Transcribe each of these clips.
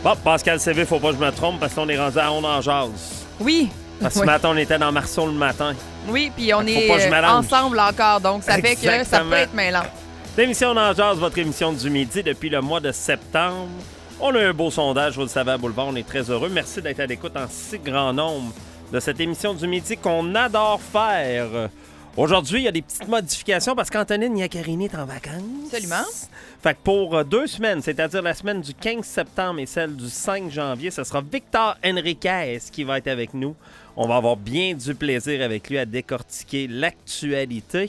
Bon, Pascal CV, faut pas que je me trompe parce qu'on est rendu à On en jase. Oui. Parce que ce matin, on était dans Marceau le matin. Oui, puis on Faut pas que je est mélange. ensemble encore, donc ça fait que ça Exactement. peut être mêlant. L'émission On en jase, votre émission du midi depuis le mois de septembre. On a un beau sondage, vous le savez, à Boulevard. On est très heureux. Merci d'être à l'écoute en si grand nombre de cette émission du midi qu'on adore faire. Aujourd'hui, il y a des petites modifications parce qu'Antonine Iaccarini est en vacances. Absolument. Fait que pour 2 semaines, c'est-à-dire la semaine du 15 septembre et celle du 5 janvier, ce sera Victor Henriquez qui va être avec nous. On va avoir bien du plaisir avec lui à décortiquer l'actualité.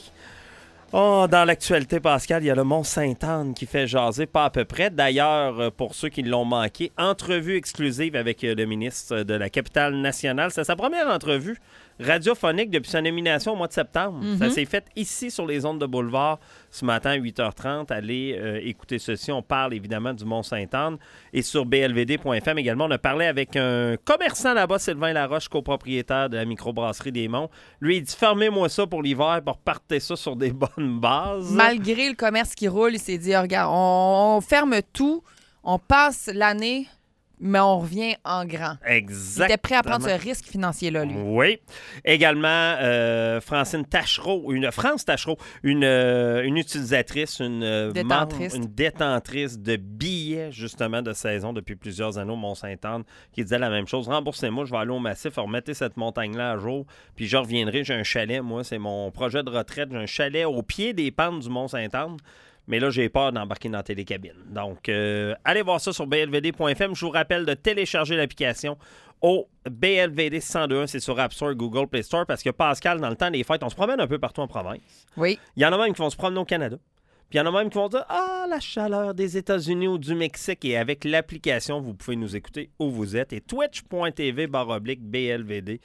Oh, dans l'actualité, Pascal, il y a le Mont-Sainte-Anne qui fait jaser, pas à peu près. D'ailleurs, pour ceux qui l'ont manqué, entrevue exclusive avec le ministre de la Capitale-Nationale. C'est sa première entrevue radiophonique depuis sa nomination au mois de septembre. Ça s'est fait ici sur les ondes de Boulevard ce matin à 8h30. Allez écouter ceci. On parle évidemment du Mont-Sainte-Anne. Et sur blvd.fm également, on a parlé avec un commerçant là-bas, Sylvain Laroche, copropriétaire de la microbrasserie des Monts. Lui, il dit « Fermez-moi ça pour l'hiver pour partir ça sur des bonnes bases. » Malgré le commerce qui roule, il s'est dit, regarde, on ferme tout, on passe l'année, mais on revient en grand. Exactement. Il était prêt à prendre ce risque financier-là, lui. Oui. Également, Francine Tachereau, France Tachereau, une utilisatrice, une détentrice de billets, justement, de saison depuis plusieurs années au Mont-Sainte-Anne, qui disait la même chose. Remboursez-moi, je vais aller au Massif, remettez cette montagne-là à jour, puis je reviendrai. J'ai un chalet, moi, c'est mon projet de retraite. J'ai un chalet au pied des pentes du Mont-Sainte-Anne. Mais là, j'ai peur d'embarquer dans la télécabine. Donc, allez voir ça sur blvd.fm. Je vous rappelle de télécharger l'application au BLVD 102.1. C'est sur App Store, Google Play Store. Parce que Pascal, dans le temps des fêtes, on se promène un peu partout en province. Oui. Il y en a même qui vont se promener au Canada. Puis il y en a même qui vont dire « Ah, la chaleur des États-Unis ou du Mexique. » Et avec l'application, vous pouvez nous écouter où vous êtes. Et twitch.tv/BLVD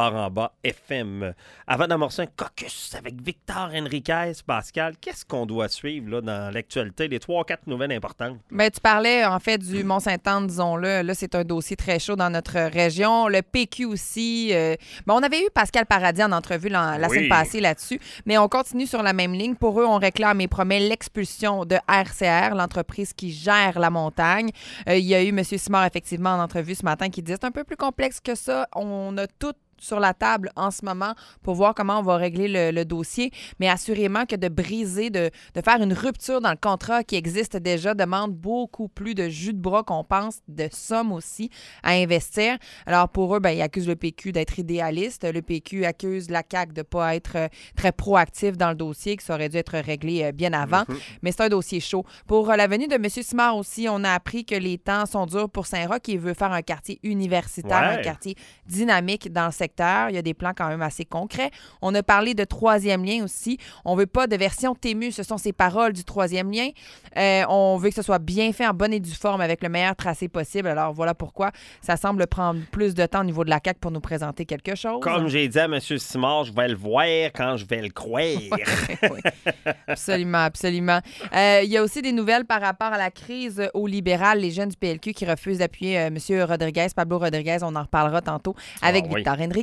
/FM. Avant d'amorcer un caucus avec Victor Henriquez, Pascal, qu'est-ce qu'on doit suivre là, dans l'actualité, les 3-4 nouvelles importantes? Bien, tu parlais en fait du Mont-Sainte-Anne, disons-le. Là, c'est un dossier très chaud dans notre région. Le PQ aussi. On avait eu Pascal Paradis en entrevue la semaine passée là-dessus, mais on continue sur la même ligne. Pour eux, on réclame et promet l'expulsion de RCR, l'entreprise qui gère la montagne. Il y a eu M. Simard, effectivement, en entrevue ce matin qui dit c'est un peu plus complexe que ça. On a tout sur la table en ce moment pour voir comment on va régler le dossier, mais assurément que de briser, de faire une rupture dans le contrat qui existe déjà demande beaucoup plus de jus de bras qu'on pense, de sommes aussi à investir. Alors pour eux, ils accusent le PQ d'être idéaliste. Le PQ accuse la CAQ de ne pas être très proactif dans le dossier, que ça aurait dû être réglé bien avant, mais c'est un dossier chaud. Pour la venue de M. Simard aussi, on a appris que les temps sont durs pour Saint-Roch. Il veut faire un quartier universitaire, un quartier dynamique dans le secteur. Il y a des plans quand même assez concrets. On a parlé de troisième lien aussi. On veut pas de version témue. Ce sont ces paroles du troisième lien. On veut que ce soit bien fait, en bonne et due forme, avec le meilleur tracé possible. Alors, voilà pourquoi ça semble prendre plus de temps au niveau de la CAQ pour nous présenter quelque chose. Comme j'ai dit à M. Simard, je vais le voir quand je vais le croire. Oui. Absolument, absolument. Il y a aussi des nouvelles par rapport à la crise au libéral, les jeunes du PLQ qui refusent d'appuyer M. Rodriguez, Pablo Rodriguez. On en reparlera tantôt avec Victor Henriquez.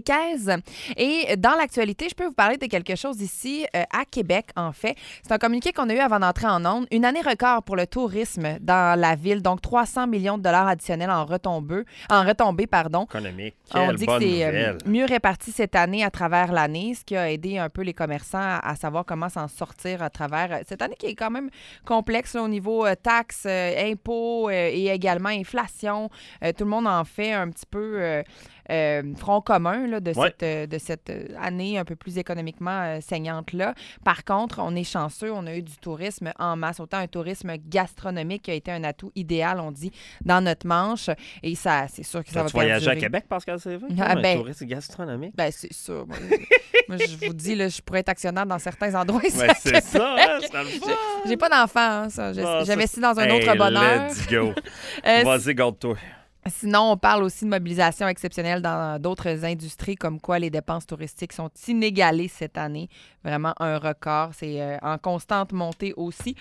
Et dans l'actualité, je peux vous parler de quelque chose ici à Québec, en fait. C'est un communiqué qu'on a eu avant d'entrer en ondes. Une année record pour le tourisme dans la ville. Donc, 300 millions de dollars additionnels en retombées. Économique. On dit que c'est mieux réparti cette année à travers l'année, ce qui a aidé un peu les commerçants à savoir comment s'en sortir à travers cette année qui est quand même complexe là, au niveau taxes, impôts et également inflation. Tout le monde en fait un petit peu front commun là, de cette année un peu plus économiquement saignante-là. Par contre, on est chanceux, on a eu du tourisme en masse, autant un tourisme gastronomique qui a été un atout idéal, on dit, dans notre Manche. Et ça, c'est sûr que ça va perdurer. Tu voyages à Québec, Pascal, c'est vrai? Un tourisme gastronomique? Ben, c'est sûr. Moi, je vous dis, là, je pourrais être actionnaire dans certains endroits. Ben, c'est ça, hein? C'est le fun. J'ai pas d'enfant, hein, ça. J'investis dans un autre bonheur. Let's go. Vas-y, garde-toi. Sinon, on parle aussi de mobilisation exceptionnelle dans d'autres industries, comme quoi les dépenses touristiques sont inégalées cette année. Vraiment un record. C'est en constante montée aussi.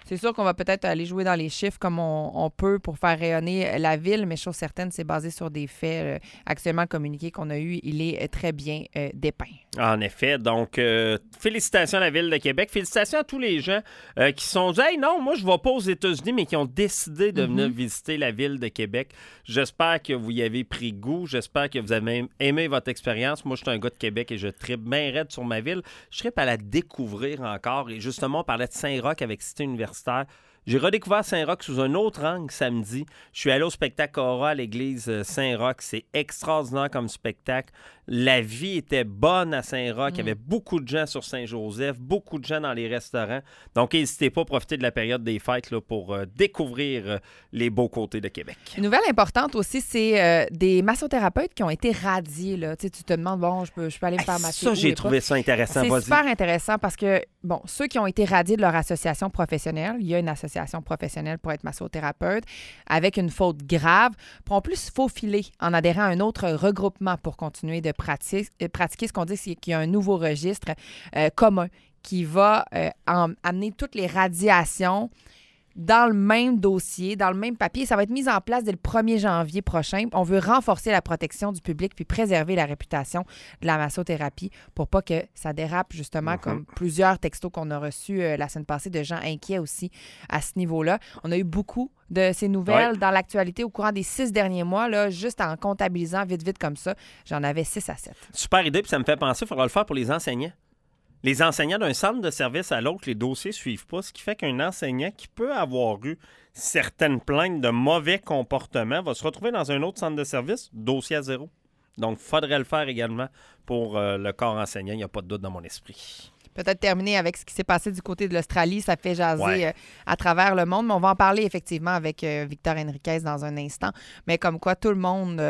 C'est sûr qu'on va peut-être aller jouer dans les chiffres comme on peut pour faire rayonner la ville, mais chose certaine, c'est basé sur des faits actuellement communiqués qu'on a eus. Il est très bien dépeint. En effet. Donc, félicitations à la Ville de Québec. Félicitations à tous les gens qui se sont dit « Hey, non, moi, je ne vais pas aux États-Unis », mais qui ont décidé de venir visiter la Ville de Québec. J'espère que vous y avez pris goût. J'espère que vous avez aimé votre expérience. Moi, je suis un gars de Québec et je tripe bien raide sur ma ville. Je tripe à la découvrir encore. Et justement, on parlait de Saint-Roch avec Cité universitaire. J'ai redécouvert Saint-Roch sous un autre angle samedi. Je suis allé au spectacle Aura à l'église Saint-Roch. C'est extraordinaire comme spectacle. La vie était bonne à Saint-Roch. Il y avait beaucoup de gens sur Saint-Joseph, beaucoup de gens dans les restaurants. Donc, n'hésitez pas à profiter de la période des fêtes là, pour découvrir les beaux côtés de Québec. Une nouvelle importante aussi, c'est des massothérapeutes qui ont été radiés. Là. Tu te demandes, bon, je peux aller me faire masser. Ça, j'ai trouvé ça intéressant. C'est super intéressant parce que, bon, ceux qui ont été radiés de leur association professionnelle, il y a une association professionnelle pour être massothérapeute, avec une faute grave, pourront plus se faufiler en adhérant à un autre regroupement pour continuer de pratiquer ce qu'on dit, c'est qu'il y a un nouveau registre commun qui va amener toutes les radiations dans le même dossier, dans le même papier. Ça va être mis en place dès le 1er janvier prochain. On veut renforcer la protection du public puis préserver la réputation de la massothérapie pour pas que ça dérape, justement, comme plusieurs textos qu'on a reçus la semaine passée de gens inquiets aussi à ce niveau-là. On a eu beaucoup de ces nouvelles dans l'actualité au courant des 6 derniers mois, là, juste en comptabilisant vite comme ça. J'en avais 6 à 7. Super idée, puis ça me fait penser, il faudra le faire pour les enseignants. Les enseignants d'un centre de service à l'autre, les dossiers ne suivent pas, ce qui fait qu'un enseignant qui peut avoir eu certaines plaintes de mauvais comportement va se retrouver dans un autre centre de service, dossier à zéro. Donc, il faudrait le faire également pour le corps enseignant. Il n'y a pas de doute dans mon esprit. Peut-être terminer avec ce qui s'est passé du côté de l'Australie. Ça fait jaser à travers le monde. Mais on va en parler effectivement avec Victor Henriquez dans un instant. Mais comme quoi, tout le monde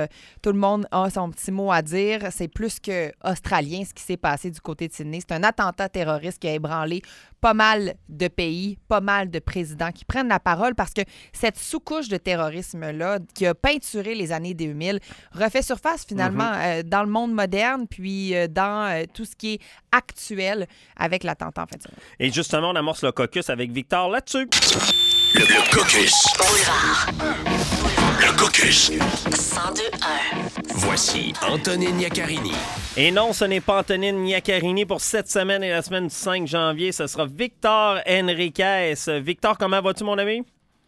a son petit mot à dire. C'est plus que australien ce qui s'est passé du côté de Sydney. C'est un attentat terroriste qui a ébranlé pas mal de pays, pas mal de présidents qui prennent la parole parce que cette sous-couche de terrorisme-là qui a peinturé les années 2000 refait surface finalement dans le monde moderne puis dans tout ce qui est actuel avec l'attentat en fait. Et justement, on amorce le caucus avec Victor là-dessus. Le caucus. Le caucus. 102.1. Voici Antonine Iaccarini. Et non, ce n'est pas Antonine Iaccarini pour cette semaine et la semaine du 5 janvier. Ce sera Victor Henriquez. Victor, comment vas-tu, mon ami?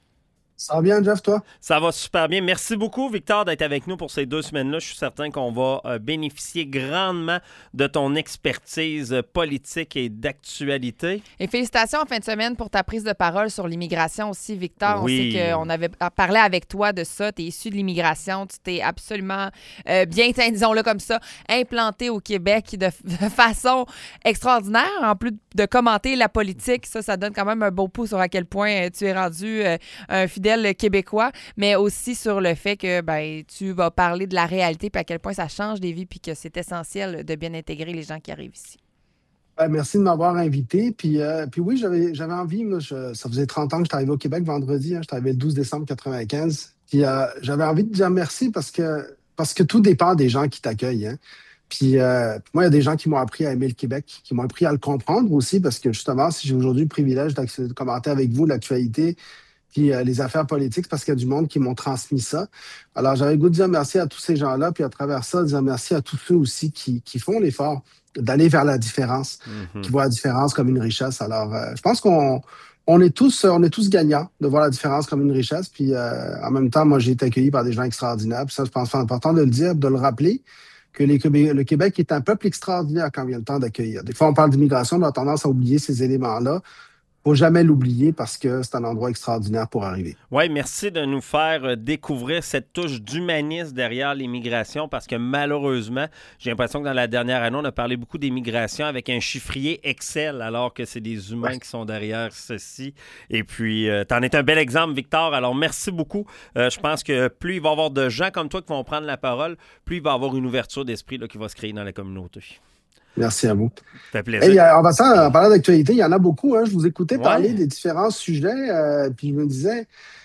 Ça va bien, Jeff, toi? Ça va super bien. Merci beaucoup, Victor, d'être avec nous pour ces 2 semaines-là. Je suis certain qu'on va bénéficier grandement de ton expertise politique et d'actualité. Et félicitations en fin de semaine pour ta prise de parole sur l'immigration aussi, Victor. Oui. On sait qu'on avait parlé avec toi de ça. Tu es issu de l'immigration. Tu t'es absolument bien, disons-le comme ça, implanté au Québec de façon extraordinaire. En plus de commenter la politique, ça donne quand même un beau pouce sur à quel point tu es rendu un fidèle québécois, mais aussi sur le fait que tu vas parler de la réalité puis à quel point ça change des vies puis que c'est essentiel de bien intégrer les gens qui arrivent ici. Merci de m'avoir invité. Puis oui, j'avais envie, moi, ça faisait 30 ans que je suis arrivé au Québec vendredi. Je suis arrivé le 12 décembre 1995. Puis j'avais envie de dire merci parce que tout dépend des gens qui t'accueillent. Hein. Puis moi, il y a des gens qui m'ont appris à aimer le Québec, qui m'ont appris à le comprendre aussi parce que justement, si j'ai aujourd'hui le privilège de commenter avec vous l'actualité puis les affaires politiques, parce qu'il y a du monde qui m'ont transmis ça. Alors, j'avais le goût de dire merci à tous ces gens-là, puis à travers ça, dire merci à tous ceux aussi qui font l'effort d'aller vers la différence, qui voient la différence comme une richesse. Alors, je pense qu'on est tous gagnants de voir la différence comme une richesse, puis en même temps, moi, j'ai été accueilli par des gens extraordinaires, puis ça, je pense que c'est important de le dire, de le rappeler, que le Québec est un peuple extraordinaire quand vient le temps d'accueillir. Des fois, on parle d'immigration, on a tendance à oublier ces éléments-là. Il ne faut jamais l'oublier parce que c'est un endroit extraordinaire pour arriver. Oui, merci de nous faire découvrir cette touche d'humanisme derrière l'immigration parce que malheureusement, j'ai l'impression que dans la dernière année, on a parlé beaucoup d'immigration avec un chiffrier Excel alors que c'est des humains qui sont derrière ceci. Et puis, tu en es un bel exemple, Victor. Alors, merci beaucoup. Je pense que plus il va y avoir de gens comme toi qui vont prendre la parole, plus il va y avoir une ouverture d'esprit qui va se créer dans la communauté. Merci à vous. Ça fait plaisir. En parlant d'actualité, il y en a beaucoup. Hein. Je vous écoutais parler des différents sujets, puis je me disais,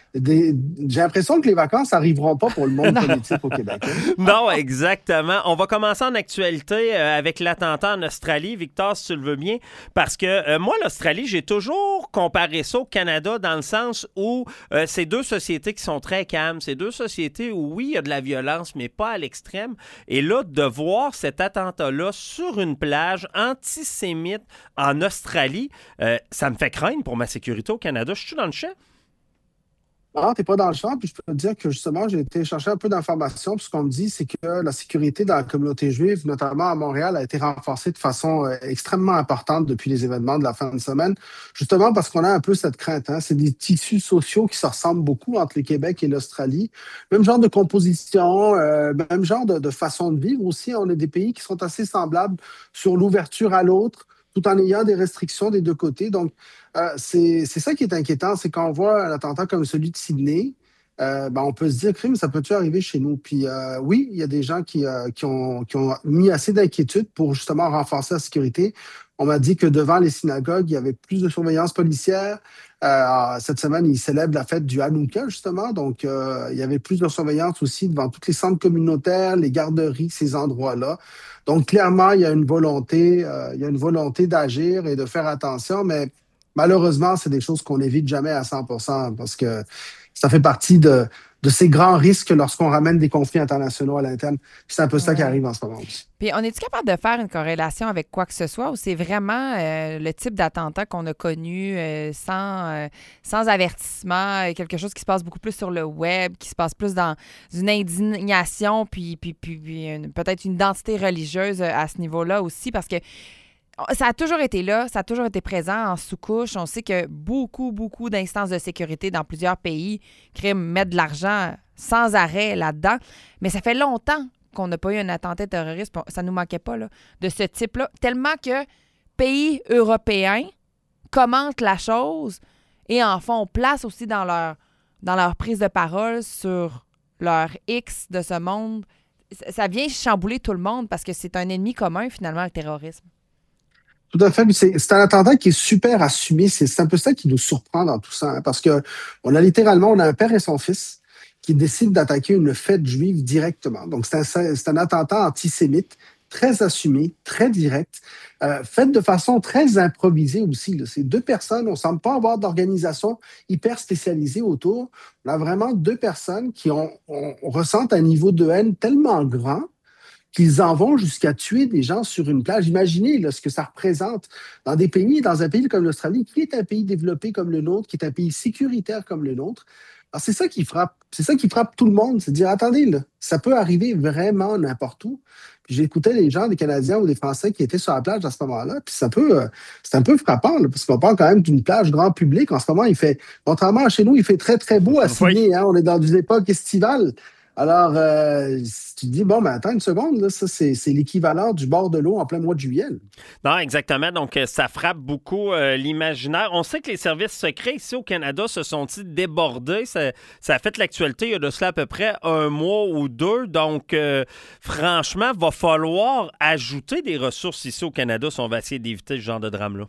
J'ai l'impression que les vacances n'arriveront pas pour le monde politique au Québec. Hein? Non, exactement. On va commencer en actualité avec l'attentat en Australie. Victor, si tu le veux bien, parce que moi, l'Australie, j'ai toujours comparé ça au Canada dans le sens où c'est deux sociétés qui sont très calmes. C'est deux sociétés où, oui, il y a de la violence, mais pas à l'extrême. Et là, de voir cet attentat-là sur une plage antisémite en Australie, ça me fait craindre pour ma sécurité au Canada. Je suis dans le champ? Non, tu n'es pas dans le champ. Puis je peux te dire que justement, j'ai été chercher un peu d'informations. Puis ce qu'on me dit, c'est que la sécurité dans la communauté juive, notamment à Montréal, a été renforcée de façon extrêmement importante depuis les événements de la fin de semaine. Justement parce qu'on a un peu cette crainte. Hein. C'est des tissus sociaux qui se ressemblent beaucoup entre le Québec et l'Australie. Même genre de composition, même genre de façon de vivre aussi. On est des pays qui sont assez semblables sur l'ouverture à l'autre, tout en ayant des restrictions des deux côtés. Donc, c'est ça qui est inquiétant, c'est quand on voit un attentat comme celui de Sydney, on peut se dire, crime, ça peut-tu arriver chez nous? Puis oui, il y a des gens qui ont mis assez d'inquiétude pour justement renforcer la sécurité. On m'a dit que devant les synagogues, il y avait plus de surveillance policière. Cette semaine, ils célèbrent la fête du Hanouka, justement. Donc, il y avait plus de surveillance aussi devant tous les centres communautaires, les garderies, ces endroits-là. Donc, clairement, il y a une volonté d'agir et de faire attention, mais malheureusement, c'est des choses qu'on n'évite jamais à 100% parce que ça fait partie de ces grands risques lorsqu'on ramène des conflits internationaux à l'interne. Puis c'est un peu ça qui arrive en ce moment aussi. Puis on est-tu capable de faire une corrélation avec quoi que ce soit ou c'est vraiment le type d'attentat qu'on a connu sans avertissement, quelque chose qui se passe beaucoup plus sur le web, qui se passe plus dans une indignation, puis peut-être une identité religieuse à ce niveau-là aussi, parce que ça a toujours été là, ça a toujours été présent en sous-couche. On sait que beaucoup, beaucoup d'instances de sécurité dans plusieurs pays mettent de l'argent sans arrêt là-dedans. Mais ça fait longtemps qu'on n'a pas eu un attentat terroriste. Ça nous manquait pas là, de ce type-là. Tellement que pays européens commentent la chose et en font place aussi dans leur prise de parole sur leur X de ce monde. Ça vient chambouler tout le monde parce que c'est un ennemi commun, finalement, le terrorisme. Tout à fait. C'est un attentat qui est super assumé. C'est un peu ça qui nous surprend dans tout ça. Hein, parce que on a un père et son fils qui décident d'attaquer une fête juive directement. Donc, c'est un attentat antisémite très assumé, très direct, fait de façon très improvisée aussi. Là. C'est deux personnes, on ne semble pas avoir d'organisation hyper spécialisée autour. On a vraiment deux personnes qui on ressentent un niveau de haine tellement grand qu'ils en vont jusqu'à tuer des gens sur une plage. Imaginez là, ce que ça représente dans un pays comme l'Australie, qui est un pays développé comme le nôtre, qui est un pays sécuritaire comme le nôtre. Alors, c'est ça qui frappe tout le monde, c'est de dire, attendez, là, ça peut arriver vraiment n'importe où. Puis j'écoutais les gens, des Canadiens ou des Français qui étaient sur la plage à ce moment-là, puis c'est un peu frappant, là, parce qu'on parle quand même d'une plage grand public. En ce moment, contrairement à chez nous, il fait très, très beau à Sydney. Oui. Hein, on est dans une époque estivale. Alors, tu te dis, bon, mais attends une seconde, là, ça, c'est l'équivalent du bord de l'eau en plein mois de juillet. Là. Non, exactement. Donc, ça frappe beaucoup l'imaginaire. On sait que les services secrets ici au Canada se sont-ils débordés. Ça a fait l'actualité il y a de cela à peu près un mois ou deux. Donc, franchement, il va falloir ajouter des ressources ici au Canada si on va essayer d'éviter ce genre de drame-là.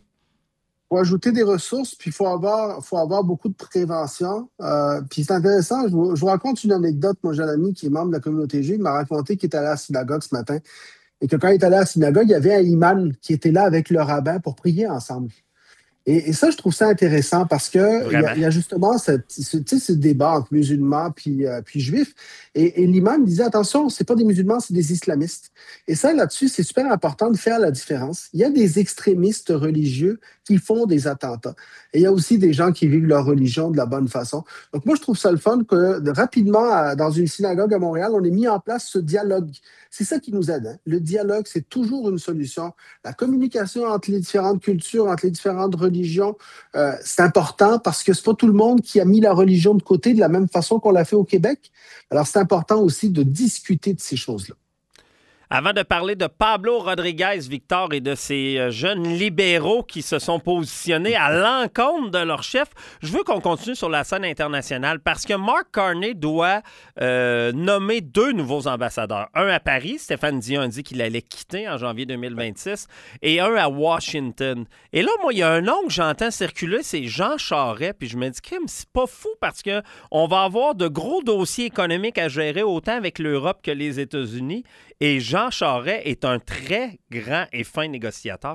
Il faut ajouter des ressources, puis il faut avoir beaucoup de prévention. Puis c'est intéressant, je vous raconte une anecdote. Moi, j'ai un ami qui est membre de la communauté juive, il m'a raconté qu'il était allé à la synagogue ce matin. Et que quand il est allé à la synagogue, il y avait un imam qui était là avec le rabbin pour prier ensemble. Et ça, je trouve ça intéressant parce que il y a justement ce débat entre musulmans puis juifs. Et l'imam disait, attention, c'est pas des musulmans, c'est des islamistes. Et ça, là-dessus, c'est super important de faire la différence. Il y a des extrémistes religieux qui font des attentats. Et il y a aussi des gens qui vivent leur religion de la bonne façon. Donc moi, je trouve ça le fun que rapidement, dans une synagogue à Montréal, on ait mis en place ce dialogue. C'est ça qui nous aide. Hein. Le dialogue, c'est toujours une solution. La communication entre les différentes cultures, entre les différentes religions, c'est important parce que c'est pas tout le monde qui a mis la religion de côté de la même façon qu'on l'a fait au Québec. Alors, c'est important aussi de discuter de ces choses-là. Avant de parler de Pablo Rodriguez, Victor, et de ces jeunes libéraux qui se sont positionnés à l'encontre de leur chef, je veux qu'on continue sur la scène internationale parce que Mark Carney doit nommer 2 nouveaux ambassadeurs. Un à Paris, Stéphane Dion a dit qu'il allait quitter en janvier 2026, et un à Washington. Et là, moi, il y a un nom que j'entends circuler, c'est Jean Charest, puis je me dis, c'est pas fou parce qu'on va avoir de gros dossiers économiques à gérer autant avec l'Europe que les États-Unis. Et Jean Charest est un très grand et fin négociateur.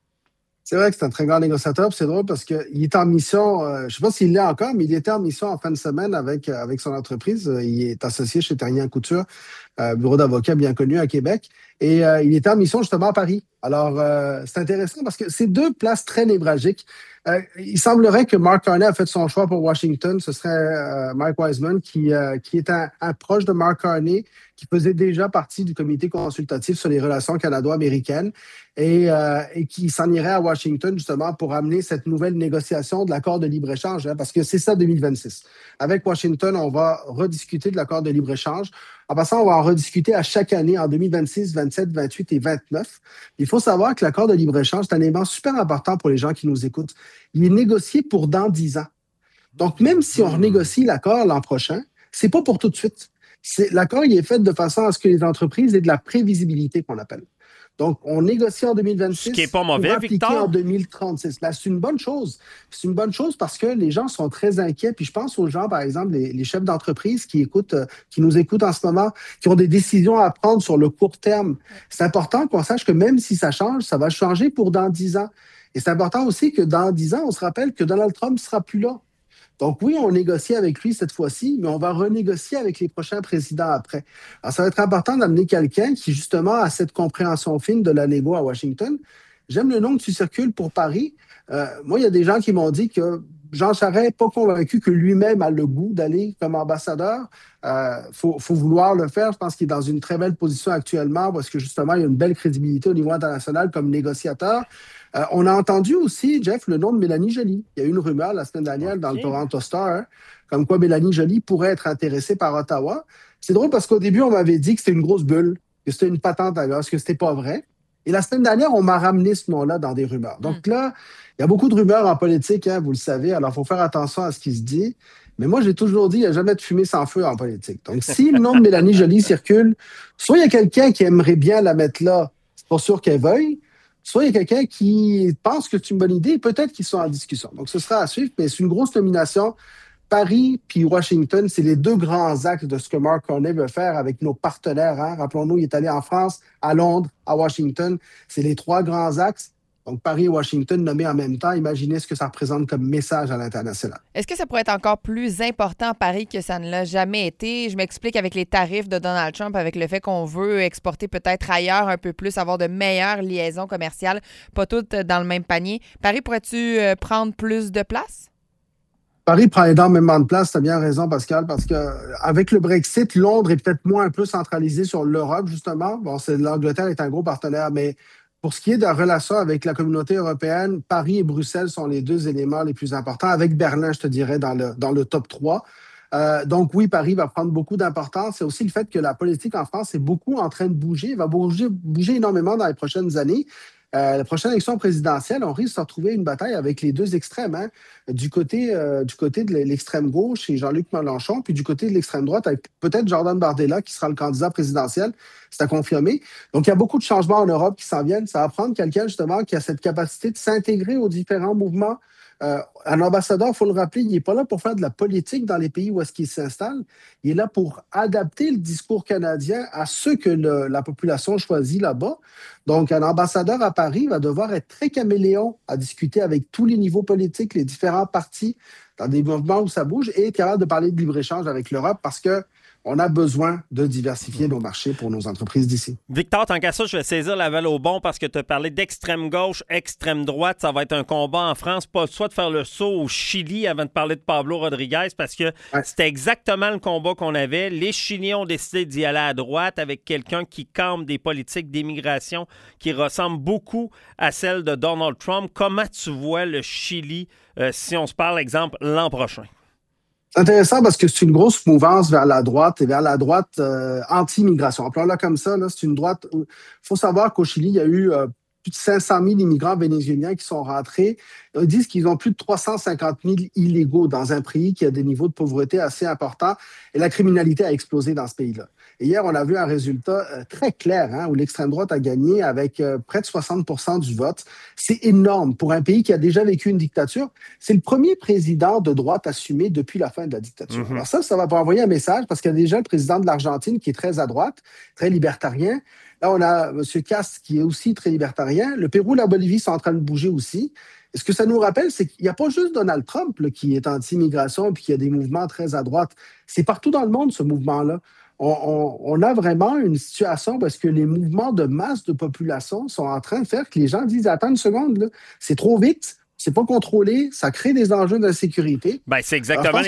C'est vrai que c'est un très grand négociateur. C'est drôle parce qu'il est en mission, je ne sais pas s'il l'est encore, mais il était en mission en fin de semaine avec son entreprise. Il est associé chez Terrien Couture, bureau d'avocat bien connu à Québec. Et il était en mission justement à Paris. Alors, c'est intéressant parce que c'est 2 places très névralgiques. Il semblerait que Mark Carney a fait son choix pour Washington. Ce serait Mike Wiseman qui est un proche de Mark Carney, qui faisait déjà partie du comité consultatif sur les relations canado-américaines et qui s'en irait à Washington justement pour amener cette nouvelle négociation de l'accord de libre-échange, parce que c'est ça 2026. Avec Washington, on va rediscuter de l'accord de libre-échange. En passant, on va en rediscuter à chaque année en 2026, 27, 28 et 29. Il faut savoir que l'accord de libre-échange, c'est un élément super important pour les gens qui nous écoutent. Il est négocié pour dans 10 ans. Donc, même si on renégocie l'accord l'an prochain, c'est pas pour tout de suite. L'accord, il est fait de façon à ce que les entreprises aient de la prévisibilité qu'on appelle. Donc, on négocie en 2026. Ce qui n'est pas mauvais, pour appliquer Victor. en 2036. Ben, c'est une bonne chose. C'est une bonne chose parce que les gens sont très inquiets. Puis je pense aux gens, par exemple, les chefs d'entreprise qui nous écoutent en ce moment, qui ont des décisions à prendre sur le court terme. C'est important qu'on sache que même si ça change, ça va changer pour dans 10 ans. Et c'est important aussi que dans 10 ans, on se rappelle que Donald Trump ne sera plus là. Donc oui, on négocie avec lui cette fois-ci, mais on va renégocier avec les prochains présidents après. Alors, ça va être important d'amener quelqu'un qui, justement, a cette compréhension fine de la négo à Washington. J'aime le nom que tu circules pour Paris. Moi, il y a des gens qui m'ont dit que Jean Charest n'est pas convaincu que lui-même a le goût d'aller comme ambassadeur. Faut vouloir le faire. Je pense qu'il est dans une très belle position actuellement parce que, justement, il y a une belle crédibilité au niveau international comme négociateur. On a entendu aussi, Jeff, le nom de Mélanie Joly. Il y a eu une rumeur la semaine dernière dans le Toronto Star, comme quoi Mélanie Joly pourrait être intéressée par Ottawa. C'est drôle parce qu'au début, on m'avait dit que c'était une grosse bulle, que c'était une patente à gosse, que c'était pas vrai. Et la semaine dernière, on m'a ramené ce nom-là dans des rumeurs. Donc là, il y a beaucoup de rumeurs en politique, vous le savez, alors il faut faire attention à ce qui se dit. Mais moi, j'ai toujours dit, il n'y a jamais de fumée sans feu en politique. Donc, si le nom de Mélanie Joly circule, soit il y a quelqu'un qui aimerait bien la mettre là, c'est pas sûr qu'elle veuille, soit il y a quelqu'un qui pense que c'est une bonne idée et peut-être qu'ils sont en discussion. Donc, ce sera à suivre, mais c'est une grosse nomination. Paris puis Washington, c'est les 2 grands axes de ce que Mark Carney veut faire avec nos partenaires. Rappelons-nous, il est allé en France, à Londres, à Washington. C'est les 3 grands axes. Donc, Paris et Washington nommés en même temps, imaginez ce que ça représente comme message à l'international. Est-ce que ça pourrait être encore plus important à Paris que ça ne l'a jamais été? Je m'explique avec les tarifs de Donald Trump, avec le fait qu'on veut exporter peut-être ailleurs un peu plus, avoir de meilleures liaisons commerciales, pas toutes dans le même panier. Paris, pourrais-tu prendre plus de place? Paris prend énormément de place, tu as bien raison, Pascal, parce qu'avec le Brexit, Londres est peut-être moins un peu centralisé sur l'Europe, justement. Bon, l'Angleterre est un gros partenaire, mais pour ce qui est de la relation avec la communauté européenne, Paris et Bruxelles sont les 2 éléments les plus importants, avec Berlin, je te dirais, dans le top 3. Donc oui, Paris va prendre beaucoup d'importance. C'est aussi le fait que la politique en France est beaucoup en train de bouger, va bouger énormément dans les prochaines années. La prochaine élection présidentielle, on risque de se retrouver une bataille avec les 2 extrêmes. Du côté de l'extrême gauche et Jean-Luc Mélenchon, puis du côté de l'extrême droite avec peut-être Jordan Bardella qui sera le candidat présidentiel. C'est à confirmer. Donc, il y a beaucoup de changements en Europe qui s'en viennent. Ça va prendre quelqu'un, justement, qui a cette capacité de s'intégrer aux différents mouvements. Un ambassadeur, il faut le rappeler, il n'est pas là pour faire de la politique dans les pays où est-ce qu'il s'installe. Il est là pour adapter le discours canadien à ceux que la population choisit là-bas. Donc, un ambassadeur à Paris va devoir être très caméléon à discuter avec tous les niveaux politiques, les différents partis, dans des mouvements où ça bouge, et être capable de parler de libre-échange avec l'Europe parce que on a besoin de diversifier nos marchés pour nos entreprises d'ici. Victor, tant qu'à ça, je vais saisir la balle au bon parce que tu as parlé d'extrême gauche, extrême droite. Ça va être un combat en France. Pas le choix de faire le saut au Chili avant de parler de Pablo Rodriguez parce que c'était exactement le combat qu'on avait. Les Chiliens ont décidé d'y aller à droite avec quelqu'un qui campe des politiques d'immigration qui ressemblent beaucoup à celles de Donald Trump. Comment tu vois le Chili si on se parle, exemple, l'an prochain? C'est intéressant parce que c'est une grosse mouvance vers la droite et vers la droite anti-immigration. Appelons-la comme ça. Là, c'est une droite. Il faut savoir qu'au Chili, il y a eu plus de 500 000 immigrants vénézuéliens qui sont rentrés. Ils disent qu'ils ont plus de 350 000 illégaux dans un pays qui a des niveaux de pauvreté assez importants et la criminalité a explosé dans ce pays-là. Et hier, on a vu un résultat très clair où l'extrême droite a gagné avec près de 60% du vote. C'est énorme pour un pays qui a déjà vécu une dictature. C'est le premier président de droite assumé depuis la fin de la dictature. Alors ça va pas envoyer un message parce qu'il y a déjà le président de l'Argentine qui est très à droite, très libertarien. Là, on a M. Kast qui est aussi très libertarien. Le Pérou et la Bolivie sont en train de bouger aussi. Et ce que ça nous rappelle, c'est qu'il n'y a pas juste Donald Trump qui est anti-immigration et qui a des mouvements très à droite. C'est partout dans le monde, ce mouvement-là. On a vraiment une situation parce que les mouvements de masse de population sont en train de faire que les gens disent « Attends une seconde, là, c'est trop vite, c'est pas contrôlé, ça crée des enjeux d'insécurité. » C'est exactement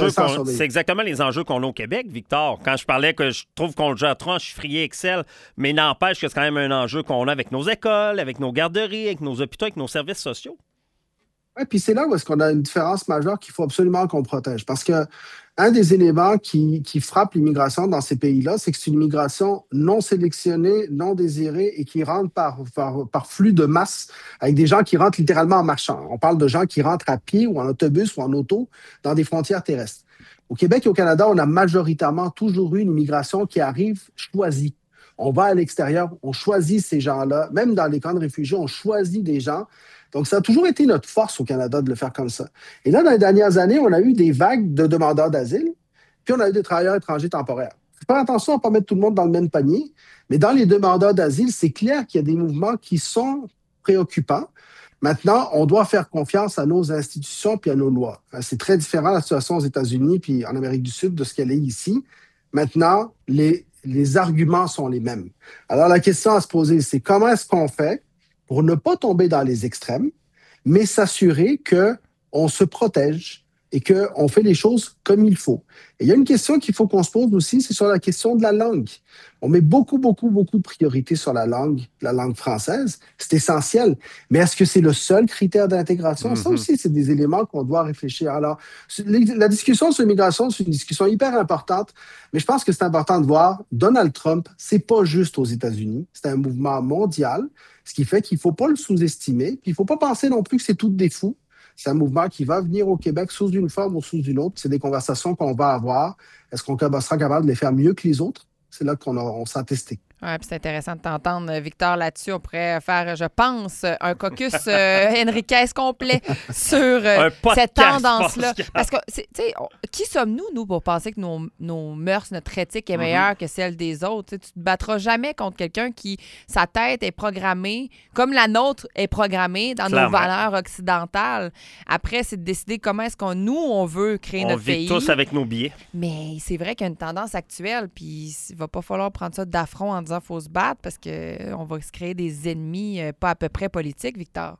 les enjeux qu'on a au Québec, Victor. Quand je parlais que je trouve qu'on le gère trop en chiffrier Excel, mais n'empêche que c'est quand même un enjeu qu'on a avec nos écoles, avec nos garderies, avec nos hôpitaux, avec nos services sociaux. Oui, puis c'est là où est-ce qu'on a une différence majeure qu'il faut absolument qu'on protège. Parce que un des éléments qui frappe l'immigration dans ces pays-là, c'est que c'est une immigration non sélectionnée, non désirée et qui rentre par flux de masse avec des gens qui rentrent littéralement en marchant. On parle de gens qui rentrent à pied ou en autobus ou en auto dans des frontières terrestres. Au Québec et au Canada, on a majoritairement toujours eu une immigration qui arrive choisie. On va à l'extérieur, on choisit ces gens-là. Même dans les camps de réfugiés, on choisit des gens. Donc, ça a toujours été notre force au Canada de le faire comme ça. Et là, dans les dernières années, on a eu des vagues de demandeurs d'asile, puis on a eu des travailleurs étrangers temporaires. Il faut faire attention à ne pas mettre tout le monde dans le même panier, mais dans les demandeurs d'asile, c'est clair qu'il y a des mouvements qui sont préoccupants. Maintenant, on doit faire confiance à nos institutions puis à nos lois. C'est très différent la situation aux États-Unis puis en Amérique du Sud de ce qu'elle est ici. Maintenant, les arguments sont les mêmes. Alors, la question à se poser, c'est comment est-ce qu'on fait pour ne pas tomber dans les extrêmes, mais s'assurer qu'on se protège et qu'on fait les choses comme il faut. Et il y a une question qu'il faut qu'on se pose aussi, c'est sur la question de la langue. On met beaucoup de priorité sur la langue française. C'est essentiel. Mais est-ce que c'est le seul critère d'intégration? Ça aussi, c'est des éléments qu'on doit réfléchir. Alors, la discussion sur l'immigration, c'est une discussion hyper importante, mais je pense que c'est important de voir, Donald Trump, c'est pas juste aux États-Unis, c'est un mouvement mondial, ce qui fait qu'il ne faut pas le sous-estimer, puis il ne faut pas penser non plus que c'est tout des fous. C'est un mouvement qui va venir au Québec sous une forme ou sous une autre. C'est des conversations qu'on va avoir. Est-ce qu'on sera capable de les faire mieux que les autres? C'est là qu'on s'en testé. Oui, puis c'est intéressant de t'entendre, Victor, là-dessus. On pourrait faire, je pense, un caucus Enriquez complet sur cette tendance-là. Parce que, tu sais, qui sommes-nous, nous, pour penser que nos mœurs, notre éthique est meilleure que celle des autres? Tu ne te battras jamais contre quelqu'un qui, sa tête est programmée, comme la nôtre est programmée dans nos valeurs occidentales. Après, c'est de décider comment est-ce on veut créer notre pays. On vit tous avec nos billets. Mais c'est vrai qu'il y a une tendance actuelle, puis il va pas falloir prendre ça d'affront en disant qu'il faut se battre parce qu'on va se créer des ennemis pas à peu près politiques, Victor.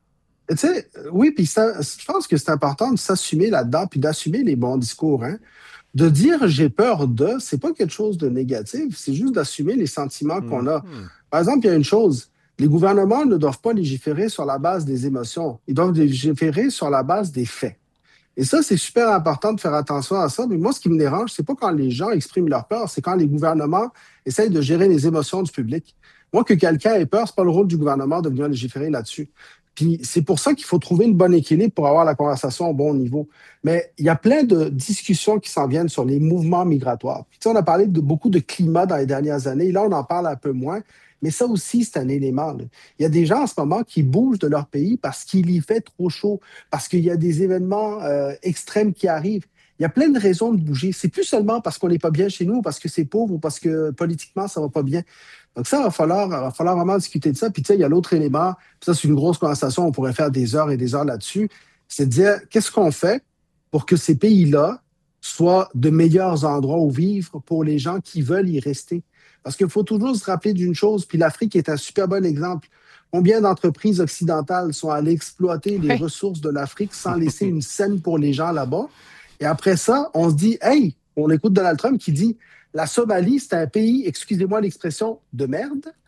Tu sais, oui, puis je pense que c'est important de s'assumer là-dedans puis d'assumer les bons discours. De dire « j'ai peur de », c'est pas quelque chose de négatif, c'est juste d'assumer les sentiments qu'on a. Par exemple, il y a une chose, les gouvernements ne doivent pas légiférer sur la base des émotions, ils doivent légiférer sur la base des faits. Et ça, c'est super important de faire attention à ça. Mais moi, ce qui me dérange, c'est pas quand les gens expriment leur peur, c'est quand les gouvernements essayent de gérer les émotions du public. Moi, que quelqu'un ait peur, c'est pas le rôle du gouvernement de venir légiférer là-dessus. Puis c'est pour ça qu'il faut trouver le bon équilibre pour avoir la conversation au bon niveau. Mais il y a plein de discussions qui s'en viennent sur les mouvements migratoires. Puis, on a parlé de beaucoup de climat dans les dernières années. Là, on en parle un peu moins. Mais ça aussi, c'est un élément. Il y a des gens en ce moment qui bougent de leur pays parce qu'il y fait trop chaud, parce qu'il y a des événements extrêmes qui arrivent. Il y a plein de raisons de bouger. C'est plus seulement parce qu'on n'est pas bien chez nous, parce que c'est pauvre ou parce que politiquement, ça ne va pas bien. Donc ça, il va falloir vraiment discuter de ça. Puis tu sais, il y a l'autre élément, puis ça, c'est une grosse conversation, on pourrait faire des heures et des heures là-dessus, c'est de dire qu'est-ce qu'on fait pour que ces pays-là soient de meilleurs endroits où vivre pour les gens qui veulent y rester. Parce qu'il faut toujours se rappeler d'une chose, puis l'Afrique est un super bon exemple. Combien d'entreprises occidentales sont allées exploiter les ressources de l'Afrique sans laisser une scène pour les gens là-bas? Et après ça, on se dit, hey, on écoute Donald Trump qui dit, la Somalie, c'est un pays, excusez-moi l'expression, de merde.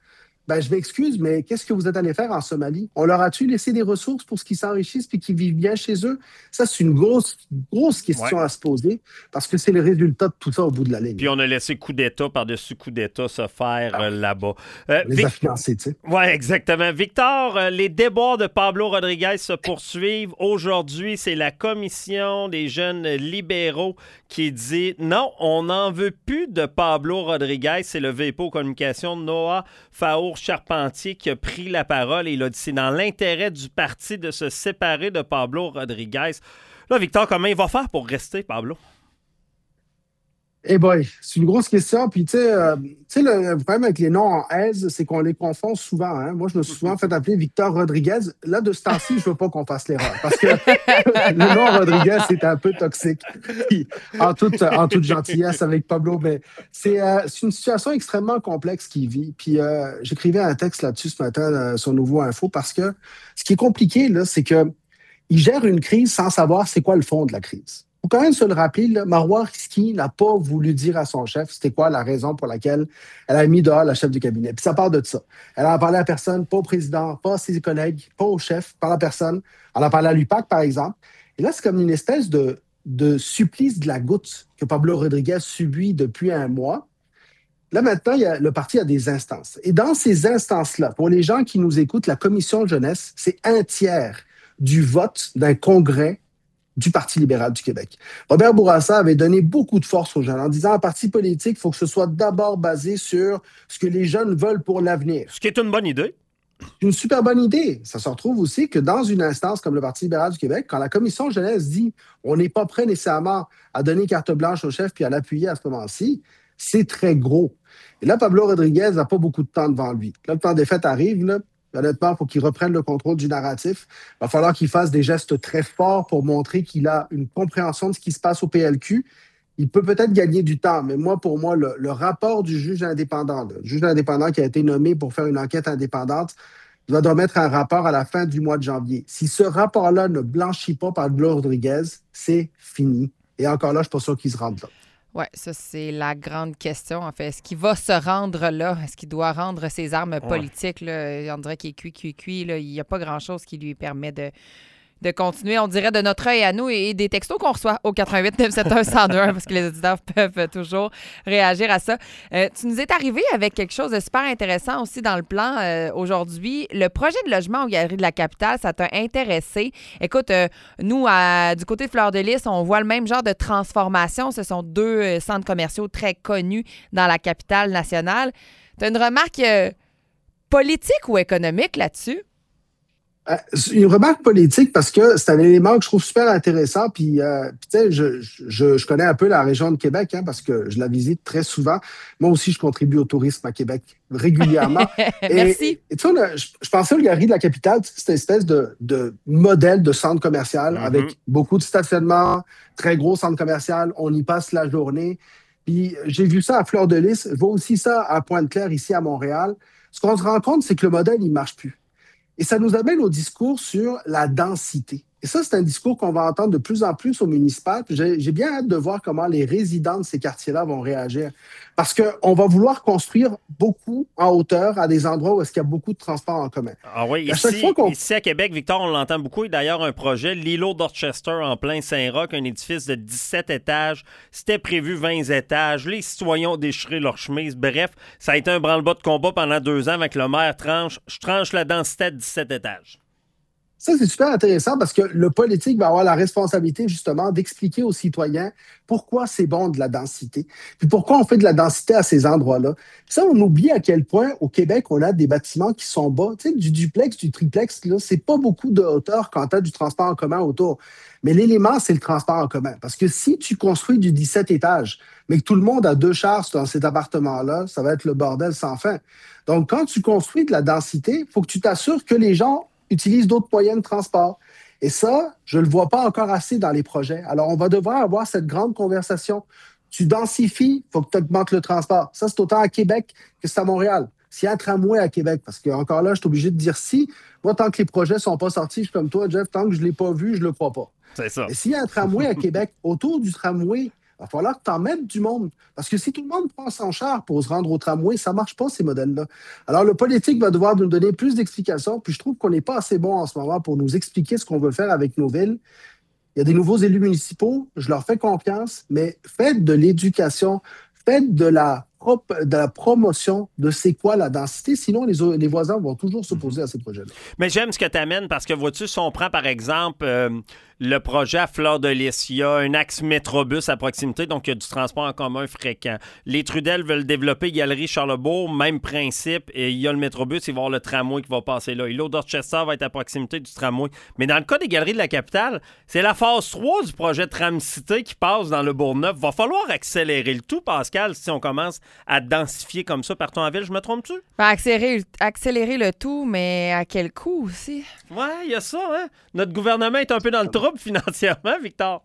Ben, je m'excuse, mais qu'est-ce que vous êtes allé faire en Somalie? On leur a-tu laissé des ressources pour qu'ils s'enrichissent puis qu'ils vivent bien chez eux? Ça, c'est une grosse question à se poser parce que c'est le résultat de tout ça au bout de la ligne. Puis on a laissé coup d'État par-dessus coup d'État se faire là-bas. On les a financés, tu sais. Oui, exactement. Victor, les déboires de Pablo Rodriguez se poursuivent. Aujourd'hui, c'est la commission des jeunes libéraux qui dit non, on n'en veut plus de Pablo Rodriguez. C'est le VP aux communications, Noah Faour-Charpentier, qui a pris la parole et il a dit c'est dans l'intérêt du parti de se séparer de Pablo Rodriguez. Là, Victor, comment il va faire pour rester, Pablo? Eh boy, c'est une grosse question. Puis, tu sais, le problème avec les noms en aise, c'est qu'on les confond souvent. Hein? Moi, je me suis souvent fait appeler Victor Rodriguez. Là, de ce temps-ci, je veux pas qu'on fasse l'erreur. Parce que le nom Rodriguez, c'est un peu toxique. Puis, en toute gentillesse avec Pablo. Mais c'est une situation extrêmement complexe qu'il vit. Puis, j'écrivais un texte là-dessus ce matin sur Nouveau Info parce que ce qui est compliqué, là, c'est que il gère une crise sans savoir c'est quoi le fond de la crise. Il faut quand même se le rappeler, là, Marois Risky n'a pas voulu dire à son chef c'était quoi la raison pour laquelle elle a mis dehors la chef du cabinet. Puis ça part de ça. Elle en a parlé à personne, pas au président, pas à ses collègues, pas au chef, pas à personne. Elle en a parlé à l'UPAC, par exemple. Et là, c'est comme une espèce de supplice de la goutte que Pablo Rodriguez subit depuis un mois. Là, maintenant, le parti a des instances. Et dans ces instances-là, pour les gens qui nous écoutent, la commission jeunesse, c'est 1/3 du vote d'un congrès du Parti libéral du Québec. Robert Bourassa avait donné beaucoup de force aux jeunes en disant un parti politique, il faut que ce soit d'abord basé sur ce que les jeunes veulent pour l'avenir. Ce qui est une bonne idée. Une super bonne idée. Ça se retrouve aussi que dans une instance comme le Parti libéral du Québec, quand la commission jeunesse dit on n'est pas prêt nécessairement à donner carte blanche au chef puis à l'appuyer à ce moment-ci, c'est très gros. Et là, Pablo Rodriguez n'a pas beaucoup de temps devant lui. Là, le temps des fêtes arrive, là. Honnêtement, il faut qu'il reprenne le contrôle du narratif. Il va falloir qu'il fasse des gestes très forts pour montrer qu'il a une compréhension de ce qui se passe au PLQ. Il peut peut-être gagner du temps, mais pour moi, le rapport du juge indépendant, le juge indépendant qui a été nommé pour faire une enquête indépendante, il doit mettre un rapport à la fin du mois de janvier. Si ce rapport-là ne blanchit pas par Pablo Rodriguez, c'est fini. Et encore là, je ne suis pas sûr qu'il se rende là. Oui, ça, c'est la grande question, en fait. Est-ce qu'il va se rendre là? Est-ce qu'il doit rendre ses armes politiques? Là? On dirait qu'il est cuit. Là. Il n'y a pas grand-chose qui lui permet de continuer, on dirait, de notre œil à nous et des textos qu'on reçoit au 88 971 101 parce que les auditeurs peuvent toujours réagir à ça. Tu nous es arrivé avec quelque chose de super intéressant aussi dans le plan aujourd'hui. Le projet de logement aux Galeries de la Capitale, ça t'a intéressé. Écoute, nous, du côté de Fleur-de-Lys, on voit le même genre de transformation. Ce sont 2 centres commerciaux très connus dans la capitale nationale. Tu as une remarque politique ou économique là-dessus? Une remarque politique parce que c'est un élément que je trouve super intéressant. Puis tu sais, je connais un peu la région de Québec parce que je la visite très souvent. Moi aussi, je contribue au tourisme à Québec régulièrement. Merci. Et tu vois, je pensais aux Galeries de la Capitale, c'est une espèce de modèle de centre commercial avec beaucoup de stationnement, très gros centre commercial. On y passe la journée. Puis j'ai vu ça à Fleur-de-Lys. Je vois aussi ça à Pointe-Claire, ici à Montréal. Ce qu'on se rend compte, c'est que le modèle, il ne marche plus. Et ça nous amène au discours sur la densité. Et ça, c'est un discours qu'on va entendre de plus en plus au municipal. J'ai bien hâte de voir comment les résidents de ces quartiers-là vont réagir. Parce qu'on va vouloir construire beaucoup en hauteur à des endroits où est-ce qu'il y a beaucoup de transports en commun. Ah oui, ici à Québec, Victor, on l'entend beaucoup. Et d'ailleurs, un projet, l'îlot d'Orchester en plein Saint-Roch, un édifice de 17 étages. C'était prévu 20 étages. Les citoyens ont déchiré leur chemise. Bref, ça a été un branle-bas de combat pendant 2 ans avec le maire tranche. Je tranche la densité de 17 étages. Ça, c'est super intéressant parce que le politique va avoir la responsabilité, justement, d'expliquer aux citoyens pourquoi c'est bon de la densité, puis pourquoi on fait de la densité à ces endroits-là. Puis ça, on oublie à quel point, au Québec, on a des bâtiments qui sont bas. Tu sais, du duplex, du triplex, là, c'est pas beaucoup de hauteur quand tu as du transport en commun autour. Mais l'élément, c'est le transport en commun. Parce que si tu construis du 17 étages, mais que tout le monde a 2 chars dans cet appartement-là, ça va être le bordel sans fin. Donc, quand tu construis de la densité, il faut que tu t'assures que les gens utilisent d'autres moyens de transport. Et ça, je ne le vois pas encore assez dans les projets. Alors, on va devoir avoir cette grande conversation. Tu densifies, il faut que tu augmentes le transport. Ça, c'est autant à Québec que c'est à Montréal. S'il y a un tramway à Québec, parce qu'encore là, je suis obligé de dire si. Moi, tant que les projets ne sont pas sortis, je suis comme toi, Jeff, tant que je ne l'ai pas vu, je ne le crois pas. C'est ça. Et s'il y a un tramway à Québec, autour du tramway, va falloir que tu en mettes du monde. Parce que si tout le monde prend son char pour se rendre au tramway, ça ne marche pas, ces modèles-là. Alors, le politique va devoir nous donner plus d'explications, puis je trouve qu'on n'est pas assez bon en ce moment pour nous expliquer ce qu'on veut faire avec nos villes. Il y a des nouveaux élus municipaux, je leur fais confiance, mais faites de l'éducation, faites de la promotion de c'est quoi la densité, sinon les voisins vont toujours s'opposer à ces projets-là. Mais j'aime ce que tu amènes parce que, vois-tu, si on prend par exemple le projet à Fleur-de-Lys, il y a un axe métrobus à proximité, donc il y a du transport en commun fréquent. Les Trudel veulent développer Galerie Charlebourg, même principe, et il y a le métrobus, il va y avoir le tramway qui va passer là. Et l'autre Dorchester va être à proximité du tramway. Mais dans le cas des Galeries de la Capitale, c'est la phase 3 du projet Tram-Cité qui passe dans le Bourgneuf. Va falloir accélérer le tout, Pascal, si on commence à densifier comme ça partout en ville. Je me trompe-tu? Accélérer le tout, mais à quel coût aussi? Ouais, il y a ça, hein? Notre gouvernement est un peu dans le trouble financièrement, Victor.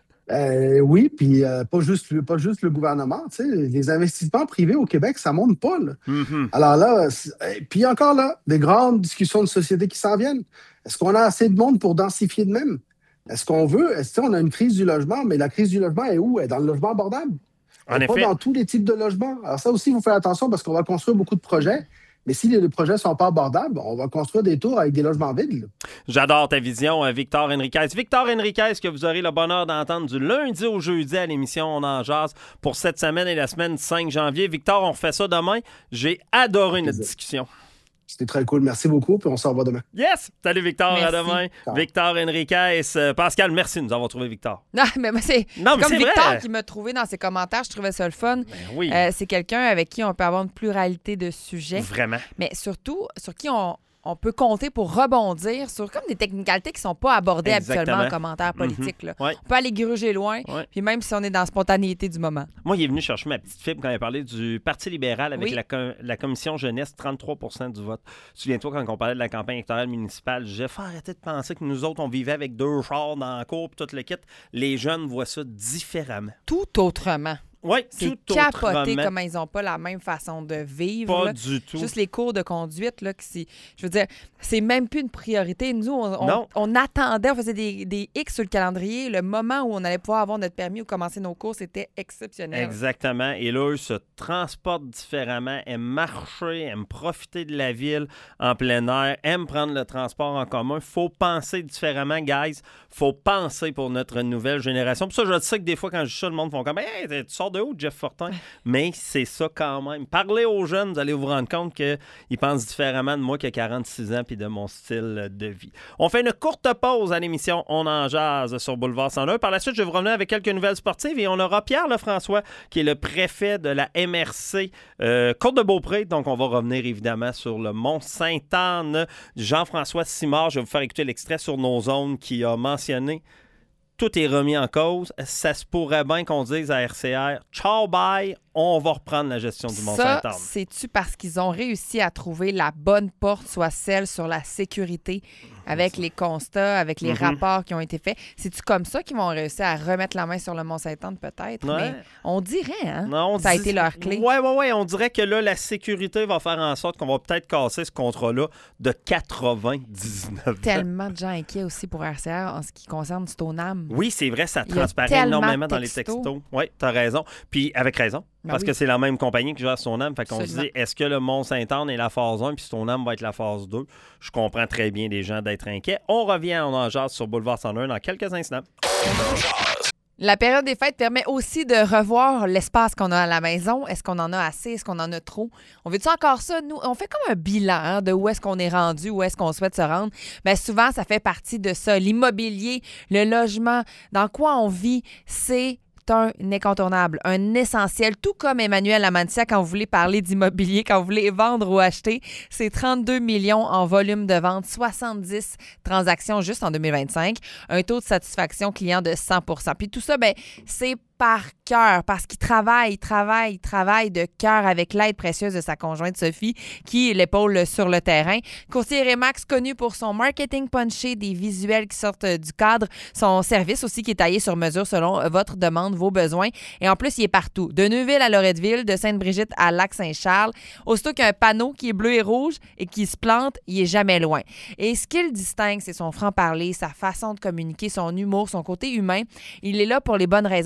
Oui, puis pas juste le gouvernement. Tu sais, les investissements privés au Québec, ça monte pas. Là. Mm-hmm. Alors là, puis encore là, des grandes discussions de société qui s'en viennent. Est-ce qu'on a assez de monde pour densifier de même? Est-ce qu'on a une crise du logement, mais la crise du logement est où? Elle est dans le logement abordable. En effet. Pas dans tous les types de logements. Alors ça aussi, il faut faire attention parce qu'on va construire beaucoup de projets. Mais si les projets ne sont pas abordables, on va construire des tours avec des logements vides. Là. J'adore ta vision, Victor Henriquez. Victor Henriquez, que vous aurez le bonheur d'entendre du lundi au jeudi à l'émission On en jase pour cette semaine et la semaine du 5 janvier. Victor, on refait ça demain. J'ai adoré notre discussion. C'était très cool. Merci beaucoup, puis on se revoit demain. Yes! Salut Victor, merci. À demain. Ciao. Victor Henriquez. Pascal, merci de nous avoir trouvé Victor. Non, mais moi, c'est comme Victor vrai. qui m'a trouvé dans ses commentaires. Je trouvais ça le fun. Ben oui. C'est quelqu'un avec qui on peut avoir une pluralité de sujets. Vraiment. Mais surtout, sur qui on peut compter pour rebondir sur comme des technicalités qui ne sont pas abordées habituellement en commentaires politiques. Là. Ouais. On peut aller gruger loin, puis même si on est dans la spontanéité du moment. Moi, il est venu chercher ma petite fibre quand il a parlé du Parti libéral avec la commission jeunesse, 33 % du vote. Souviens-toi, quand on parlait de la campagne électorale municipale, j'ai fait arrêter de penser que nous autres, on vivait avec 2 chars dans la cour, puis tout le kit. Les jeunes voient ça différemment. Tout autrement. Oui, c'est tout capoté autrement. comment ils n'ont pas la même façon de vivre. Pas du tout. Juste les cours de conduite, là, je veux dire, c'est même plus une priorité. Nous, on attendait, on faisait des X sur le calendrier. Le moment où on allait pouvoir avoir notre permis ou commencer nos cours, c'était exceptionnel. Exactement. Et là, eux se transportent différemment, aiment marcher, aiment profiter de la ville en plein air, aiment prendre le transport en commun. Il faut penser différemment, guys. Il faut penser pour notre nouvelle génération. Pour ça, je sais que des fois, quand je dis ça, le monde font comme « Hey, tu sors de où, Jeff Fortin? » Mais c'est ça quand même. Parlez aux jeunes, vous allez vous rendre compte qu'ils pensent différemment de moi qui a 46 ans puis de mon style de vie. On fait une courte pause à l'émission On en jase sur Boulevard 101. Par la suite, je vais vous revenir avec quelques nouvelles sportives et on aura Pierre Lefrançois qui est le préfet de la MRC Côte-de-Beaupré. Donc, on va revenir évidemment sur le Mont-Sainte-Anne. Jean-François Simard, je vais vous faire écouter l'extrait sur nos zones qui a mentionné tout est remis en cause. Ça se pourrait bien qu'on dise à RCR « Ciao, bye, on va reprendre la gestion du Mont-Sainte-Anne. » Ça, c'est-tu parce qu'ils ont réussi à trouver la bonne porte, soit celle sur la sécurité, avec les constats, avec les rapports qui ont été faits? C'est-tu comme ça qu'ils vont réussir à remettre la main sur le Mont-Sainte-Anne, peut-être? Ouais. Mais on dirait, hein? Non, ça a été leur clé. Oui. On dirait que là, la sécurité va faire en sorte qu'on va peut-être casser ce contrat-là de 99 ans. Tellement de gens inquiets aussi pour RCR en ce qui concerne Stoneham. Oui, c'est vrai, ça transparaît énormément dans les textos. Oui, t'as raison. Puis avec raison, parce que c'est la même compagnie qui gère Stoneham. Fait qu'on se dit, est-ce que le Mont-Sainte-Anne est la phase 1 puis Stoneham va être la phase 2? Je comprends très bien les gens d'être inquiets. On revient On en jase sur Boulevard 101 dans quelques instants. La période des fêtes permet aussi de revoir l'espace qu'on a à la maison. Est-ce qu'on en a assez? Est-ce qu'on en a trop? On veut-tu encore ça? Nous, on fait comme un bilan de où est-ce qu'on est rendu, où est-ce qu'on souhaite se rendre. Bien, souvent, ça fait partie de ça. L'immobilier, le logement, dans quoi on vit, c'est un incontournable, un essentiel. Tout comme Emmanuel Lamantia, quand vous voulez parler d'immobilier, quand vous voulez vendre ou acheter, c'est 32 millions en volume de vente, 70 transactions juste en 2025, un taux de satisfaction client de 100 %. Puis tout ça, ben, c'est par cœur, parce qu'il travaille de cœur avec l'aide précieuse de sa conjointe Sophie, qui l'épaule sur le terrain. Courtier Remax, connu pour son marketing punché, des visuels qui sortent du cadre, son service aussi qui est taillé sur mesure selon votre demande, vos besoins. Et en plus, il est partout. De Neuville à Loretteville, de Sainte-Brigitte à Lac-Saint-Charles. Aussitôt qu'il y a un panneau qui est bleu et rouge et qui se plante, il est jamais loin. Et ce qui le distingue, c'est son franc-parler, sa façon de communiquer, son humour, son côté humain. Il est là pour les bonnes raisons. Il est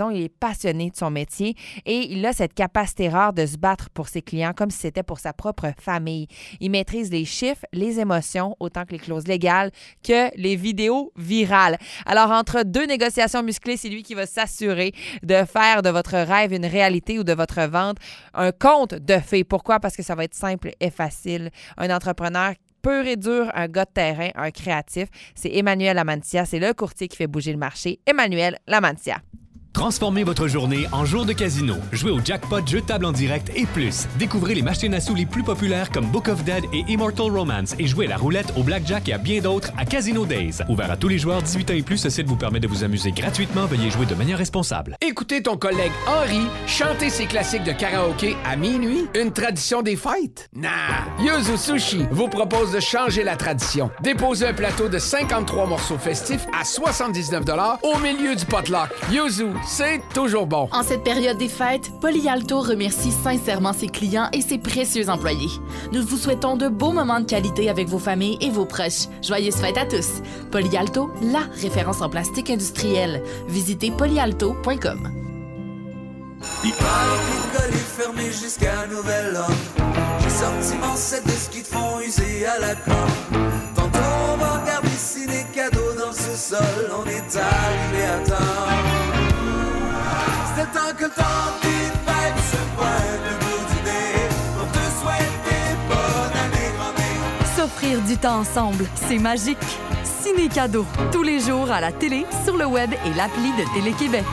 passionné de son métier et il a cette capacité rare de se battre pour ses clients comme si c'était pour sa propre famille. Il maîtrise les chiffres, les émotions, autant que les clauses légales, que les vidéos virales. Alors, entre 2 négociations musclées, c'est lui qui va s'assurer de faire de votre rêve une réalité ou de votre vente un conte de fées. Pourquoi? Parce que ça va être simple et facile. Un entrepreneur pur et dur, un gars de terrain, un créatif. C'est Emmanuel Lamantia. C'est le courtier qui fait bouger le marché. Emmanuel Lamantia. Transformez votre journée en jour de casino. Jouez au jackpot, jeux de table en direct et plus. Découvrez les machines à sous les plus populaires comme Book of Dead et Immortal Romance et jouez à la roulette, au blackjack et à bien d'autres à Casino Days. Ouvert à tous les joueurs 18 ans et plus, ce site vous permet de vous amuser gratuitement. Veuillez jouer de manière responsable. Écoutez ton collègue Henri chanter ses classiques de karaoké à minuit. Une tradition des fêtes? Nah! Yuzu Sushi vous propose de changer la tradition. Déposez un plateau de 53 morceaux festifs à 79$ au milieu du potluck. Yuzu, c'est toujours bon. En cette période des fêtes, Polyalto remercie sincèrement ses clients et ses précieux employés. Nous vous souhaitons de beaux moments de qualité avec vos familles et vos proches. Joyeuses fêtes à tous. Polyalto, la référence en plastique industriel. Visitez polyalto.com. Il paraît que l'école est fermée jusqu'à nouvel ordre. J'ai sorti mon set de ski de fond usé à la corde. Tantôt on va regarder si des cadeaux dans le sous-sol. On est arrivé à temps. C'est le temps que le temps des fêtes se pointe le bout du nez pour te souhaiter bonne année, grand-mère. S'offrir du temps ensemble, c'est magique. Ciné-cadeau, tous les jours à la télé, sur le web et l'appli de Télé-Québec.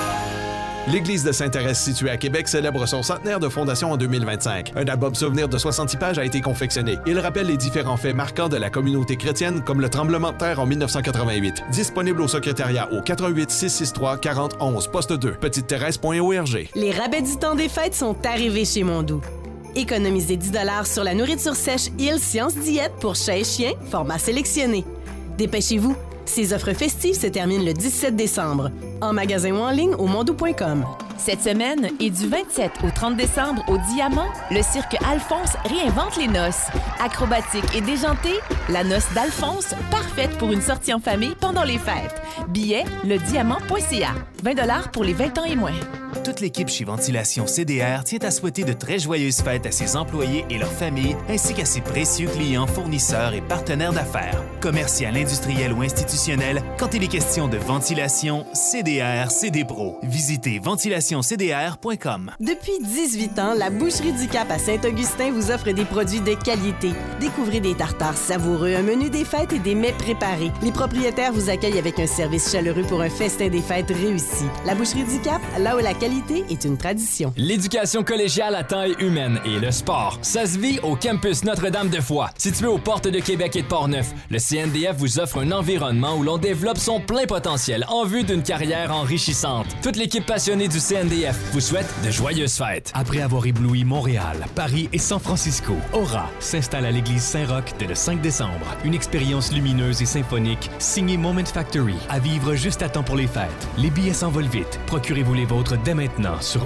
L'Église de Sainte-Thérèse située à Québec célèbre son centenaire de fondation en 2025. Un album souvenir de 66 pages a été confectionné. Il rappelle les différents faits marquants de la communauté chrétienne, comme le tremblement de terre en 1988. Disponible au secrétariat au 88 663 40 11, poste 2, petitethérèse.org. Les rabais du temps des fêtes sont arrivés chez Mondou. Économisez 10$ sur la nourriture sèche Il Science Diète pour chat et chien, format sélectionné. Dépêchez-vous, ces offres festives se terminent le 17 décembre. En magasin ou en ligne au mondou.com. Cette semaine et du 27 au 30 décembre au Diamant, le cirque Alphonse réinvente les noces. Acrobatique et déjantée, la noce d'Alphonse, parfaite pour une sortie en famille pendant les fêtes. Billets, lediamant.ca. 20$ pour les 20 ans et moins. Toute l'équipe chez Ventilation CDR tient à souhaiter de très joyeuses fêtes à ses employés et leurs familles, ainsi qu'à ses précieux clients, fournisseurs et partenaires d'affaires. Commercial, industriel ou institutionnel, quand il est question de ventilation, CDR, c'est des pros. Visitez ventilationcdr.com. Depuis 18 ans, la Boucherie du Cap à Saint-Augustin vous offre des produits de qualité. Découvrez des tartares savoureux, un menu des fêtes et des mets préparés. Les propriétaires vous accueillent avec un service chaleureux pour un festin des fêtes réussi. La Boucherie du Cap, là où la qualité est une tradition. L'éducation collégiale à taille humaine et le sport, ça se vit au campus Notre-Dame-de-Foix. Situé aux portes de Québec et de Portneuf, le CNDF vous offre un environnement où l'on développe son plein potentiel en vue d'une carrière enrichissante. Toute l'équipe passionnée du CNDF vous souhaite de joyeuses fêtes. Après avoir ébloui Montréal, Paris et San Francisco, Aura s'installe à l'église Saint-Roch dès le 5 décembre. Une expérience lumineuse et symphonique signée Moment Factory à vivre juste à temps pour les fêtes. Les billets s'envolent vite. Procurez-vous les vôtres dès maintenant sur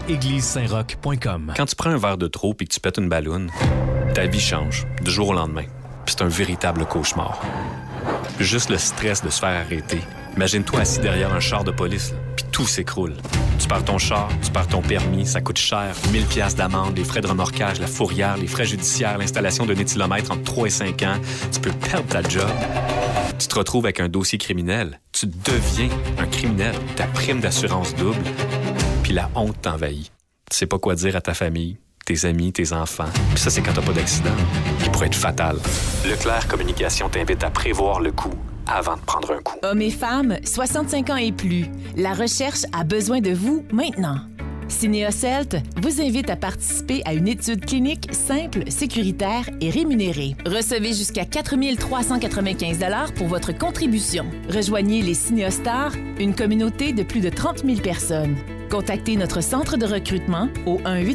auraéglisesaintroch.com. Quand tu prends un verre de trop et que tu pètes une balloune, ta vie change du jour au lendemain. Puis c'est un véritable cauchemar. Juste le stress de se faire arrêter. Imagine-toi assis derrière un char de police, puis tout s'écroule. Tu perds ton char, tu perds ton permis, ça coûte cher. 1000$ d'amende, les frais de remorquage, la fourrière, les frais judiciaires, l'installation d'un éthylomètre entre 3 et 5 ans. Tu peux perdre ta job. Tu te retrouves avec un dossier criminel. Tu deviens un criminel. Ta prime d'assurance double. Puis la honte t'envahit. Tu sais pas quoi dire à ta famille, tes amis, tes enfants. Puis ça, c'est quand t'as pas d'accident, qui pourrait être fatal. Leclerc Communication t'invite à prévoir le coup avant de prendre un coup. Hommes et femmes, 65 ans et plus. La recherche a besoin de vous maintenant. Cinéos Health vous invite à participer à une étude clinique simple, sécuritaire et rémunérée. Recevez jusqu'à 4 395 $ pour votre contribution. Rejoignez les Cinéostars, une communauté de plus de 30 000 personnes. Contactez notre centre de recrutement au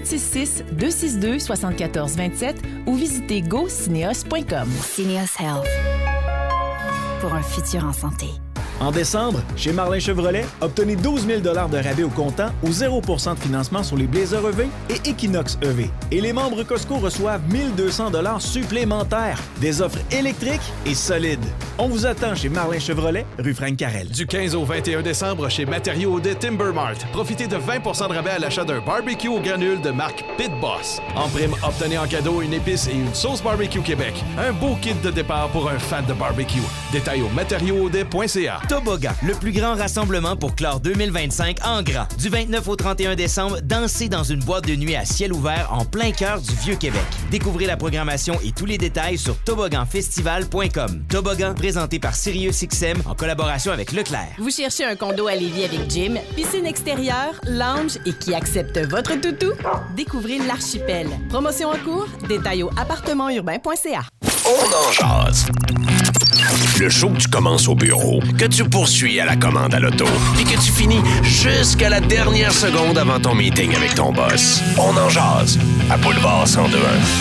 1-866-262-7427 ou visitez gocineos.com. Cineos Health. Pour un futur en santé. En décembre, chez Marlin Chevrolet, obtenez 12 000 $ de rabais au comptant ou 0% de financement sur les Blazer EV et Equinox EV. Et les membres Costco reçoivent 1 200 $ supplémentaires. Des offres électriques et solides. On vous attend chez Marlin Chevrolet, rue Frank-Carrel. Du 15 au 21 décembre, chez Matériaux Audet Timber Mart, profitez de 20 % de rabais à l'achat d'un barbecue aux granules de marque Pit Boss. En prime, obtenez en cadeau une épice et une sauce barbecue Québec. Un beau kit de départ pour un fan de barbecue. Détails au matériauxaudet.ca. Toboggan, le plus grand rassemblement pour clore 2025 en grand. Du 29 au 31 décembre, dansez dans une boîte de nuit à ciel ouvert en plein cœur du Vieux-Québec. Découvrez la programmation et tous les détails sur tobogganfestival.com. Toboggan, présenté par SiriusXM en collaboration avec Leclerc. Vous cherchez un condo à Lévis avec gym, piscine extérieure, lounge et qui accepte votre toutou? Découvrez l'Archipel. Promotion en cours, détails au appartementurbain.ca. On en jase. Le show que tu commences au bureau, que tu poursuis à la commande à l'auto, puis que tu finis jusqu'à la dernière seconde avant ton meeting avec ton boss. On en jase à Boulevard 1021.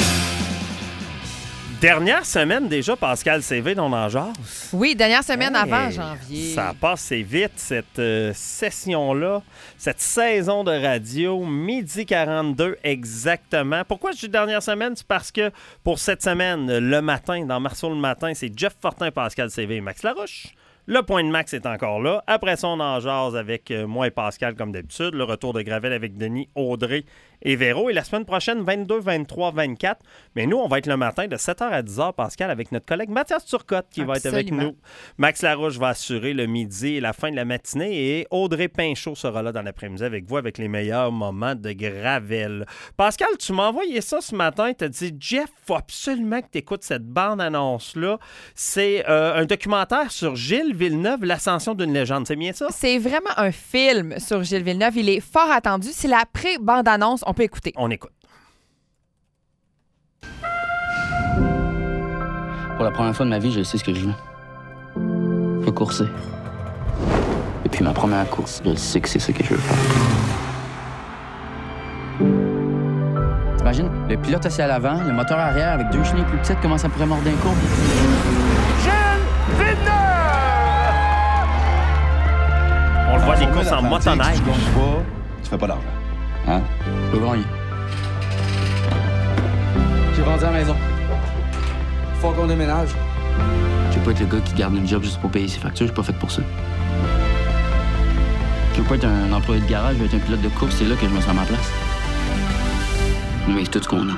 Dernière semaine déjà, Pascal CV, on en jase. Oui, dernière semaine avant janvier. Ça a passé vite, cette session-là, cette saison de radio, 12h42 exactement. Pourquoi je dis dernière semaine? C'est parce que pour cette semaine, le matin, dans Marceau le matin, c'est Jeff Fortin, Pascal CV et Max Larouche. Le point de Max est encore là. Après ça, on en jase avec moi et Pascal, comme d'habitude. Le retour de Gravel avec Denis, Audrey et Véro. Et la semaine prochaine, 22, 23, 24. Mais nous, on va être le matin de 7h à 10h, Pascal, avec notre collègue Mathias Turcotte qui va être avec nous. Max Larouche va assurer le midi et la fin de la matinée. Et Audrey Pinchot sera là dans l'après-midi avec vous, avec les meilleurs moments de Gravel. Pascal, tu m'as envoyé ça ce matin. Tu as dit, Jeff, faut absolument que tu écoutes cette bande-annonce-là. C'est un documentaire sur Gilles Villeneuve, l'ascension d'une légende. C'est bien ça? C'est vraiment un film sur Gilles Villeneuve. Il est fort attendu. C'est la pré-bande-annonce. On peut écouter. On écoute. Pour la première fois de ma vie, je sais ce que je veux. Je veux courser. Et puis ma première course, je sais que c'est ce que je veux faire. T'imagines, le pilote assis à l'avant, le moteur arrière avec deux chenilles plus petites, comment ça pourrait mordre un courbe? Gilles Villeneuve! On le voit des courses en motoneige. Tu fais pas d'argent. Hein? Je peux gagner. J'ai vendu à la maison. Faut qu'on déménage. Je veux pas être le gars qui garde une job juste pour payer ses factures. Je suis pas fait pour ça. Je veux pas être un employé de garage. Je veux être un pilote de course. C'est là que je me sens à ma place. On mérite tout ce qu'on a.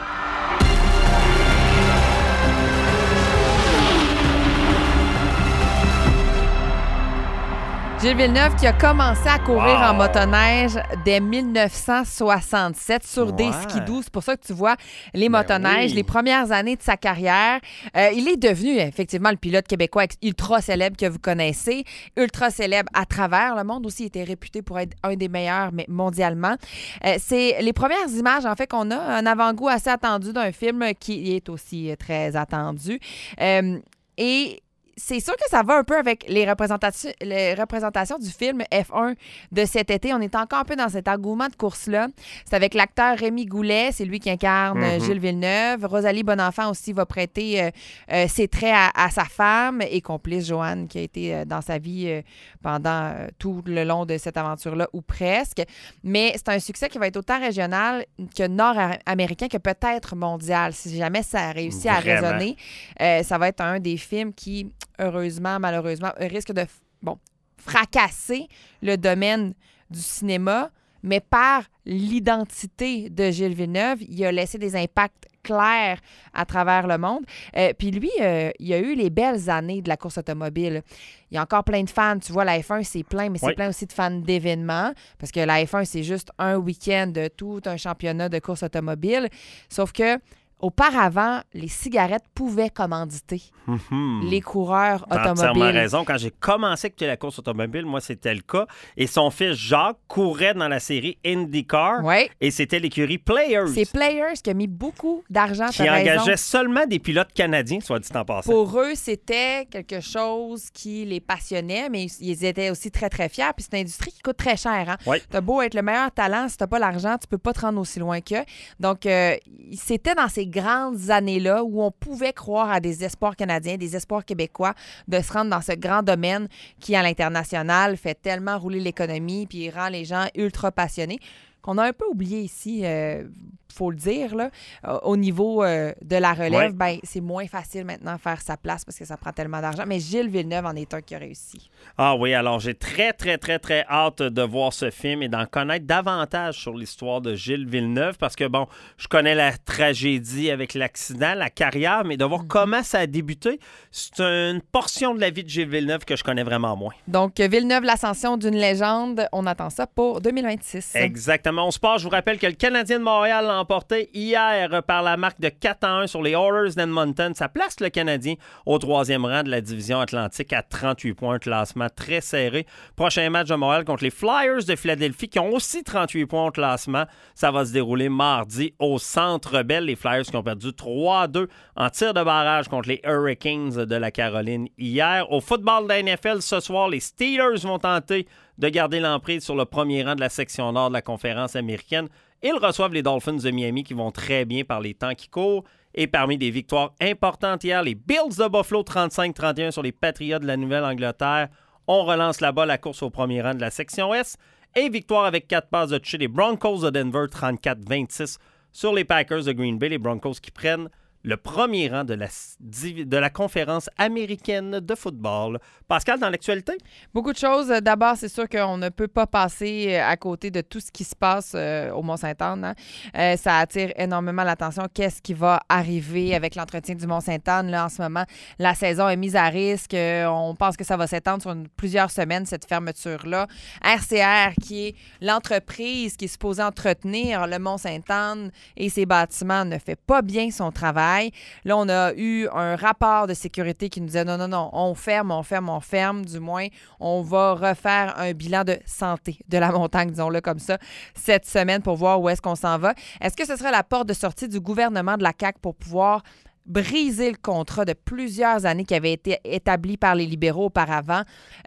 Gilles Villeneuve qui a commencé à courir en motoneige dès 1967 sur des skidoo. C'est pour ça que tu vois les motoneiges, les premières années de sa carrière. Il est devenu effectivement le pilote québécois ultra célèbre que vous connaissez, ultra célèbre à travers le monde aussi. Il était réputé pour être un des meilleurs, mais mondialement. C'est les premières images en fait qu'on a, un avant-goût assez attendu d'un film qui est aussi très attendu. Et c'est sûr que ça va un peu avec les représentations du film F1 de cet été. On est encore un peu dans cet engouement de course-là. C'est avec l'acteur Rémi Goulet, c'est lui qui incarne Gilles Villeneuve. Rosalie Bonenfant aussi va prêter ses traits à sa femme et complice Joanne, qui a été dans sa vie pendant tout le long de cette aventure-là, ou presque. Mais c'est un succès qui va être autant régional que nord-américain que peut-être mondial. Si jamais ça a réussi à résonner, ça va être un des films qui, heureusement, malheureusement, risque de fracasser le domaine du cinéma, mais par l'identité de Gilles Villeneuve, il a laissé des impacts clairs à travers le monde. Puis lui, il a eu les belles années de la course automobile. Il y a encore plein de fans. Tu vois, la F1, c'est plein, mais c'est plein aussi de fans d'événements, parce que la F1, c'est juste un week-end de tout un championnat de course automobile. Sauf que auparavant, les cigarettes pouvaient commanditer les coureurs automobiles. T'as entièrement raison. Quand j'ai commencé à écouter la course automobile, moi, c'était le cas. Et son fils Jacques courait dans la série IndyCar. Et c'était l'écurie Players. C'est Players qui a mis beaucoup d'argent. Qui engageait seulement des pilotes canadiens, soit dit en passant. Pour eux, c'était quelque chose qui les passionnait, mais ils étaient aussi très, très fiers. Puis c'est une industrie qui coûte très cher. Hein? T'as beau être le meilleur talent, si t'as pas l'argent, tu peux pas te rendre aussi loin qu'eux. Donc, c'était dans ces ces grandes années-là où on pouvait croire à des espoirs canadiens, des espoirs québécois, de se rendre dans ce grand domaine qui, à l'international, fait tellement rouler l'économie puis rend les gens ultra passionnés, qu'on a un peu oublié ici, faut le dire, là, au niveau de la relève, ben, c'est moins facile maintenant de faire sa place parce que ça prend tellement d'argent. Mais Gilles Villeneuve en est un qui a réussi. Ah oui, alors j'ai très, très, très, très hâte de voir ce film et d'en connaître davantage sur l'histoire de Gilles Villeneuve parce que, bon, je connais la tragédie avec l'accident, la carrière, mais de voir comment ça a débuté, c'est une portion de la vie de Gilles Villeneuve que je connais vraiment moins. Donc, Villeneuve, l'ascension d'une légende, on attend ça pour 2026. Exactement. On se passe, je vous rappelle que le Canadien de Montréal l'a emporté hier par la marque de 4-1 sur les Oilers d'Edmonton. Ça place le Canadien au 3e rang de la division Atlantique à 38 points, classement très serré. Prochain match de Montréal contre les Flyers de Philadelphie qui ont aussi 38 points au classement. Ça va se dérouler mardi au Centre Bell. Les Flyers qui ont perdu 3-2 en tir de barrage contre les Hurricanes de la Caroline hier. Au football de la NFL ce soir, les Steelers vont tenter de garder l'emprise sur le premier rang de la section nord de la conférence américaine. Ils reçoivent les Dolphins de Miami qui vont très bien par les temps qui courent. Et parmi des victoires importantes hier, les Bills de Buffalo 35-31 sur les Patriots de la Nouvelle-Angleterre. On relance là-bas la course au premier rang de la section Est. Et victoire avec 4 passes de toucher des Broncos de Denver 34-26 sur les Packers de Green Bay. Les Broncos qui prennent le premier rang de la conférence américaine de football. Pascal, dans l'actualité? Beaucoup de choses. D'abord, c'est sûr qu'on ne peut pas passer à côté de tout ce qui se passe au Mont-Sainte-Anne. Hein? Ça attire énormément l'attention. Qu'est-ce qui va arriver avec l'entretien du Mont-Sainte-Anne? Là, en ce moment, la saison est mise à risque. On pense que ça va s'étendre sur plusieurs semaines, cette fermeture-là. RCR, qui est l'entreprise qui est supposée entretenir le Mont-Sainte-Anne et ses bâtiments, ne fait pas bien son travail. Là, on a eu un rapport de sécurité qui nous disait non, on ferme. Du moins, on va refaire un bilan de santé de la montagne, disons-le comme ça, cette semaine pour voir où est-ce qu'on s'en va. Est-ce que ce serait la porte de sortie du gouvernement de la CAQ pour pouvoir briser le contrat de plusieurs années qui avait été établi par les libéraux auparavant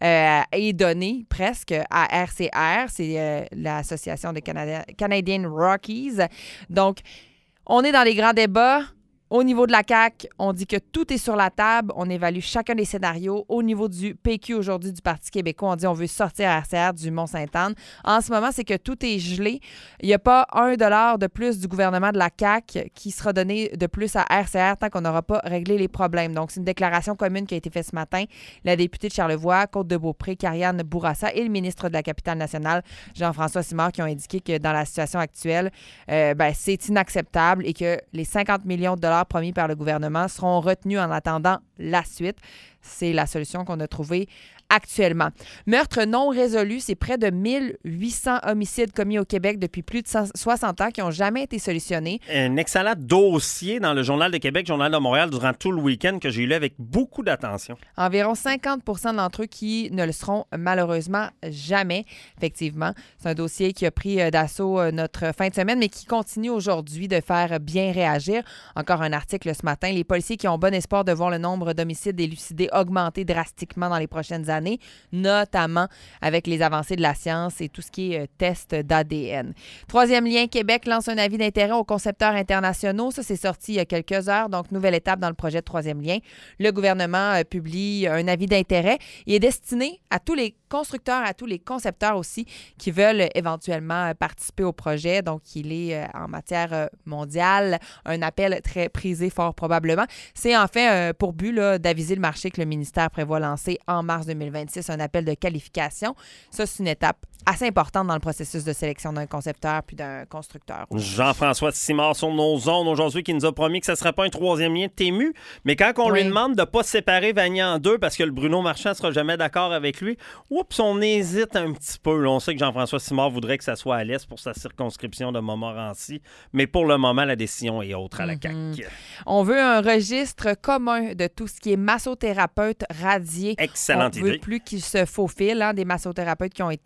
et donné presque à RCR, c'est l'Association des Canadian Rockies. Donc, on est dans les grands débats. Au niveau de la CAQ, on dit que tout est sur la table. On évalue chacun des scénarios. Au niveau du PQ aujourd'hui, du Parti québécois, on dit on veut sortir RCR du Mont-Sainte-Anne. En ce moment, c'est que tout est gelé. Il n'y a pas $1 de plus du gouvernement de la CAQ qui sera donné de plus à RCR tant qu'on n'aura pas réglé les problèmes. Donc, c'est une déclaration commune qui a été faite ce matin. La députée de Charlevoix, Côte-de-Beaupré, Karianne Bourassa et le ministre de la Capitale-Nationale, Jean-François Simard, qui ont indiqué que dans la situation actuelle, c'est inacceptable et que les 50 millions de dollars promis par le gouvernement seront retenus en attendant la suite. C'est la solution qu'on a trouvée actuellement. Meurtre non résolu, c'est près de 1800 homicides commis au Québec depuis plus de 60 ans qui n'ont jamais été solutionnés. Un excellent dossier dans le Journal de Québec, Journal de Montréal, durant tout le week-end que j'ai lu avec beaucoup d'attention. Environ 50 % d'entre eux qui ne le seront malheureusement jamais, effectivement. C'est un dossier qui a pris d'assaut notre fin de semaine, mais qui continue aujourd'hui de faire bien réagir. Encore un article ce matin. Les policiers qui ont bon espoir de voir le nombre d'homicides élucidés augmenter drastiquement dans les prochaines années, notamment avec les avancées de la science et tout ce qui est test d'ADN. Troisième lien, Québec lance un avis d'intérêt aux concepteurs internationaux. Ça, c'est sorti il y a quelques heures, donc nouvelle étape dans le projet de troisième lien. Le gouvernement publie un avis d'intérêt. Il est destiné à tous les constructeurs, à tous les concepteurs aussi qui veulent éventuellement participer au projet. Donc, il est en matière mondiale un appel très prisé, fort probablement. C'est en fait pour but d'aviser le marché que le ministère prévoit lancer en mars 2026 un appel de qualification. Ça, c'est une étape assez importante dans le processus de sélection d'un concepteur puis d'un constructeur. Jean-François Simard sur nos ondes aujourd'hui qui nous a promis que ce ne serait pas un troisième lien de TMU, mais quand on lui demande de ne pas séparer Vanier en deux parce que le Bruno Marchand ne sera jamais d'accord avec lui, oups, on hésite un petit peu. Là, on sait que Jean-François Simard voudrait que ça soit à l'est pour sa circonscription de Montmorency, mais pour le moment, la décision est autre à la CAQ. On veut un registre commun de tout ce qui est massothérapeute radié. Excellente idée. On veut plus qu'il se faufile, des massothérapeutes qui ont été radiés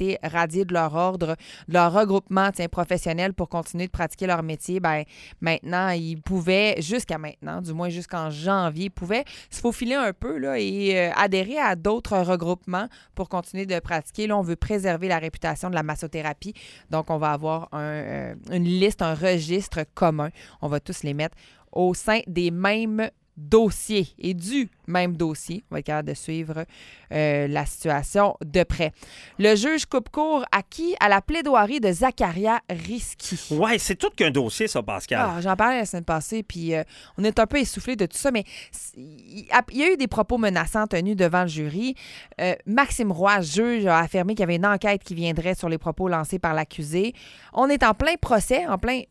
radiés de leur ordre, de leur regroupement professionnel pour continuer de pratiquer leur métier, maintenant, ils pouvaient, jusqu'à maintenant, du moins jusqu'en janvier, pouvaient se faufiler un peu là, et adhérer à d'autres regroupements pour continuer de pratiquer. Là, on veut préserver la réputation de la massothérapie. Donc, on va avoir une liste, un registre commun. On va tous les mettre au sein des mêmes dossiers et du même dossier. On va être capable de suivre la situation de près. Le juge coupe court à qui? À la plaidoirie de Zakaria Risky. Ouais, c'est tout qu'un dossier, ça, Pascal. J'en parlais la semaine passée, puis on est un peu essoufflé de tout ça, mais il y a eu des propos menaçants tenus devant le jury. Maxime Roy, juge, a affirmé qu'il y avait une enquête qui viendrait sur les propos lancés par l'accusé. On est en plein procès, en plein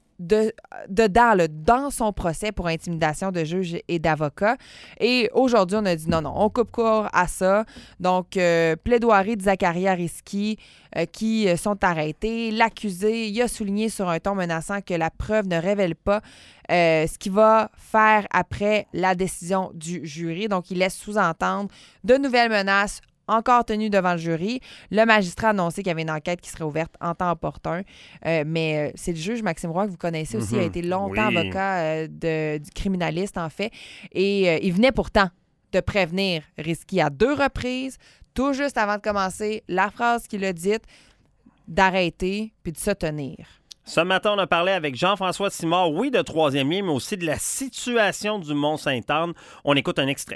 dans son procès pour intimidation de juges et d'avocats. Et aujourd'hui, on a dit non, on coupe court à ça. Donc, plaidoirie de Zakaria Risky qui sont arrêtés. L'accusé, il a souligné sur un ton menaçant que la preuve ne révèle pas ce qu'il va faire après la décision du jury. Donc, il laisse sous-entendre de nouvelles menaces encore tenu devant le jury. Le magistrat a annoncé qu'il y avait une enquête qui serait ouverte en temps opportun. Mais c'est le juge Maxime Roy que vous connaissez aussi. Il a été longtemps avocat du criminaliste, en fait. Et il venait pourtant de prévenir Risky à 2 reprises, tout juste avant de commencer la phrase qu'il a dite, d'arrêter puis de se tenir. Ce matin, on a parlé avec Jean-François Simard, oui, de troisième lien, mais aussi de la situation du Mont-Sainte-Anne. On écoute un extrait.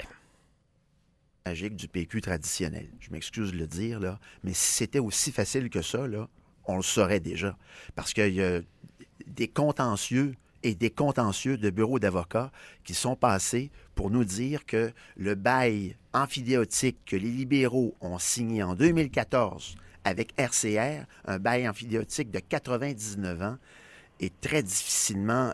Du PQ traditionnel. Je m'excuse de le dire, là, mais si c'était aussi facile que ça, là, on le saurait déjà. Parce qu'il y a des contentieux et des contentieux de bureaux d'avocats qui sont passés pour nous dire que le bail amphidéotique que les libéraux ont signé en 2014 avec RCR, un bail amphidéotique de 99 ans, est très difficilement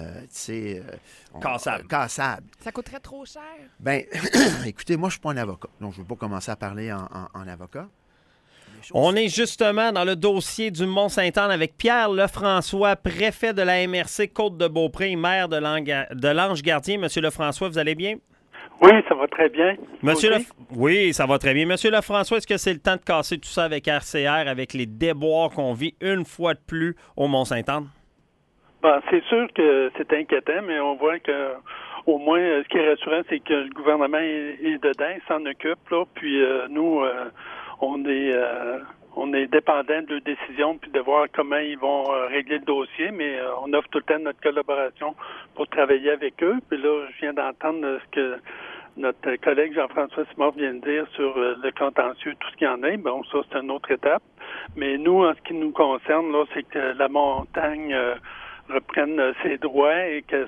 cassable. Ça coûterait trop cher? Bien, écoutez, moi, je ne suis pas un avocat, donc je ne veux pas commencer à parler en avocat. On est justement dans le dossier du Mont-Sainte-Anne avec Pierre Lefrançois, préfet de la MRC Côte-de-Beaupré, maire de l'Ange-Gardien. Monsieur Lefrançois, vous allez bien? Oui, ça va très bien. Oui, ça va très bien. Monsieur Lefrançois, est-ce que c'est le temps de casser tout ça avec RCR, avec les déboires qu'on vit une fois de plus au Mont-Sainte-Anne? Bon, c'est sûr que c'est inquiétant, mais on voit que au moins, ce qui est rassurant, c'est que le gouvernement est dedans, il s'en occupe, là, puis nous, on est dépendant de leurs décisions puis de voir comment ils vont régler le dossier, mais on offre tout le temps notre collaboration pour travailler avec eux. Puis là, je viens d'entendre ce que notre collègue Jean-François Simard vient de dire sur le contentieux, tout ce qu'il y en a. Bon, ça, c'est une autre étape. Mais nous, en ce qui nous concerne, là, c'est que la montagne reprenne ses droits et qu'elle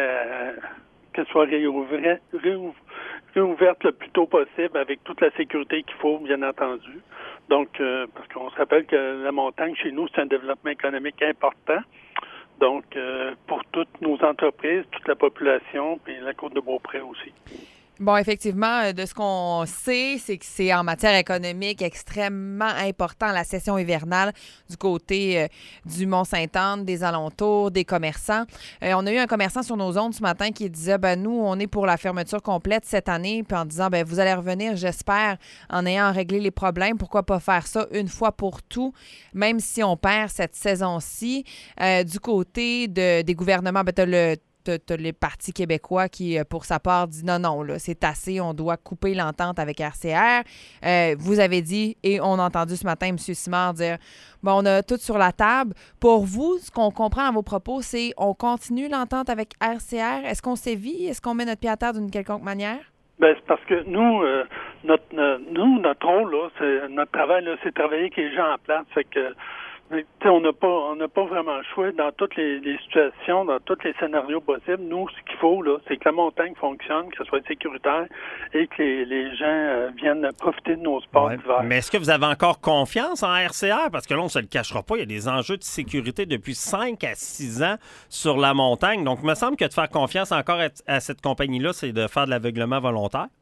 soit réouverte le plus tôt possible avec toute la sécurité qu'il faut, bien entendu. Donc, parce qu'on se rappelle que la montagne, chez nous, c'est un développement économique important. Donc, pour toutes nos entreprises, toute la population, puis la Côte-de-Beaupré aussi. Bon, effectivement, de ce qu'on sait, c'est que c'est en matière économique extrêmement important la session hivernale du côté du Mont-Sainte-Anne, des alentours, des commerçants. On a eu un commerçant sur nos ondes ce matin qui disait, nous, on est pour la fermeture complète cette année, puis en disant, vous allez revenir, j'espère, en ayant réglé les problèmes. Pourquoi pas faire ça une fois pour tout, même si on perd cette saison-ci. Du côté des gouvernements, t'as les partis québécois qui, pour sa part, dit non, là, c'est assez, on doit couper l'entente avec RCR. Vous avez dit, et on a entendu ce matin M. Simard dire, on a tout sur la table. Pour vous, ce qu'on comprend dans vos propos, c'est on continue l'entente avec RCR. Est-ce qu'on sévit? Est-ce qu'on met notre pied à terre d'une quelconque manière? C'est parce que nous, notre rôle, là, notre travail, là, c'est travailler avec les gens en place. Fait que on n'a pas vraiment le choix dans toutes les situations, dans tous les scénarios possibles. Nous, ce qu'il faut, là, c'est que la montagne fonctionne, que ce soit sécuritaire et que les gens viennent profiter de nos sports d'hiver. Mais est-ce que vous avez encore confiance en RCR? Parce que là, on ne se le cachera pas, il y a des enjeux de sécurité depuis 5 à 6 ans sur la montagne. Donc, il me semble que de faire confiance encore à cette compagnie-là, c'est de faire de l'aveuglement volontaire.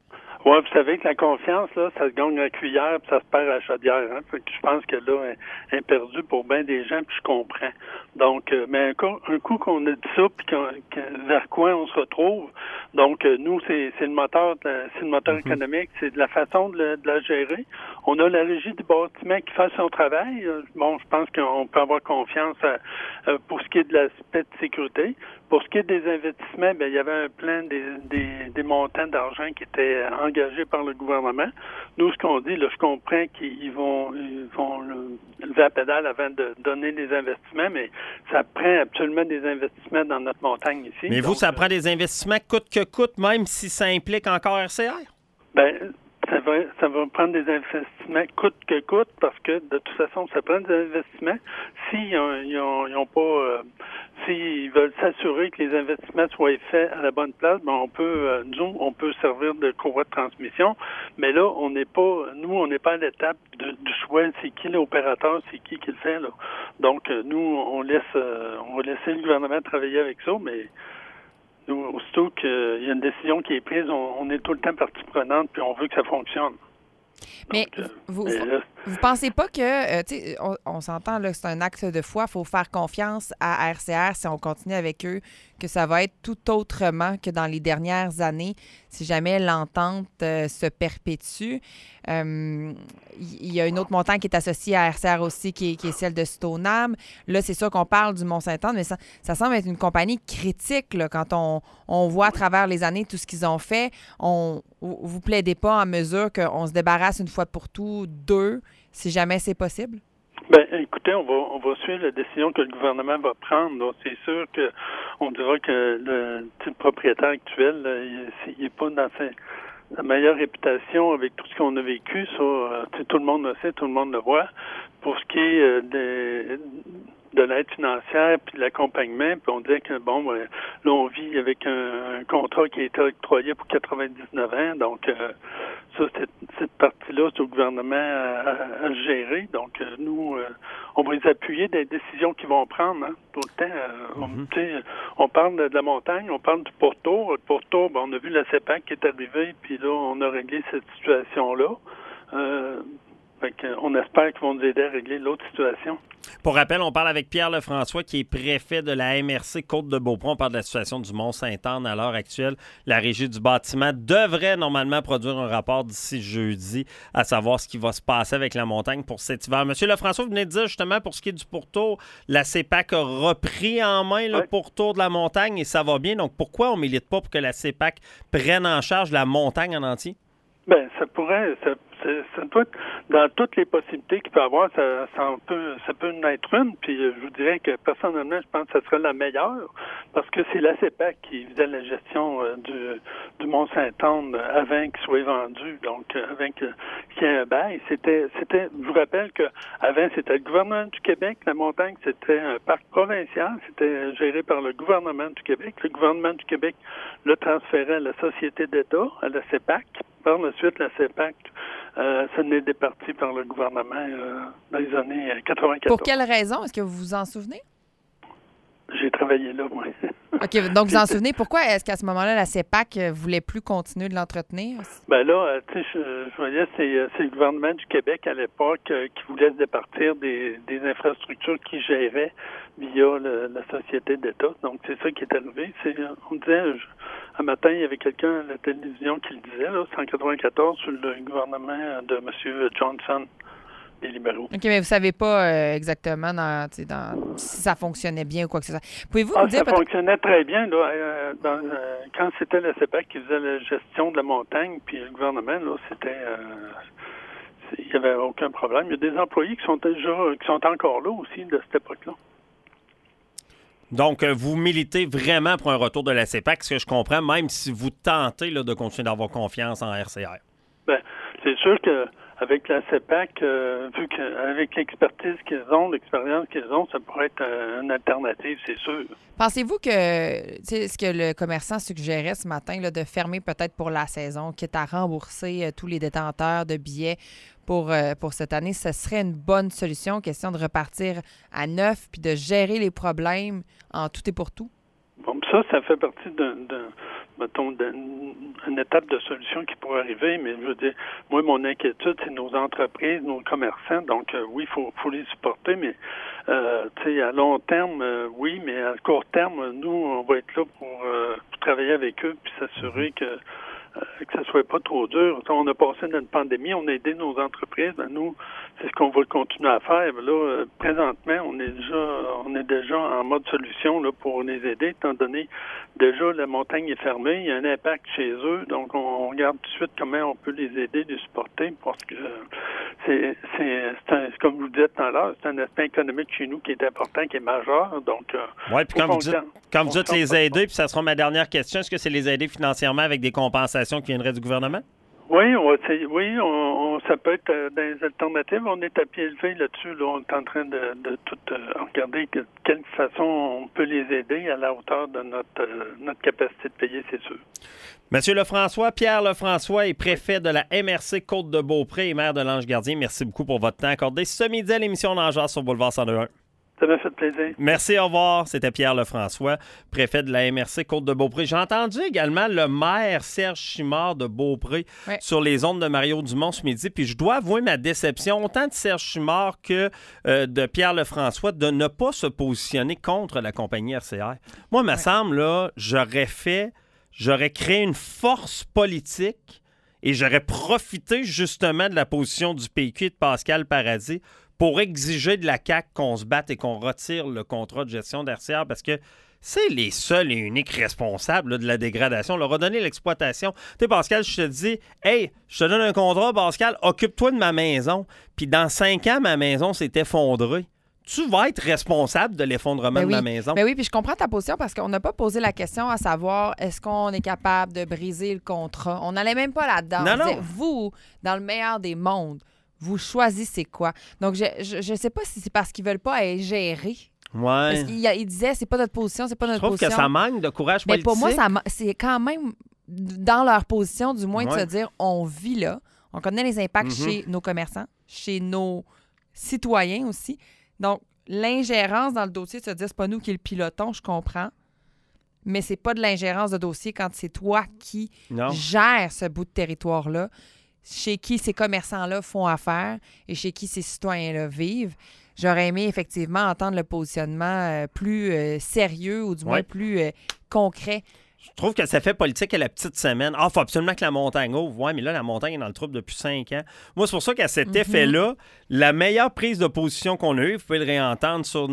Oui, vous savez que la confiance, là, ça se gagne à la cuillère puis ça se perd à la chaudière. Hein? Fait que je pense que là, elle est perdue pour bien des gens, puis je comprends. Donc, mais un coup qu'on a dit ça, puis vers quoi on se retrouve, donc nous, c'est le moteur, c'est le moteur économique, c'est de la façon de la gérer. On a la régie du bâtiment qui fait son travail. Bon, je pense qu'on peut avoir confiance pour ce qui est de l'aspect de sécurité. Pour ce qui est des investissements, bien, il y avait un plan des montants d'argent qui étaient engagés par le gouvernement. Nous, ce qu'on dit, là, je comprends qu'ils vont lever la pédale avant de donner des investissements, mais ça prend absolument des investissements dans notre montagne ici. Mais vous, ça prend des investissements coûte que coûte, même si ça implique encore RCR? Bien, ça va prendre des investissements coûte que coûte, parce que de toute façon, ça prend des investissements. S'ils ont pas, s'ils veulent s'assurer que les investissements soient faits à la bonne place, ben on peut servir de courroie de transmission. Mais là, on n'est pas à l'étape du choix. C'est qui l'opérateur, c'est qui le fait là. Donc nous, on va laisser le gouvernement travailler avec ça, mais nous, aussitôt qu'il y a une décision qui est prise, on est tout le temps partie prenante, puis on veut que ça fonctionne. Mais vous pensez pas que, on s'entend là que c'est un acte de foi, il faut faire confiance à RCR si on continue avec eux, que ça va être tout autrement que dans les dernières années si jamais l'entente se perpétue. Il y a une autre montagne qui est associée à RCR aussi, qui est celle de Stoneham. Là, c'est sûr qu'on parle du Mont-Saint-Anne, mais ça semble être une compagnie critique là, quand on voit à travers les années tout ce qu'ils ont fait. Vous plaidez pas en mesure qu'on se débarrasse une fois pour tout d'eux, si jamais c'est possible? Ben, écoutez, on va suivre la décision que le gouvernement va prendre. Donc, c'est sûr que on dira que le type propriétaire actuel, il n'est pas dans sa meilleure réputation avec tout ce qu'on a vécu. Ça, tout le monde le sait, tout le monde le voit. Pour ce qui est de l'aide financière puis de l'accompagnement, puis on dirait que là on vit avec un contrat qui a été octroyé pour 99 ans, donc ça cette partie-là c'est au gouvernement à gérer, donc nous on va les appuyer des décisions qu'ils vont prendre tout le temps. On parle de la montagne, on parle du pourtour. Le pourtour, on a vu la CEPAC qui est arrivée, puis là on a réglé cette situation-là. On espère qu'ils vont nous aider à régler l'autre situation. Pour rappel, on parle avec Pierre Lefrançois, qui est préfet de la MRC Côte-de-Beaupré. On parle de la situation du Mont-Saint-Anne à l'heure actuelle. La régie du bâtiment devrait normalement produire un rapport d'ici jeudi, à savoir ce qui va se passer avec la montagne pour cet hiver. Monsieur Lefrançois, vous venez de dire justement, pour ce qui est du pourtour, la CEPAC a repris en main le pourtour de la montagne et ça va bien. Donc, pourquoi on ne milite pas pour que la CEPAC prenne en charge la montagne en entier? Bien, ça pourrait... Ça doit être dans toutes les possibilités qu'il peut y avoir, ça peut en être une, puis je vous dirais que personnellement, je pense que ça serait la meilleure, parce que c'est la CEPAC qui faisait la gestion du Mont-Saint-Anne avant qu'il soit vendu, donc avant qu'il y ait un bail. C'était, je vous rappelle que avant c'était le gouvernement du Québec, la montagne c'était un parc provincial, c'était géré par le gouvernement du Québec. Le gouvernement du Québec le transférait à la Société d'État, à la CEPAC. Par la suite, la CEPAC, ça n'est départi par le gouvernement dans les années 94. Pour quelle raison? Est-ce que vous vous en souvenez? J'ai travaillé là, moi. OK, donc vous en souvenez. Pourquoi est-ce qu'à ce moment-là, la CEPAC ne voulait plus continuer de l'entretenir? Ben là, tu sais, je voyais, c'est le gouvernement du Québec à l'époque qui voulait se départir des infrastructures qu'il gérait via la Société d'État. Donc, c'est ça qui est arrivé. On disait, un matin, il y avait quelqu'un à la télévision qui le disait, là, 194, sur le gouvernement de M. Johnson. Les libéraux. OK, mais vous ne savez pas exactement si ça fonctionnait bien ou quoi que ce soit. Pouvez-vous nous dire... Ça fonctionnait très bien. Là, quand c'était la CEPAC qui faisait la gestion de la montagne, puis le gouvernement, là, c'était... il n'y avait aucun problème. Il y a des employés qui sont encore là aussi de cette époque-là. Donc, vous militez vraiment pour un retour de la CEPAC, ce que je comprends, même si vous tentez là, de continuer d'avoir confiance en RCR. Bien, c'est sûr que avec la CEPAC, vu qu'avec l'expertise qu'ils ont, l'expérience qu'ils ont, ça pourrait être une alternative, c'est sûr. Pensez-vous que ce que le commerçant suggérait ce matin, là, de fermer peut-être pour la saison, quitte à rembourser tous les détenteurs de billets pour cette année, ce serait une bonne solution, question de repartir à neuf puis de gérer les problèmes en tout et pour tout? Bon, ça fait partie mettons, une étape de solution qui pourrait arriver, mais je veux dire, moi, mon inquiétude, c'est nos entreprises, nos commerçants, donc oui, il faut les supporter, mais tu sais, à long terme, oui, mais à court terme, nous, on va être là pour travailler avec eux, puis s'assurer que ça soit pas trop dur. On a passé une pandémie, on a aidé nos entreprises. Ben nous, c'est ce qu'on va continuer à faire. Ben là, présentement, on est déjà en mode solution là, pour les aider, étant donné déjà la montagne est fermée, il y a un impact chez eux, donc on regarde tout de suite comment on peut les aider, les supporter, parce que c'est comme je vous disais tout à l'heure, c'est un aspect économique chez nous qui est important, qui est majeur. Donc, oui, puis quand vous dites les aider, puis ça sera ma dernière question, est-ce que c'est les aider financièrement avec des compensations qui viendraient du gouvernement? Oui, ça peut être dans les alternatives. On est à pied levé là-dessus. Là, on est en train de tout regarder de quelle façon on peut les aider à la hauteur de notre capacité de payer, c'est sûr. Monsieur Lefrançois, Pierre Lefrançois est préfet de la MRC Côte-de-Beaupré et maire de l'Ange-Gardien. Merci beaucoup pour votre temps accordé ce midi à l'émission Nageur sur Boulevard 102.1. Ça m'a fait plaisir. Merci, au revoir. C'était Pierre Lefrançois, préfet de la MRC Côte-de-Beaupré. J'ai entendu également le maire Serge Chimard de Beaupré sur les ondes de Mario Dumont ce midi. Puis je dois avouer ma déception, autant de Serge Chimard que de Pierre Lefrançois, de ne pas se positionner contre la compagnie RCR. Moi, il me semble, là, j'aurais créé une force politique et j'aurais profité justement de la position du PQ et de Pascal Paradis pour exiger de la CAQ qu'on se batte et qu'on retire le contrat de gestion d'RCR parce que c'est les seuls et uniques responsables là, de la dégradation. On leur a donné l'exploitation. Tu sais, Pascal, je te dis, hey, je te donne un contrat, Pascal, occupe-toi de ma maison. Puis dans 5 ans, ma maison s'est effondrée. Tu vas être responsable de l'effondrement de ma maison. Ben oui, puis je comprends ta position parce qu'on n'a pas posé la question à savoir est-ce qu'on est capable de briser le contrat. On n'allait même pas là-dedans. Non, non. Vous, dans le meilleur des mondes, vous choisissez quoi? Donc, je sais pas si c'est parce qu'ils veulent pas être gérés. Ouais. Parce qu'il disait, c'est pas notre position, c'est pas notre position. Je trouve que ça manque de courage politique. Mais pour moi, c'est quand même dans leur position, du moins, de se dire, on vit là, on connaît les impacts chez nos commerçants, chez nos citoyens aussi. Donc, l'ingérence dans le dossier, de se dire, c'est pas nous qui le pilotons, je comprends. Mais c'est pas de l'ingérence de dossier quand c'est toi qui gères ce bout de territoire-là, chez qui ces commerçants-là font affaire et chez qui ces citoyens-là vivent. J'aurais aimé effectivement entendre le positionnement plus sérieux ou du moins plus concret. Je trouve que ça fait politique à la petite semaine. Ah, il faut absolument que la montagne ouvre. Oui, mais là, la montagne est dans le trouble depuis 5 ans. Moi, c'est pour ça qu'à cet effet-là, la meilleure prise de position qu'on a eue, vous pouvez le réentendre sur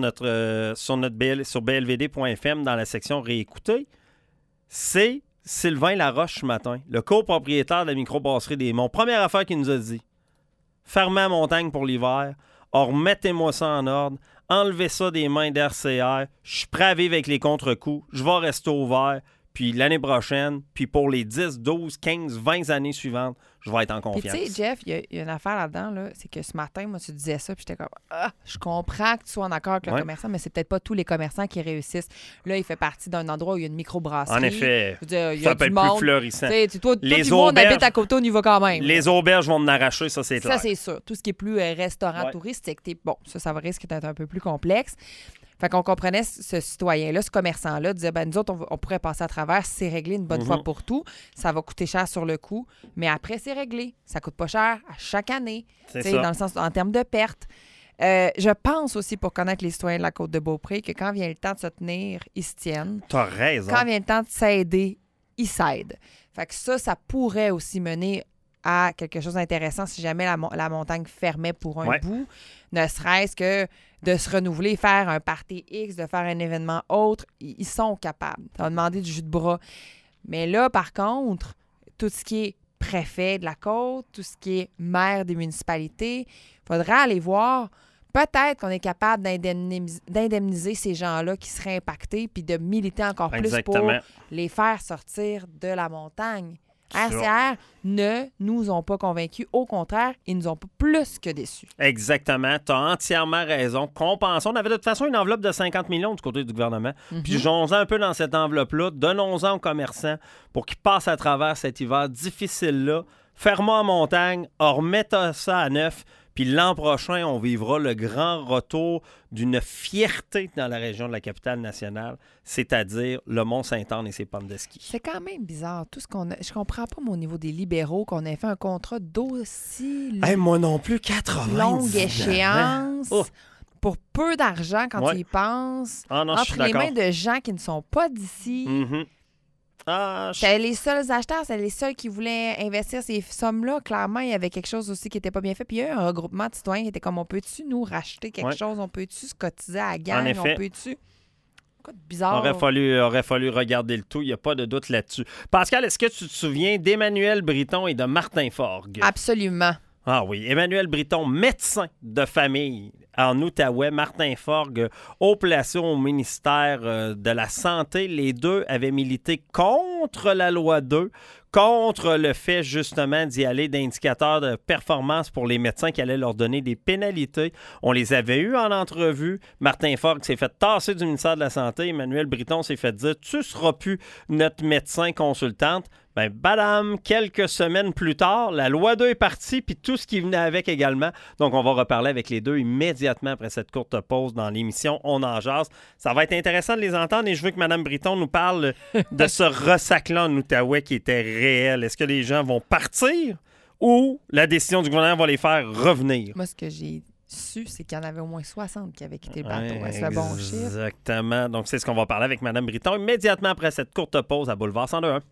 sur blvd.fm dans la section Réécouter, c'est Sylvain Laroche ce matin, le copropriétaire de la microbrasserie des Monts. Première affaire qu'il nous a dit, fermez la montagne pour l'hiver, remettez-moi ça en ordre, enlevez ça des mains d'RCR, je suis prêt à vivre avec les contre-coups, je vais rester ouvert, puis l'année prochaine, puis pour les 10, 12, 15, 20 années suivantes, je vais être en confiance. Puis tu sais, Jeff, il y a une affaire là-dedans, là, c'est que ce matin, moi, tu disais ça, puis j'étais comme, je comprends que tu sois en accord avec le commerçant, mais c'est peut-être pas tous les commerçants qui réussissent. Là, il fait partie d'un endroit où il y a une microbrasserie. En effet, ça peut être plus florissant. Toi, du monde habite à côté, on y va quand même. Les auberges vont en arracher, ça, c'est clair. Ça, c'est sûr. Tout ce qui est plus restaurant touristique, ça va risquer d'être un peu plus complexe. Fait qu'on comprenait ce citoyen-là, ce commerçant-là, disait, nous autres, on pourrait passer à travers, c'est réglé une bonne fois pour tout. Ça va coûter cher sur le coup, mais après, c'est réglé. Ça coûte pas cher à chaque année. C'est ça. Dans le sens, en termes de pertes. Je pense aussi, pour connaître les citoyens de la Côte-de-Beaupré, que quand vient le temps de se tenir, ils se tiennent. T'as raison. Quand vient le temps de s'aider, ils s'aident. Fait que ça pourrait aussi mener à quelque chose d'intéressant si jamais la montagne fermait pour un bout, ne serait-ce que de se renouveler, faire un party X, de faire un événement autre, ils sont capables. Ça va demander du jus de bras. Mais là, par contre, tout ce qui est préfet de la Côte, tout ce qui est maire des municipalités, il faudra aller voir. Peut-être qu'on est capable d'indemniser ces gens-là qui seraient impactés puis de militer encore plus pour les faire sortir de la montagne. RCR ne nous ont pas convaincus. Au contraire, ils nous ont pas plus que déçus. Exactement. Tu as entièrement raison. Compensons. On avait de toute façon une enveloppe de 50 millions du côté du gouvernement. Puis jouons-en un peu dans cette enveloppe-là. Donnons-en aux commerçants pour qu'ils passent à travers cet hiver difficile-là. Fermons en montagne, remettons ça à neuf. Puis Puis l'an prochain, on vivra le grand retour d'une fierté dans la région de la capitale nationale, c'est-à-dire le Mont-Saint-Anne et ses pentes de ski. C'est quand même bizarre, tout ce qu'on a. Je comprends pas, au niveau des libéraux, qu'on ait fait un contrat d'aussi moi non plus, 80 longue échéance. Oh. Pour peu d'argent quand Ouais. tu y penses, Ah non, je suis entre les d'accord. mains de gens qui ne sont pas d'ici. Mhm. C'était les seuls acheteurs, c'était les seuls qui voulaient investir ces sommes-là. Clairement, il y avait quelque chose aussi qui n'était pas bien fait. Puis il y a eu un regroupement de citoyens qui était comme, on peut-tu nous racheter quelque Ouais. chose? On peut-tu se cotiser à la gang? En effet. On peut-tu... Quoi de bizarre? Aurait fallu regarder le tout, il n'y a pas de doute là-dessus. Pascal, est-ce que tu te souviens d'Emmanuel Briton et de Martin Forgue? Absolument. Ah oui, Emmanuel Briton, médecin de famille en Outaouais, Martin Forgue, haut placé au ministère de la Santé. Les deux avaient milité contre la loi 2, contre le fait justement d'y aller d'indicateurs de performance pour les médecins qui allaient leur donner des pénalités. On les avait eus en entrevue. Martin Forgue s'est fait tasser du ministère de la Santé. Emmanuel Briton s'est fait dire « Tu ne seras plus notre médecin consultante ». Ben, badam, quelques semaines plus tard, la loi 2 est partie, puis tout ce qui venait avec également. Donc, on va reparler avec les deux immédiatement après cette courte pause dans l'émission On en jase. Ça va être intéressant de les entendre et je veux que Mme Briton nous parle de ce ressac-là en Outaouais qui était réel. Est-ce que les gens vont partir ou la décision du gouvernement va les faire revenir? Moi, ce que j'ai su, c'est qu'il y en avait au moins 60 qui avaient quitté le bateau. C'est un bon chiffre. Exactement. Donc, c'est ce qu'on va parler avec Mme Briton immédiatement après cette courte pause à Boulevard 102.1.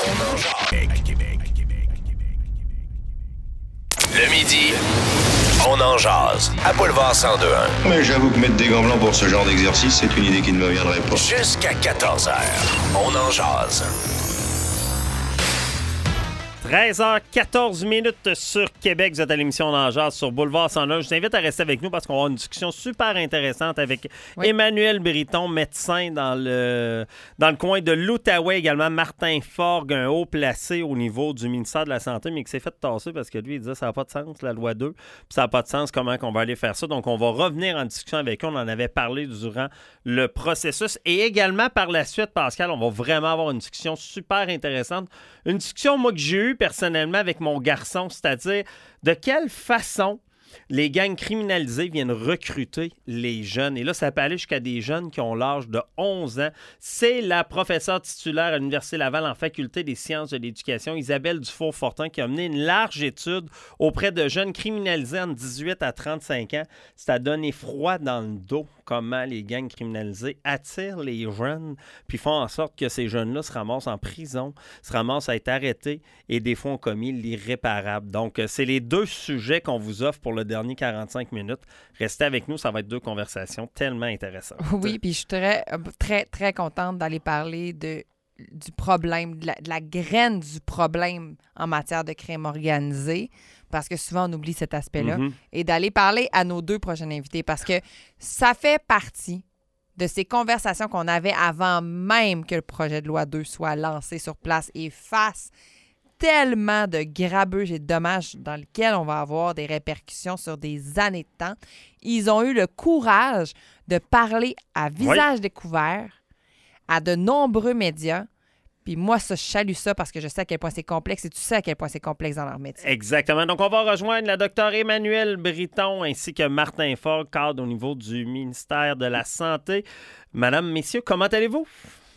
Le midi, on en jase à Boulevard 102.1. Mais j'avoue que mettre des gants blancs pour ce genre d'exercice, c'est une idée qui ne me viendrait pas. Jusqu'à 14h, on en jase. 13h14 sur Québec. Vous êtes à l'émission On en jase sur Boulevard 101. Je vous invite à rester avec nous parce qu'on va avoir une discussion super intéressante avec Emmanuel Briton, médecin dans le coin de l'Outaouais également. Martin Forgue, un haut placé au niveau du ministère de la Santé, mais qui s'est fait tasser parce que lui, il disait ça n'a pas de sens, la loi 2. Puis ça n'a pas de sens comment on va aller faire ça. Donc, on va revenir en discussion avec eux. On en avait parlé durant le processus. Et également, par la suite, Pascal, on va vraiment avoir une discussion super intéressante. Une discussion, moi, que j'ai eue personnellement avec mon garçon, c'est-à-dire de quelle façon les gangs criminalisés viennent recruter les jeunes. Et là, ça peut aller jusqu'à des jeunes qui ont l'âge de 11 ans. C'est la professeure titulaire à l'Université Laval en faculté des sciences de l'éducation, Isabelle Dufour-Fortin, qui a mené une large étude auprès de jeunes criminalisés entre 18 à 35 ans. C'est à donner froid dans le dos comment les gangs criminalisés attirent les jeunes puis font en sorte que ces jeunes-là se ramassent en prison, se ramassent à être arrêtés et des fois ont commis l'irréparable. Donc, c'est les deux sujets qu'on vous offre pour le dernier 45 minutes. Restez avec nous, ça va être deux conversations tellement intéressantes. Oui, puis je suis très, très, très contente d'aller parler du problème, de la graine du problème en matière de crime organisé, parce que souvent, on oublie cet aspect-là, et d'aller parler à nos deux prochains invités, parce que ça fait partie de ces conversations qu'on avait avant même que le projet de loi 2 soit lancé sur place et fasse tellement de grabuge et de dommages dans lesquels on va avoir des répercussions sur des années de temps. Ils ont eu le courage de parler à visage découvert à de nombreux médias. Puis moi, ça, je salue ça parce que je sais à quel point c'est complexe et tu sais à quel point c'est complexe dans leur métier. Exactement. Donc, on va rejoindre la docteure Emmanuel Briton ainsi que Martin Forgue, cadre au niveau du ministère de la Santé. Madame, messieurs, comment allez-vous?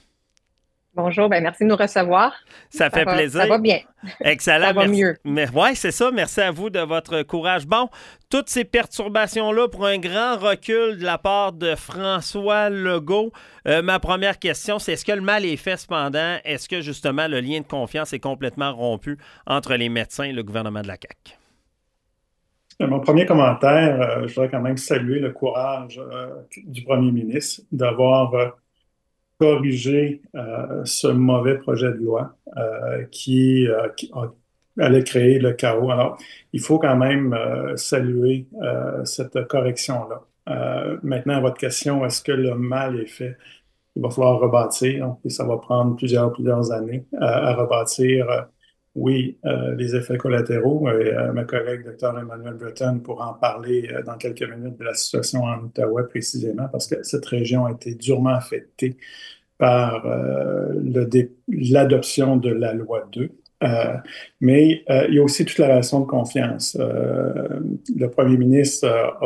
Bonjour, merci de nous recevoir. Ça fait plaisir. Ça va bien. Excellent. Ça va mieux. Oui, c'est ça. Merci à vous de votre courage. Bon, toutes ces perturbations-là pour un grand recul de la part de François Legault. Ma première question, c'est est-ce que le mal est fait cependant? Est-ce que justement le lien de confiance est complètement rompu entre les médecins et le gouvernement de la CAQ? Mon premier commentaire, je voudrais quand même saluer le courage du premier ministre d'avoir corriger ce mauvais projet de loi qui allait créer le chaos. Alors, il faut quand même saluer cette correction-là. Maintenant, à votre question, est-ce que le mal est fait? Il va falloir rebâtir, et ça va prendre plusieurs années à rebâtir, les effets collatéraux. Et ma collègue, Dr. Emmanuel Briton, pourra en parler dans quelques minutes de la situation en Outaouais précisément, parce que cette région a été durement affectée par l'adoption de la loi 2. Mais il y a aussi toute la relation de confiance. Le premier ministre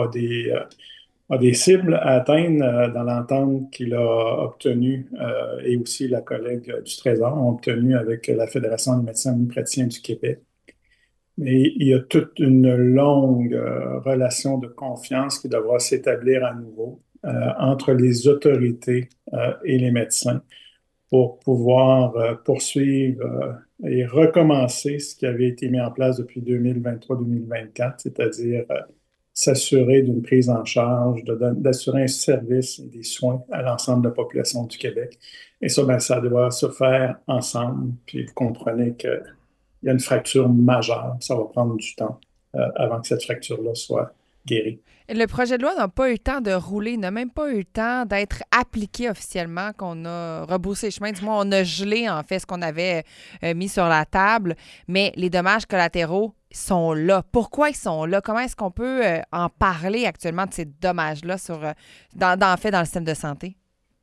a des cibles à atteindre dans l'entente qu'il a obtenue et aussi la collègue du Trésor ont obtenu avec la Fédération des médecins homéopathiens du Québec. Mais il y a toute une longue relation de confiance qui devra s'établir à nouveau entre les autorités et les médecins pour pouvoir poursuivre et recommencer ce qui avait été mis en place depuis 2023-2024, c'est-à-dire s'assurer d'une prise en charge, d'assurer un service et des soins à l'ensemble de la population du Québec. Et ça, ben, ça doit se faire ensemble. Puis vous comprenez qu'il y a une fracture majeure. Ça va prendre du temps avant que cette fracture-là soit guérie. Le projet de loi n'a pas eu le temps de rouler, n'a même pas eu le temps d'être appliqué officiellement, qu'on a rebroussé chemin. Du moins, on a gelé, en fait, ce qu'on avait mis sur la table. Mais les dommages collatéraux sont là. Pourquoi ils sont là? Comment est-ce qu'on peut en parler actuellement de ces dommages-là dans le système de santé?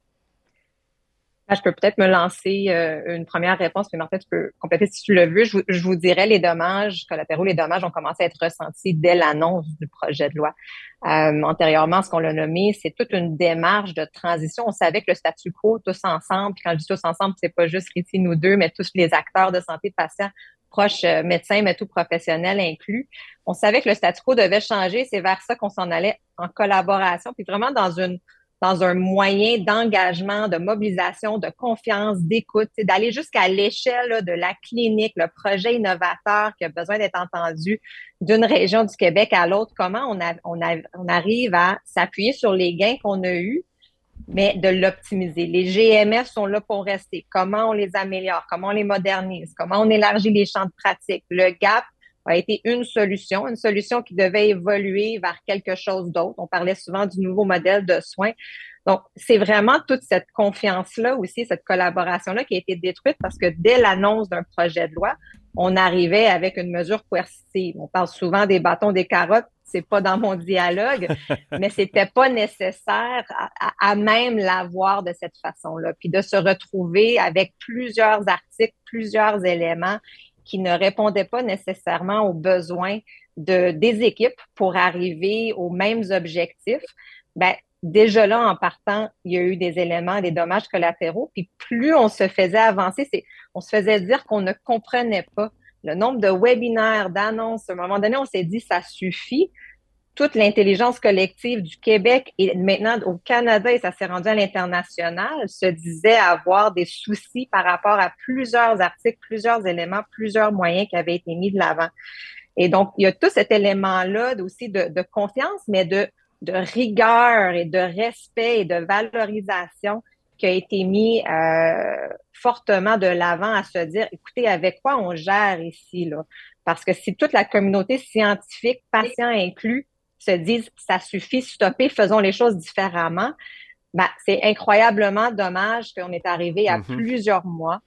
Je peux peut-être me lancer une première réponse, puis Martin, tu peux compléter si tu le veux. Je vous dirais, les dommages collatéraux, les dommages ont commencé à être ressentis dès l'annonce du projet de loi. Antérieurement, ce qu'on l'a nommé, c'est toute une démarche de transition. On savait que le statu quo, tous ensemble, puis quand je dis tous ensemble, c'est pas juste Riti, nous deux, mais tous les acteurs de santé, patients, proches, médecins, mais tout professionnels inclus. On savait que le statu quo devait changer. C'est vers ça qu'on s'en allait en collaboration, puis vraiment dans un moyen d'engagement, de mobilisation, de confiance, d'écoute, c'est d'aller jusqu'à l'échelle là, de la clinique, le projet innovateur qui a besoin d'être entendu d'une région du Québec à l'autre. Comment on arrive à s'appuyer sur les gains qu'on a eus, mais de l'optimiser. Les GMF sont là pour rester. Comment on les améliore? Comment on les modernise? Comment on élargit les champs de pratique? Le GAP a été une solution qui devait évoluer vers quelque chose d'autre. On parlait souvent du nouveau modèle de soins. Donc, c'est vraiment toute cette confiance-là aussi, cette collaboration-là qui a été détruite parce que dès l'annonce d'un projet de loi, on arrivait avec une mesure coercitive. On parle souvent des bâtons, des carottes. C'est pas dans mon dialogue, mais c'était pas nécessaire à même l'avoir de cette façon-là. Puis de se retrouver avec plusieurs articles, plusieurs éléments qui ne répondaient pas nécessairement aux besoins des équipes pour arriver aux mêmes objectifs, ben, déjà là, en partant, il y a eu des éléments, des dommages collatéraux. Puis plus on se faisait avancer, on se faisait dire qu'on ne comprenait pas le nombre de webinaires, d'annonces. À un moment donné, on s'est dit, ça suffit. Toute l'intelligence collective du Québec et maintenant au Canada, et ça s'est rendu à l'international, se disait avoir des soucis par rapport à plusieurs articles, plusieurs éléments, plusieurs moyens qui avaient été mis de l'avant. Et donc, il y a tout cet élément-là aussi de confiance, mais de rigueur et de respect et de valorisation qui a été mis fortement de l'avant à se dire, écoutez, avec quoi on gère ici, là? Parce que si toute la communauté scientifique, patients inclus, se disent, ça suffit, stoppez, faisons les choses différemment, ben, c'est incroyablement dommage qu'on est arrivé à plusieurs mois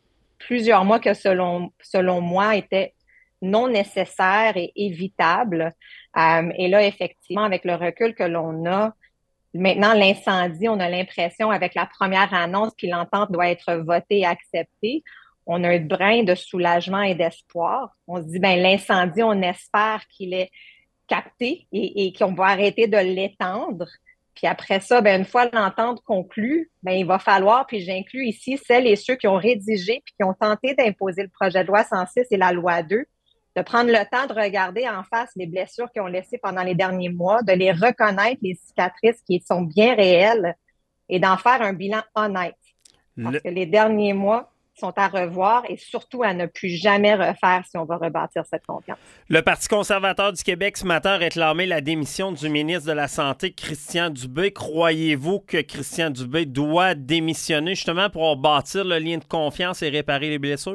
que selon moi étaient non nécessaires et évitables. Et là, effectivement, avec le recul que l'on a, maintenant, l'incendie, on a l'impression, avec la première annonce, puis l'entente doit être votée et acceptée, on a un brin de soulagement et d'espoir. On se dit, ben l'incendie, on espère qu'il est capté et qu'on va arrêter de l'étendre. Puis après ça, ben une fois l'entente conclue, ben il va falloir, puis j'inclus ici celles et ceux qui ont rédigé puis qui ont tenté d'imposer le projet de loi 106 et la loi 2, de prendre le temps de regarder en face les blessures qu'ils ont laissées pendant les derniers mois, de les reconnaître, les cicatrices qui sont bien réelles et d'en faire un bilan honnête. Parce que les derniers mois sont à revoir et surtout à ne plus jamais refaire si on va rebâtir cette confiance. Le Parti conservateur du Québec ce matin a réclamé la démission du ministre de la Santé, Christian Dubé. Croyez-vous que Christian Dubé doit démissionner justement pour bâtir le lien de confiance et réparer les blessures?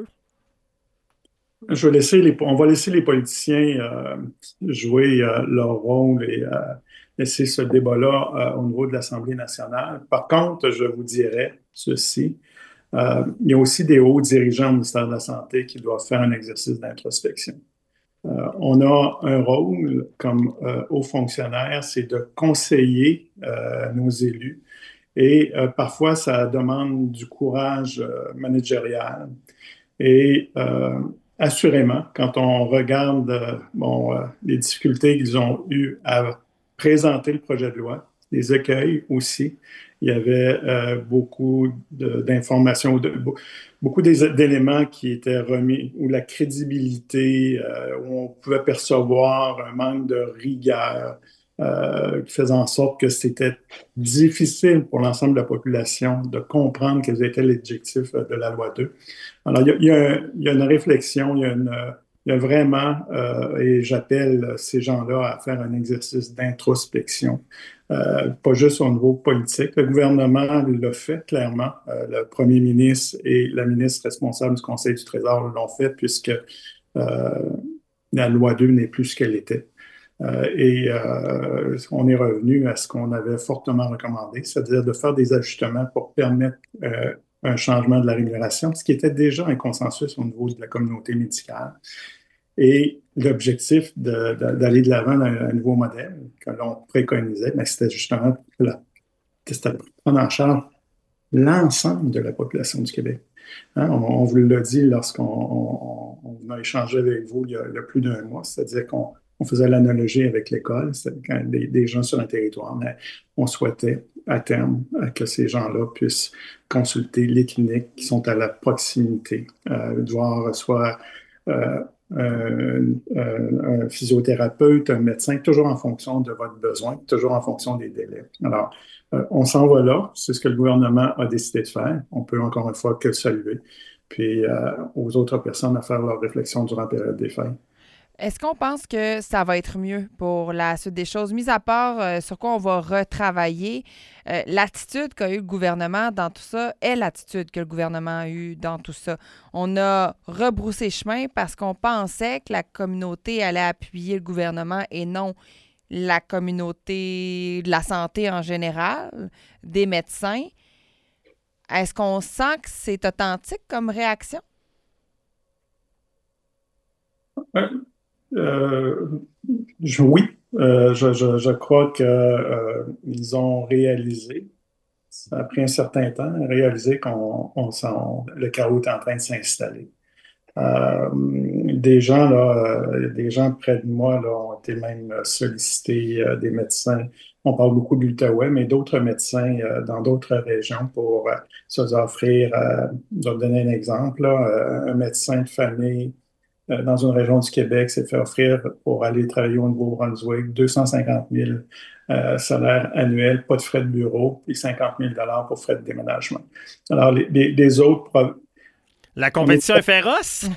On va laisser les politiciens jouer leur rôle et laisser ce débat-là au niveau de l'Assemblée nationale. Par contre, je vous dirais ceci. Il y a aussi des hauts dirigeants au ministère de la Santé qui doivent faire un exercice d'introspection. On a un rôle comme hauts fonctionnaires, c'est de conseiller nos élus et parfois ça demande du courage managérial et assurément, quand on regarde les difficultés qu'ils ont eues à présenter le projet de loi, les écueils aussi, il y avait beaucoup d'informations, beaucoup d'éléments qui étaient remis, où la crédibilité, où on pouvait percevoir un manque de rigueur, qui faisait en sorte que c'était difficile pour l'ensemble de la population de comprendre quels étaient les objectifs de la loi 2. Alors, il y a une réflexion, il y a vraiment, et j'appelle ces gens-là à faire un exercice d'introspection, pas juste au niveau politique. Le gouvernement l'a fait clairement. Le premier ministre et la ministre responsable du Conseil du Trésor l'ont fait puisque la loi 2 n'est plus ce qu'elle était. On est revenu à ce qu'on avait fortement recommandé, c'est-à-dire de faire des ajustements pour permettre un changement de la rémunération, ce qui était déjà un consensus au niveau de la communauté médicale. Et l'objectif d'aller de l'avant dans un nouveau modèle que l'on préconisait, c'était justement de prendre en charge l'ensemble de la population du Québec. Hein, on vous l'a dit lorsqu'on a échangé avec vous il y a plus d'un mois, c'est-à-dire qu'on faisait l'analogie avec l'école, c'est-à-dire des gens sur un territoire, mais on souhaitait à terme que ces gens-là puissent consulter les cliniques qui sont à la proximité, voir soit un physiothérapeute, un médecin, toujours en fonction de votre besoin, toujours en fonction des délais. Alors, on s'en va là, c'est ce que le gouvernement a décidé de faire. On peut encore une fois que le saluer, puis aux autres personnes à faire leur réflexion durant la période des fêtes. Est-ce qu'on pense que ça va être mieux pour la suite des choses, mis à part sur quoi on va retravailler? L'attitude qu'a eu le gouvernement dans tout ça est l'attitude que le gouvernement a eue dans tout ça. On a rebroussé chemin parce qu'on pensait que la communauté allait appuyer le gouvernement et non la communauté de la santé en général, des médecins. Est-ce qu'on sent que c'est authentique comme réaction? Oui, je crois qu'ils ont réalisé, après un certain temps, réalisé le chaos est en train de s'installer. Des gens près de moi là, ont été même sollicités, des médecins. On parle beaucoup de l'Outaouais, mais d'autres médecins dans d'autres régions pour se offrir. Je vais vous donner un exemple. Là, un médecin de famille dans une région du Québec s'est fait offrir pour aller travailler au Nouveau-Brunswick 250 000 salaires annuels, pas de frais de bureau, et 50 000 pour frais de déménagement. Alors, les autres... La compétition est féroce?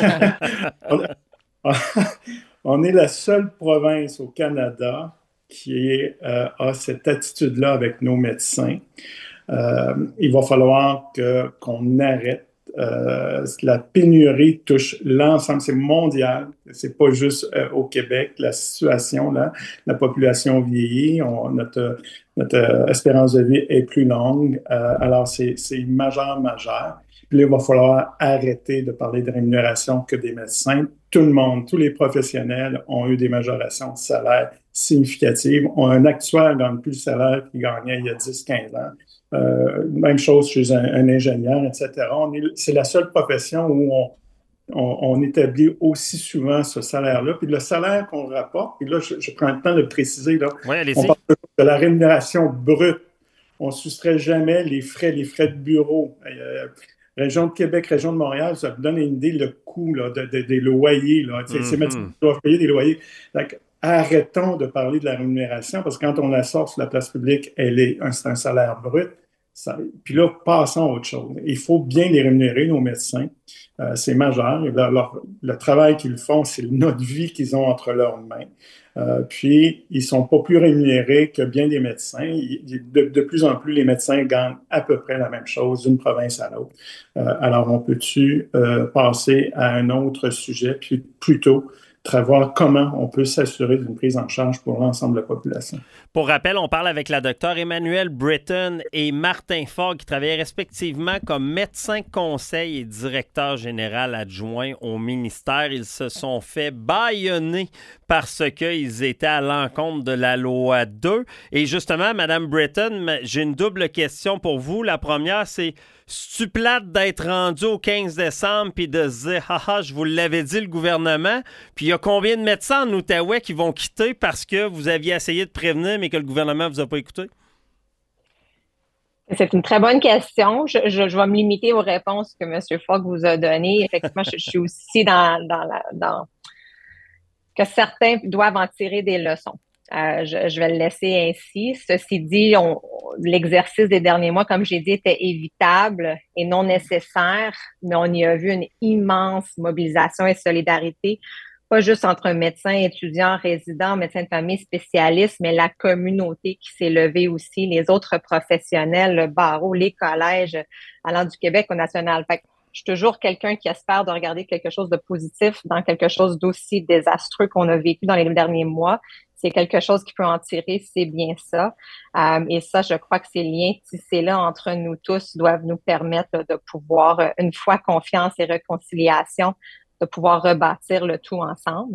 On est la seule province au Canada qui a cette attitude-là avec nos médecins. Il va falloir qu'on arrête. La pénurie touche l'ensemble, c'est mondial, c'est pas juste au Québec. La situation, là, la population vieillit, notre espérance de vie est plus longue, alors c'est majeur. Puis là, il va falloir arrêter de parler de rémunération que des médecins. Tout le monde, tous les professionnels ont eu des majorations de salaire significatives. Un actuaire gagne plus le salaire qu'il gagnait il y a 10-15 ans. Même chose chez un ingénieur, etc. C'est la seule profession où on établit aussi souvent ce salaire-là. Puis le salaire qu'on rapporte, puis là, je prends le temps de le préciser, là, on parle de la rémunération brute. On ne soustrait jamais les frais de bureau. Région de Québec, région de Montréal, ça vous donne une idée, le coût là, des loyers. Là. Ces médecins doivent payer des loyers. Donc, arrêtons de parler de la rémunération parce que quand on la sort sur la place publique, c'est un salaire brut. Puis là, passons à autre chose. Il faut bien les rémunérer, nos médecins. C'est majeur. Le travail qu'ils font, c'est notre vie qu'ils ont entre leurs mains. Puis, ils ne sont pas plus rémunérés que bien des médecins. De plus en plus, les médecins gagnent à peu près la même chose d'une province à l'autre. Alors, on peut-tu passer à un autre sujet, puis plutôt voir comment on peut s'assurer d'une prise en charge pour l'ensemble de la population. Pour rappel, on parle avec la docteure Emmanuelle Britton et Martin Faure qui travaillent respectivement comme médecin conseil et directeur général adjoint au ministère. Ils se sont fait bâillonner parce qu'ils étaient à l'encontre de la loi 2. Et justement, Mme Britton, j'ai une double question pour vous. La première, c'est C'est-tu plate d'être rendu au 15 décembre puis de se dire « Haha, je vous l'avais dit, le gouvernement », puis il y a combien de médecins en Outaouais qui vont quitter parce que vous aviez essayé de prévenir mais que le gouvernement ne vous a pas écouté? C'est une très bonne question. Je vais me limiter aux réponses que M. Fogg vous a données. Effectivement, je suis aussi dans que certains doivent en tirer des leçons. Je vais le laisser ainsi. Ceci dit, l'exercice des derniers mois, comme j'ai dit, était évitable et non nécessaire, mais on y a vu une immense mobilisation et solidarité, pas juste entre médecins, étudiants, résidents, médecins de famille, spécialistes, mais la communauté qui s'est levée aussi, les autres professionnels, le barreau, les collèges allant du Québec au national. Fait que je suis toujours quelqu'un qui espère de regarder quelque chose de positif dans quelque chose d'aussi désastreux qu'on a vécu dans les derniers mois. C'est quelque chose qui peut en tirer, c'est bien ça. Et ça, je crois que ces liens tissés-là entre nous tous doivent nous permettre de pouvoir, une fois confiance et réconciliation, de pouvoir rebâtir le tout ensemble.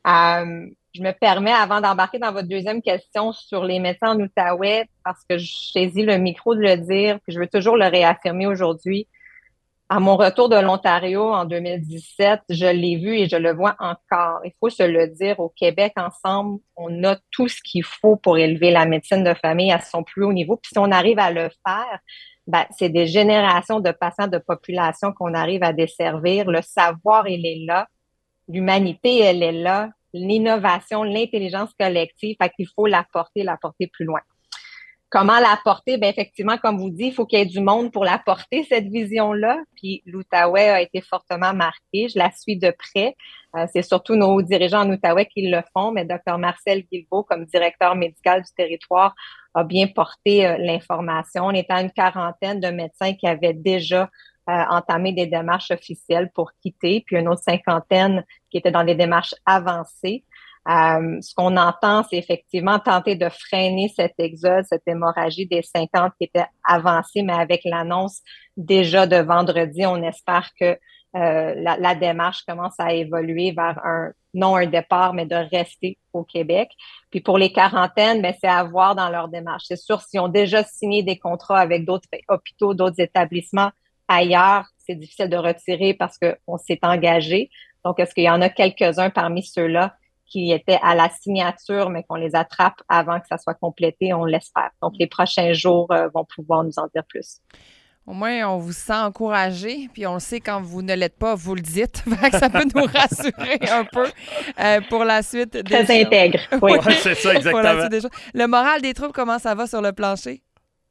Je me permets, avant d'embarquer dans votre deuxième question sur les médecins en Outaouais, parce que je saisis le micro de le dire, puis je veux toujours le réaffirmer aujourd'hui. À mon retour de l'Ontario en 2017, je l'ai vu et je le vois encore. Il faut se le dire, au Québec, ensemble, on a tout ce qu'il faut pour élever la médecine de famille à son plus haut niveau. Puis si on arrive à le faire, ben, c'est des générations de patients de population qu'on arrive à desservir. Le savoir, il est là. L'humanité, elle est là. L'innovation, l'intelligence collective, fait qu'il faut l'apporter plus loin. Comment l'apporter? Ben effectivement, comme vous dites, il faut qu'il y ait du monde pour l'apporter, cette vision-là. Puis l'Outaouais a été fortement marqué. Je la suis de près. C'est surtout nos dirigeants en Outaouais qui le font, mais Dr Marcel Guilbeault, comme directeur médical du territoire, a bien porté l'information. On était à une quarantaine de médecins qui avaient déjà entamé des démarches officielles pour quitter, puis une autre cinquantaine qui étaient dans des démarches avancées. Ce qu'on entend, c'est effectivement tenter de freiner cet exode, cette hémorragie des 50 qui était avancée, mais avec l'annonce déjà de vendredi, on espère que la démarche commence à évoluer vers non un départ, mais de rester au Québec. Puis pour les quarantaines, ben, c'est à voir dans leur démarche. C'est sûr, s'ils ont déjà signé des contrats avec d'autres hôpitaux, d'autres établissements ailleurs, c'est difficile de retirer parce qu'on s'est engagé. Donc, est-ce qu'il y en a quelques-uns parmi ceux-là qui étaient à la signature, mais qu'on les attrape avant que ça soit complété? On l'espère. Donc, les prochains jours vont pouvoir nous en dire plus. Au moins, on vous sent encouragé, puis on le sait quand vous ne l'êtes pas, vous le dites. Fait que ça peut nous rassurer un peu pour la suite des choses. Très intègre, oui. Ouais, c'est ça, exactement. Pour la suite des choses. Le moral des troupes, comment ça va sur le plancher?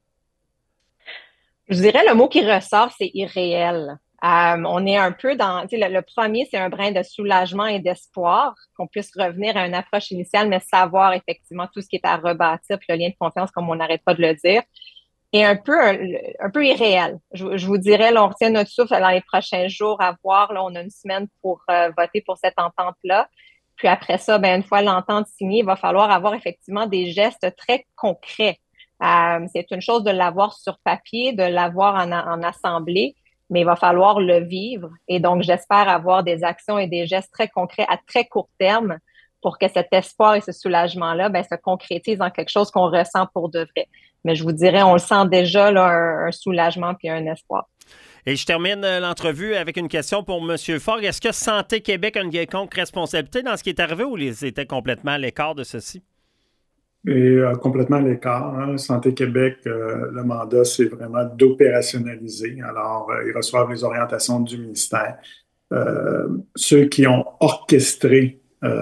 Je dirais le mot qui ressort, c'est irréel. On est un peu dans, tu sais, le premier, c'est un brin de soulagement et d'espoir qu'on puisse revenir à une approche initiale, mais savoir effectivement tout ce qui est à rebâtir, puis le lien de confiance, comme on n'arrête pas de le dire, et un peu irréel. Je vous dirais, là, on retient notre souffle dans les prochains jours à voir. Là, on a une semaine pour voter pour cette entente-là. Puis après ça, ben, une fois l'entente signée, il va falloir avoir effectivement des gestes très concrets. C'est une chose de l'avoir sur papier, de l'avoir en assemblée, mais il va falloir le vivre. Et donc, j'espère avoir des actions et des gestes très concrets à très court terme pour que cet espoir et ce soulagement-là ben, se concrétisent en quelque chose qu'on ressent pour de vrai. Mais je vous dirais, on le sent déjà, là, un soulagement puis un espoir. Et je termine l'entrevue avec une question pour M. Fogg. Est-ce que Santé Québec a une quelconque responsabilité dans ce qui est arrivé ou ils étaient complètement à l'écart de ceci? Et complètement à l'écart. Hein. Santé Québec, le mandat, c'est vraiment d'opérationnaliser. Alors, ils reçoivent les orientations du ministère. Ceux qui ont orchestré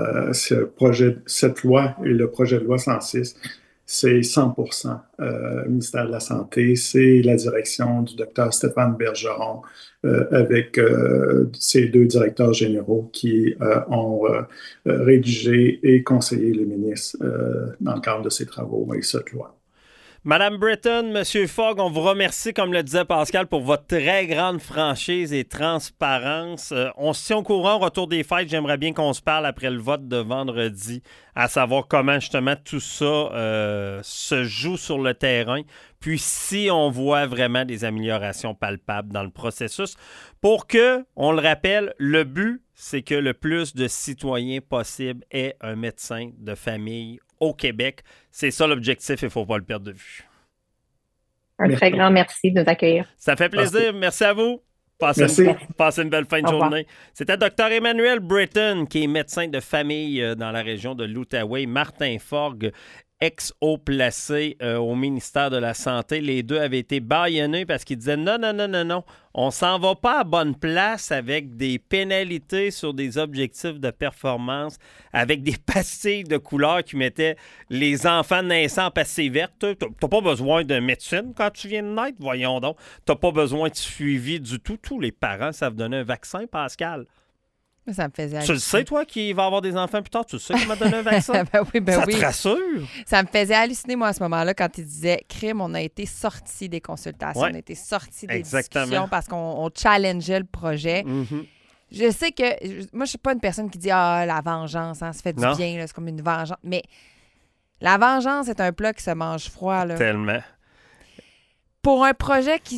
cette loi et le projet de loi 106, c'est 100% ministère de la Santé, c'est la direction du docteur Stéphane Bergeron avec ces deux directeurs généraux qui ont rédigé et conseillé le ministre dans le cadre de ses travaux et cette loi. Madame Britton, Monsieur Fogg, on vous remercie, comme le disait Pascal, pour votre très grande franchise et transparence. On se tient au courant au retour des fêtes. J'aimerais bien qu'on se parle après le vote de vendredi, à savoir comment justement tout ça se joue sur le terrain. Puis si on voit vraiment des améliorations palpables dans le processus, pour que, on le rappelle, le but, c'est que le plus de citoyens possible aient un médecin de famille au Québec. C'est ça l'objectif et il ne faut pas le perdre de vue. Un très grand merci de nous accueillir. Ça fait plaisir. Merci à vous. Passez une belle fin de journée. C'était Dr. Emmanuel Britton, qui est médecin de famille dans la région de l'Outaouais. Martin Forgue, ex-haut placé au ministère de la Santé. Les deux avaient été bâillonnés parce qu'ils disaient non, on s'en va pas à bonne place avec des pénalités sur des objectifs de performance, avec des pastilles de couleur qui mettaient les enfants naissants en pastille verte. T'as pas besoin de médecine quand tu viens de naître, voyons donc. T'as pas besoin de suivi du tout. Tous les parents savent donner un vaccin, Pascal. Ça me faisait halluciner. Tu le sais, toi, qui va avoir des enfants plus tard, tu sais qu'il m'a donné un vaccin? Ben oui. Ça te rassure? Ça me faisait halluciner, moi, à ce moment-là, quand il disait « Crime, on a été sortis des consultations, on a été sortis des discussions parce qu'on challengeait le projet. Mm-hmm. » Je sais que... Moi, je suis pas une personne qui dit « Ah, la vengeance, ça fait du bien, là, c'est comme une vengeance. » Mais la vengeance est un plat qui se mange froid. Là. Tellement. Pour un projet qui,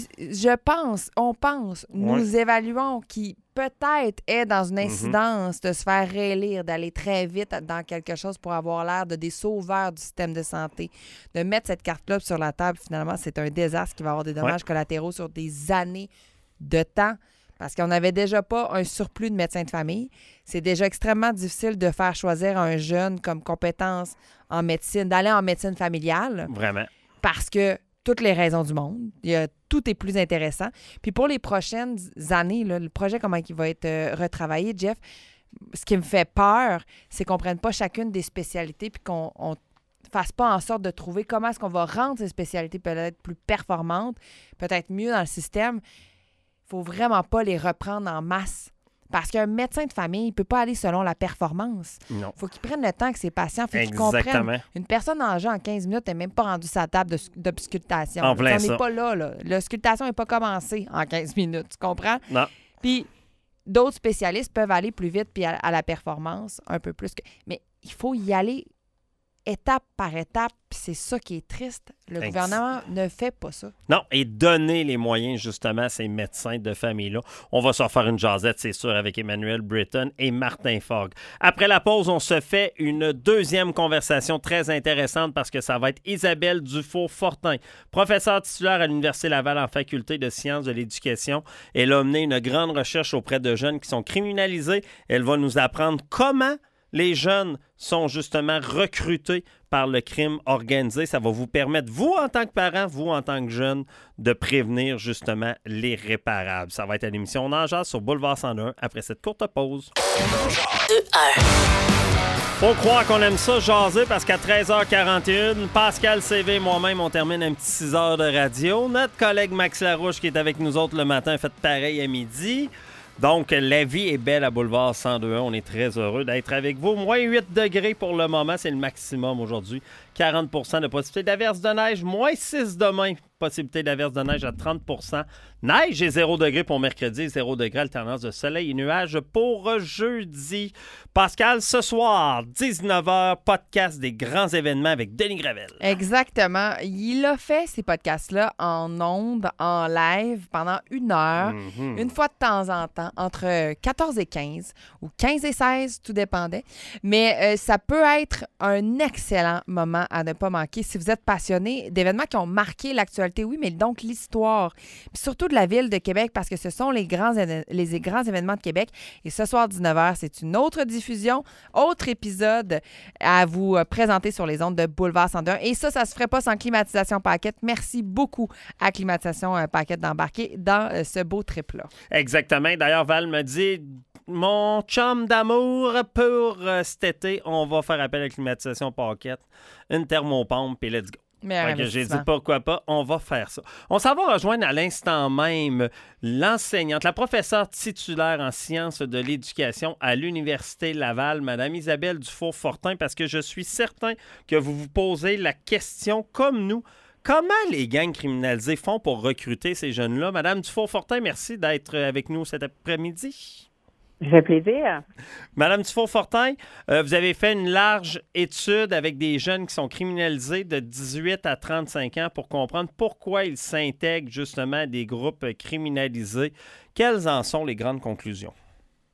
nous évaluons, qui peut-être est dans une incidence de se faire réélire, d'aller très vite dans quelque chose pour avoir l'air de des sauveurs du système de santé, de mettre cette carte-là sur la table, finalement, c'est un désastre qui va avoir des dommages collatéraux sur des années de temps. Parce qu'on n'avait déjà pas un surplus de médecins de famille. C'est déjà extrêmement difficile de faire choisir un jeune comme compétence en médecine, d'aller en médecine familiale. Vraiment. Parce que toutes les raisons du monde. Tout est plus intéressant. Puis pour les prochaines années, là, le projet, comment il va être retravaillé, Jeff, ce qui me fait peur, c'est qu'on ne prenne pas chacune des spécialités puis qu'on ne fasse pas en sorte de trouver comment est-ce qu'on va rendre ces spécialités peut-être plus performantes, peut-être mieux dans le système. Il ne faut vraiment pas les reprendre en masse. Parce qu'un médecin de famille, il ne peut pas aller selon la performance. Il faut qu'il prenne le temps que ses patients, il faut qu'ils comprennent. Une personne âgée en 15 minutes n'est même pas rendue sa table d'obscultation. On n'est pas là. L'auscultation n'est pas commencée en 15 minutes. Tu comprends? Non. Puis d'autres spécialistes peuvent aller plus vite puis à la performance un peu plus. Mais il faut y aller étape par étape, puis c'est ça qui est triste. Le gouvernement ne fait pas ça. Non, et donner les moyens, justement, à ces médecins de famille-là. On va se refaire une jasette, c'est sûr, avec Emmanuel Britton et Martin Forgue. Après la pause, on se fait une deuxième conversation très intéressante parce que ça va être Isabelle Dufour-Fortin, professeure titulaire à l'Université Laval en faculté de sciences de l'éducation. Elle a mené une grande recherche auprès de jeunes qui sont criminalisés. Elle va nous apprendre comment les jeunes sont justement recrutés par le crime organisé. Ça va vous permettre, vous en tant que parents, vous en tant que jeunes, de prévenir justement les réparables. Ça va être à l'émission On en jase sur Boulevard 101 après cette courte pause. 2-1. Faut croire qu'on aime ça jaser parce qu'à 13h41, Pascal CV et moi-même, on termine un petit 6 heures de radio. Notre collègue Max Larouche qui est avec nous autres le matin fait pareil à midi. Donc, la vie est belle à Boulevard 102.1. On est très heureux d'être avec vous. Moins 8 degrés pour le moment, c'est le maximum aujourd'hui. 40 % de possibilité d'averse de neige. Moins 6 demain, possibilité d'averse de neige à 30 %. Neige et 0 degré pour mercredi. 0 degré, alternance de soleil et nuages pour jeudi. Pascal, ce soir, 19h, podcast des grands événements avec Denis Gravel. Exactement. Il a fait ces podcasts-là en ondes, en live, pendant 1 heure, une fois de temps en temps, entre 14 et 15 ou 15 et 16, tout dépendait. Mais ça peut être un excellent moment à ne pas manquer si vous êtes passionné d'événements qui ont marqué l'actualité, oui, mais donc l'histoire. Puis surtout de la ville de Québec, parce que ce sont les grands événements de Québec. Et ce soir, 19h, c'est une autre diffusion, autre épisode à vous présenter sur les ondes de Boulevard 102. Et ça se ferait pas sans Climatisation Paquette. Merci beaucoup à Climatisation Paquette d'embarquer dans ce beau trip-là. Exactement. D'ailleurs, Val me dit... Mon chum d'amour pour cet été, on va faire appel à Climatisation Paquette, une thermopompe et let's go. J'ai dit pourquoi pas, on va faire ça. On s'en va rejoindre à l'instant même l'enseignante, la professeure titulaire en sciences de l'éducation à l'Université Laval, Mme Isabelle Dufour-Fortin, parce que je suis certain que vous vous posez la question comme nous. Comment les gangs criminalisés font pour recruter ces jeunes-là? Mme Dufour-Fortin, merci d'être avec nous cet après-midi. Ça fait plaisir. Madame Dufour-Fortin, vous avez fait une large étude avec des jeunes qui sont criminalisés de 18 à 35 ans pour comprendre pourquoi ils s'intègrent justement à des groupes criminalisés. Quelles en sont les grandes conclusions?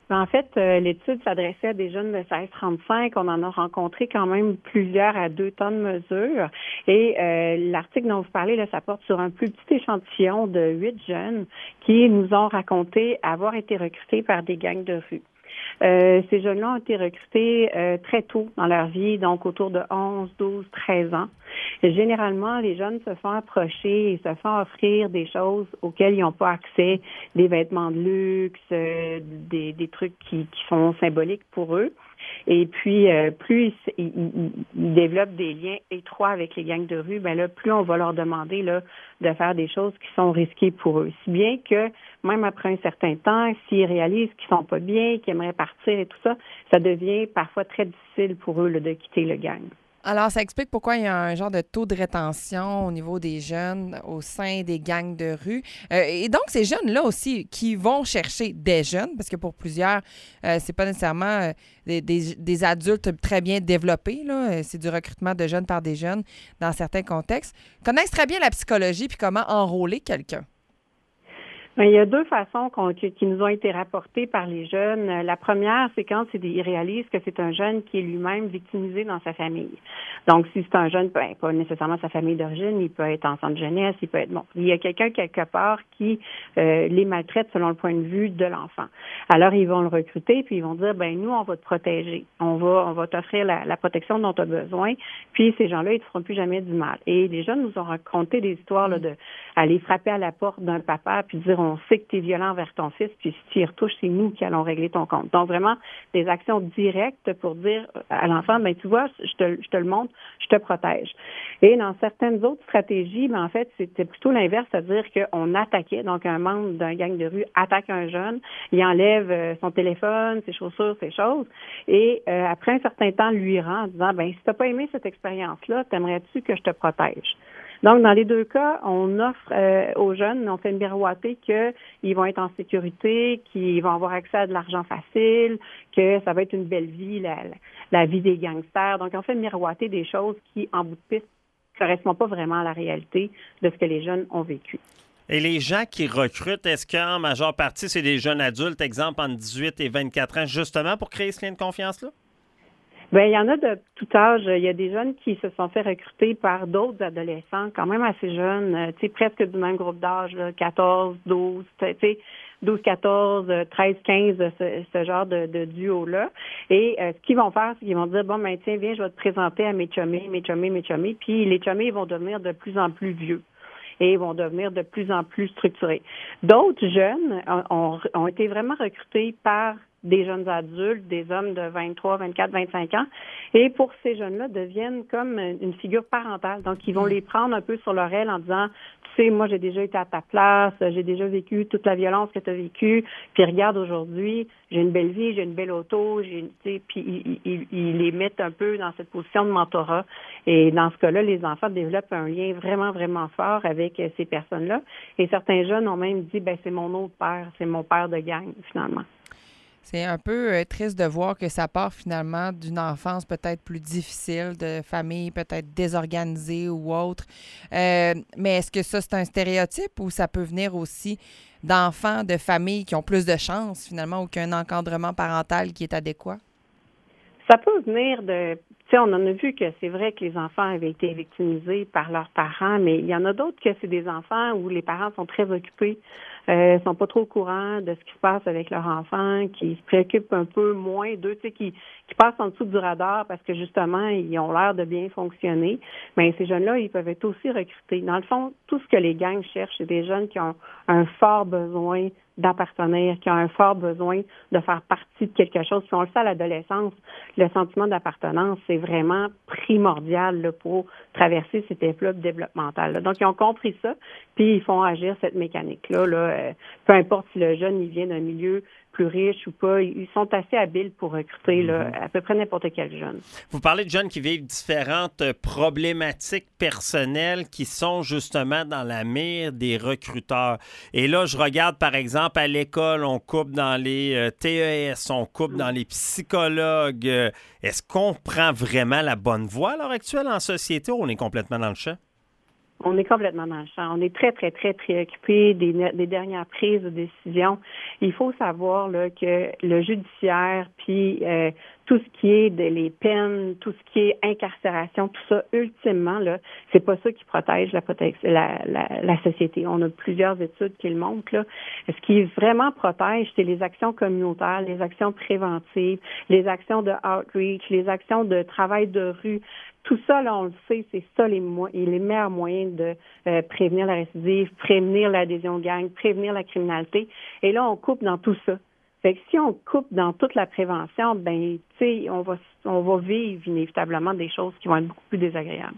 En fait, l'étude s'adressait à des jeunes de 16-35. On en a rencontré quand même plusieurs à 2 temps de mesure. Et l'article dont vous parlez, là, ça porte sur un plus petit échantillon de 8 jeunes qui nous ont raconté avoir été recrutés par des gangs de rue. Ces jeunes-là ont été recrutés très tôt dans leur vie, donc autour de 11, 12, 13 ans. Et généralement, les jeunes se font approcher et se font offrir des choses auxquelles ils n'ont pas accès, des vêtements de luxe, des trucs qui sont symboliques pour eux. Et puis, plus ils développent des liens étroits avec les gangs de rue, ben là, plus on va leur demander là de faire des choses qui sont risquées pour eux. Si bien que, même après un certain temps, s'ils réalisent qu'ils sont pas bien, qu'ils aimeraient partir et tout ça, ça devient parfois très difficile pour eux là, de quitter le gang. Alors, ça explique pourquoi il y a un genre de taux de rétention au niveau des jeunes au sein des gangs de rue. Et donc, ces jeunes-là aussi qui vont chercher des jeunes, parce que pour plusieurs, c'est pas nécessairement des adultes très bien développés, là. C'est du recrutement de jeunes par des jeunes dans certains contextes, connaissent très bien la psychologie puis comment enrôler quelqu'un. Il y a 2 façons qui nous ont été rapportées par les jeunes. La première, c'est quand ils réalisent que c'est un jeune qui est lui-même victimisé dans sa famille. Donc, si c'est un jeune, pas nécessairement sa famille d'origine, il peut être enfant de jeunesse, il peut être il y a quelqu'un quelque part qui les maltraite selon le point de vue de l'enfant. Alors, ils vont le recruter, puis ils vont dire, nous, on va te protéger. On va t'offrir la protection dont tu as besoin, puis ces gens-là, ils te feront plus jamais du mal. Et les jeunes nous ont raconté des histoires là, de aller frapper à la porte d'un papa, puis dire, on sait que tu es violent envers ton fils, puis si tu y retouches, c'est nous qui allons régler ton compte. Donc, vraiment, des actions directes pour dire à l'enfant, tu vois, je te le montre, je te protège. Et dans certaines autres stratégies, en fait, c'était plutôt l'inverse, c'est-à-dire qu'on attaquait, donc un membre d'un gang de rue attaque un jeune, il enlève son téléphone, ses chaussures, ses choses, et après un certain temps, lui rend en disant, si tu n'as pas aimé cette expérience-là, t'aimerais-tu que je te protège? Donc, dans les 2 cas, on offre aux jeunes, on fait miroiter qu'ils vont être en sécurité, qu'ils vont avoir accès à de l'argent facile, que ça va être une belle vie, la vie des gangsters. Donc, on fait miroiter des choses qui, en bout de piste, ne correspondent pas vraiment à la réalité de ce que les jeunes ont vécu. Et les gens qui recrutent, est-ce qu'en majeure partie, c'est des jeunes adultes, exemple entre 18 et 24 ans, justement pour créer ce lien de confiance-là? Il y en a de tout âge. Il y a des jeunes qui se sont fait recruter par d'autres adolescents, quand même assez jeunes, presque du même groupe d'âge, 14, 12, 12, 14, 13, 15, ce genre de duo-là. Et ce qu'ils vont faire, c'est qu'ils vont dire, tiens, viens, je vais te présenter à mes chummies. Puis les chummies vont devenir de plus en plus vieux et vont devenir de plus en plus structurés. D'autres jeunes ont été vraiment recrutés par des jeunes adultes, des hommes de 23, 24, 25 ans. Et pour ces jeunes-là, deviennent comme une figure parentale. Donc, ils vont les prendre un peu sur leur aile en disant, tu sais, moi, j'ai déjà été à ta place, j'ai déjà vécu toute la violence que tu as vécue, puis regarde aujourd'hui, j'ai une belle vie, j'ai une belle auto, puis ils les mettent un peu dans cette position de mentorat. Et dans ce cas-là, les enfants développent un lien vraiment, vraiment fort avec ces personnes-là. Et certains jeunes ont même dit, c'est mon autre père, c'est mon père de gang, finalement. C'est un peu triste de voir que ça part finalement d'une enfance peut-être plus difficile, de famille peut-être désorganisée ou autre. Mais est-ce que ça, c'est un stéréotype ou ça peut venir aussi d'enfants, de familles qui ont plus de chance finalement ou qu'un encadrement parental qui est adéquat? Ça peut venir de... Tu sais, on en a vu que c'est vrai que les enfants avaient été victimisés par leurs parents, mais il y en a d'autres que c'est des enfants où les parents sont très occupés, sont pas trop au courant de ce qui se passe avec leurs enfants, qui se préoccupent un peu moins d'eux, tu sais, qui passent en dessous du radar parce que justement, ils ont l'air de bien fonctionner. Mais ces jeunes-là, ils peuvent être aussi recrutés. Dans le fond, tout ce que les gangs cherchent, c'est des jeunes qui ont un fort besoin d'appartenir, qui ont un fort besoin de faire partie de quelque chose. Puis on le sait à l'adolescence, le sentiment d'appartenance, c'est vraiment primordial là, pour traverser cette épreuve développementale. Donc, ils ont compris ça, puis ils font agir cette mécanique-là. Peu importe si le jeune il vient d'un milieu plus riche ou pas, ils sont assez habiles pour recruter à peu près n'importe quel jeune. Vous parlez de jeunes qui vivent différentes problématiques personnelles qui sont justement dans la mire des recruteurs. Et là, je regarde par exemple à l'école, on coupe dans les TES, on coupe dans les psychologues. Est-ce qu'on prend vraiment la bonne voie à l'heure actuelle en société ou on est complètement dans le champ? On est complètement dans le champ. On est très, très, très préoccupés des dernières prises de décision. Il faut savoir là, que le judiciaire, puis tout ce qui est les peines, tout ce qui est incarcération, tout ça, ultimement, là, c'est pas ça qui protège la société. On a plusieurs études qui le montrent. Là. Ce qui vraiment protège, c'est les actions communautaires, les actions préventives, les actions de outreach, les actions de travail de rue. Tout ça, là, on le sait, c'est ça les meilleurs moyens de prévenir la récidive, prévenir l'adhésion aux gangs, prévenir la criminalité. Et là, on coupe dans tout ça. Fait que si on coupe dans toute la prévention, ben, tu sais, on va vivre inévitablement des choses qui vont être beaucoup plus désagréables.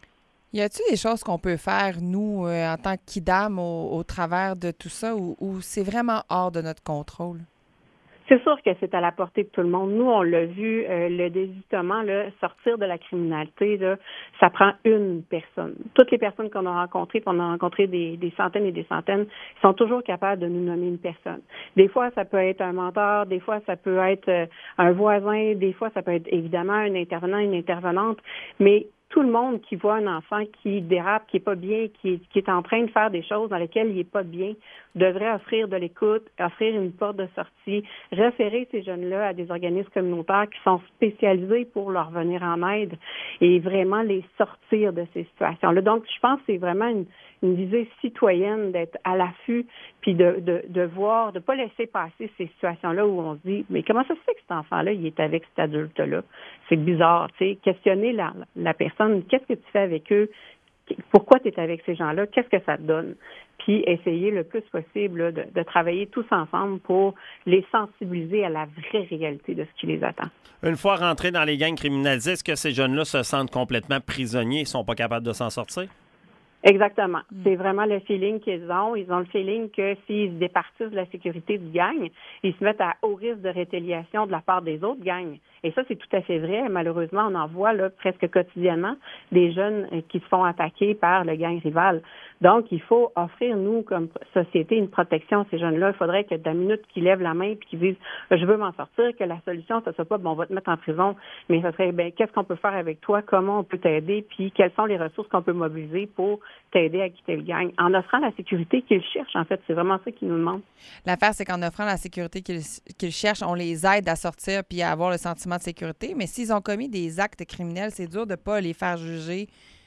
Y a-t-il des choses qu'on peut faire, nous, en tant que kidam, au travers de tout ça, ou c'est vraiment hors de notre contrôle? C'est sûr que c'est à la portée de tout le monde. Nous, on l'a vu, le désistement, là, sortir de la criminalité, là, ça prend une personne. Toutes les personnes qu'on a rencontrées, puis on a rencontré des centaines et des centaines, sont toujours capables de nous nommer une personne. Des fois, ça peut être un mentor, des fois, ça peut être un voisin, des fois, ça peut être évidemment un intervenant, une intervenante, mais tout le monde qui voit un enfant qui dérape, qui est pas bien, qui est en train de faire des choses dans lesquelles il est pas bien, devrait offrir de l'écoute, offrir une porte de sortie, référer ces jeunes-là à des organismes communautaires qui sont spécialisés pour leur venir en aide et vraiment les sortir de ces situations-là. Donc, je pense que c'est vraiment une visée citoyenne d'être à l'affût puis de voir, de pas laisser passer ces situations-là où on se dit, mais comment ça se fait que cet enfant-là, il est avec cet adulte-là? C'est bizarre, tu sais. Questionner la personne, qu'est-ce que tu fais avec eux? Pourquoi tu es avec ces gens-là? Qu'est-ce que ça te donne? Puis essayer le plus possible là, de travailler tous ensemble pour les sensibiliser à la vraie réalité de ce qui les attend. Une fois rentrés dans les gangs criminalisés, est-ce que ces jeunes-là se sentent complètement prisonniers et ne sont pas capables de s'en sortir? Exactement. C'est vraiment le feeling qu'ils ont. Ils ont le feeling que s'ils se départissent de la sécurité du gang, ils se mettent à haut risque de rétaliation de la part des autres gangs. Et ça, c'est tout à fait vrai. Malheureusement, on en voit là, presque quotidiennement des jeunes qui se font attaquer par le gang rival. Donc, il faut offrir, nous, comme société, une protection à ces jeunes-là. Il faudrait que de la minute qu'ils lèvent la main et qu'ils disent « je veux m'en sortir », que la solution, ce ne soit pas « on va te mettre en prison », mais ça serait « qu'est-ce qu'on peut faire avec toi, comment on peut t'aider, puis quelles sont les ressources qu'on peut mobiliser pour t'aider à quitter le gang », en offrant la sécurité qu'ils cherchent, en fait. C'est vraiment ça qu'ils nous demandent. L'affaire, c'est qu'en offrant la sécurité qu'ils cherchent, on les aide à sortir puis à avoir le sentiment de sécurité. Mais s'ils ont commis des actes criminels, c'est dur de ne pas les faire juger,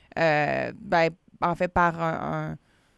en fait, par un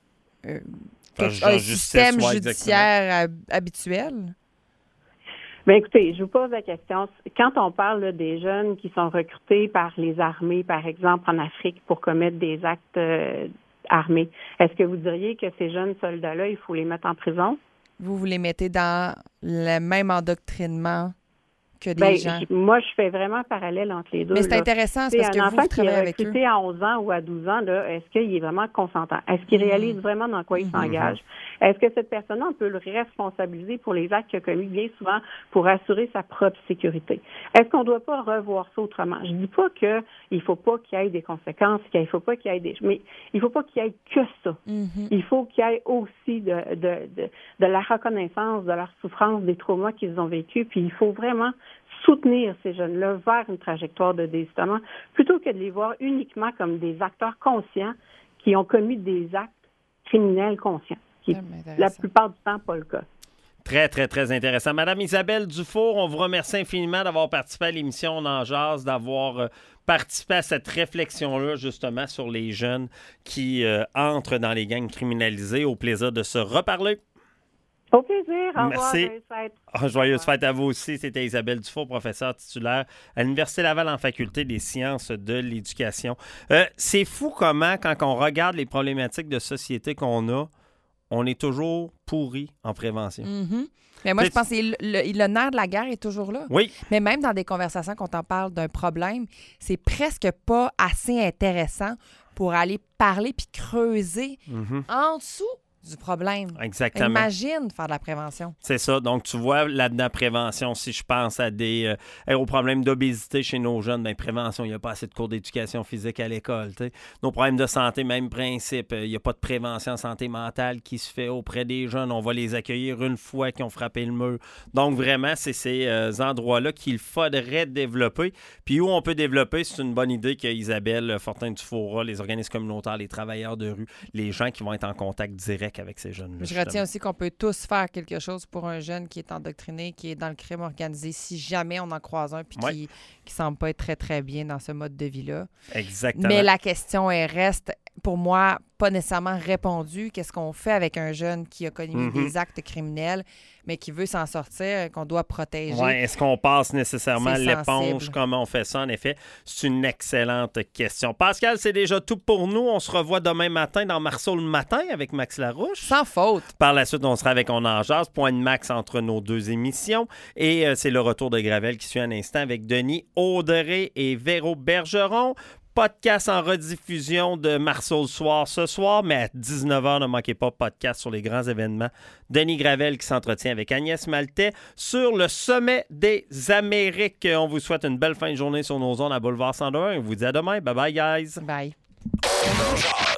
système judiciaire habituel. Bien, écoutez, je vous pose la question. Quand on parle là, des jeunes qui sont recrutés par les armées, par exemple, en Afrique, pour commettre des actes armés, est-ce que vous diriez que ces jeunes soldats-là, il faut les mettre en prison? Vous les mettez dans le même endoctrinement que des gens? Moi, je fais vraiment un parallèle entre les deux. Mais c'est intéressant, parce que un enfant vous qui est recruté à 11 ans ou à 12 ans, là, est-ce qu'il est vraiment consentant? Est-ce qu'il réalise vraiment dans quoi il s'engage? Est-ce que cette personne-là, on peut le responsabiliser pour les actes qu'il a commis bien souvent pour assurer sa propre sécurité? Est-ce qu'on ne doit pas revoir ça autrement? Je ne dis pas qu'il ne faut pas qu'il y ait des conséquences, qu'il ne faut pas qu'il y ait mais il ne faut pas qu'il y ait que ça. Il faut qu'il y ait aussi de la reconnaissance de leur souffrance, des traumas qu'ils ont vécus, puis il faut vraiment soutenir ces jeunes-là vers une trajectoire de désistement, plutôt que de les voir uniquement comme des acteurs conscients qui ont commis des actes criminels conscients, qui la plupart du temps pas le cas. Très, très, très intéressant. Madame Isabelle Dufour, on vous remercie infiniment d'avoir participé à l'émission On en jase, d'avoir participé à cette réflexion-là, justement, sur les jeunes qui entrent dans les gangs criminalisés. Au plaisir de se reparler. Au plaisir. Au revoir. Merci. Joyeuses fêtes. Joyeuses fêtes à vous aussi. C'était Isabelle Dufour, professeure titulaire à l'Université Laval en faculté des sciences de l'éducation. C'est fou comment, quand on regarde les problématiques de société qu'on a, on est toujours pourri en prévention. Mais moi, je pense que le nerf de la guerre est toujours là. Oui. Mais même dans des conversations, quand on parle d'un problème, c'est presque pas assez intéressant pour aller parler puis creuser en dessous du problème. Exactement. Imagine faire de la prévention. C'est ça. Donc, tu vois, là-dedans, prévention, si je pense à aux problèmes d'obésité chez nos jeunes, bien, prévention, il n'y a pas assez de cours d'éducation physique à l'école. T'sais. Nos problèmes de santé, même principe. Il n'y a pas de prévention en santé mentale qui se fait auprès des jeunes. On va les accueillir une fois qu'ils ont frappé le mur. Donc, vraiment, c'est ces endroits-là qu'il faudrait développer. Puis où on peut développer, c'est une bonne idée qu'Isabelle Fortin-Dufour, les organismes communautaires, les travailleurs de rue, les gens qui vont être en contact direct avec ces jeunes-là. Je retiens aussi qu'on peut tous faire quelque chose pour un jeune qui est endoctriné, qui est dans le crime organisé, si jamais on en croise un puis qui semble pas être très, très bien dans ce mode de vie-là. Exactement. Mais la question reste, pour moi, pas nécessairement répondue. Qu'est-ce qu'on fait avec un jeune qui a connu des actes criminels, mais qui veut s'en sortir, qu'on doit protéger? Oui, est-ce qu'on passe nécessairement l'éponge? Comment on fait ça? En effet, c'est une excellente question. Pascal, c'est déjà tout pour nous. On se revoit demain matin dans Marceau le matin avec Max Larouche. Sans faute. Par la suite, on sera avec On en jase, point de max entre nos deux émissions. Et c'est le retour de Gravel qui suit un instant avec Denis Audrey et Véro Bergeron. Podcast en rediffusion de Marceau le soir ce soir, mais à 19h, ne manquez pas podcast sur les grands événements. Denis Gravel qui s'entretient avec Agnès Maltais sur le sommet des Amériques. On vous souhaite une belle fin de journée sur nos ondes à Boulevard 102. On vous dit à demain. Bye bye, guys. Bye.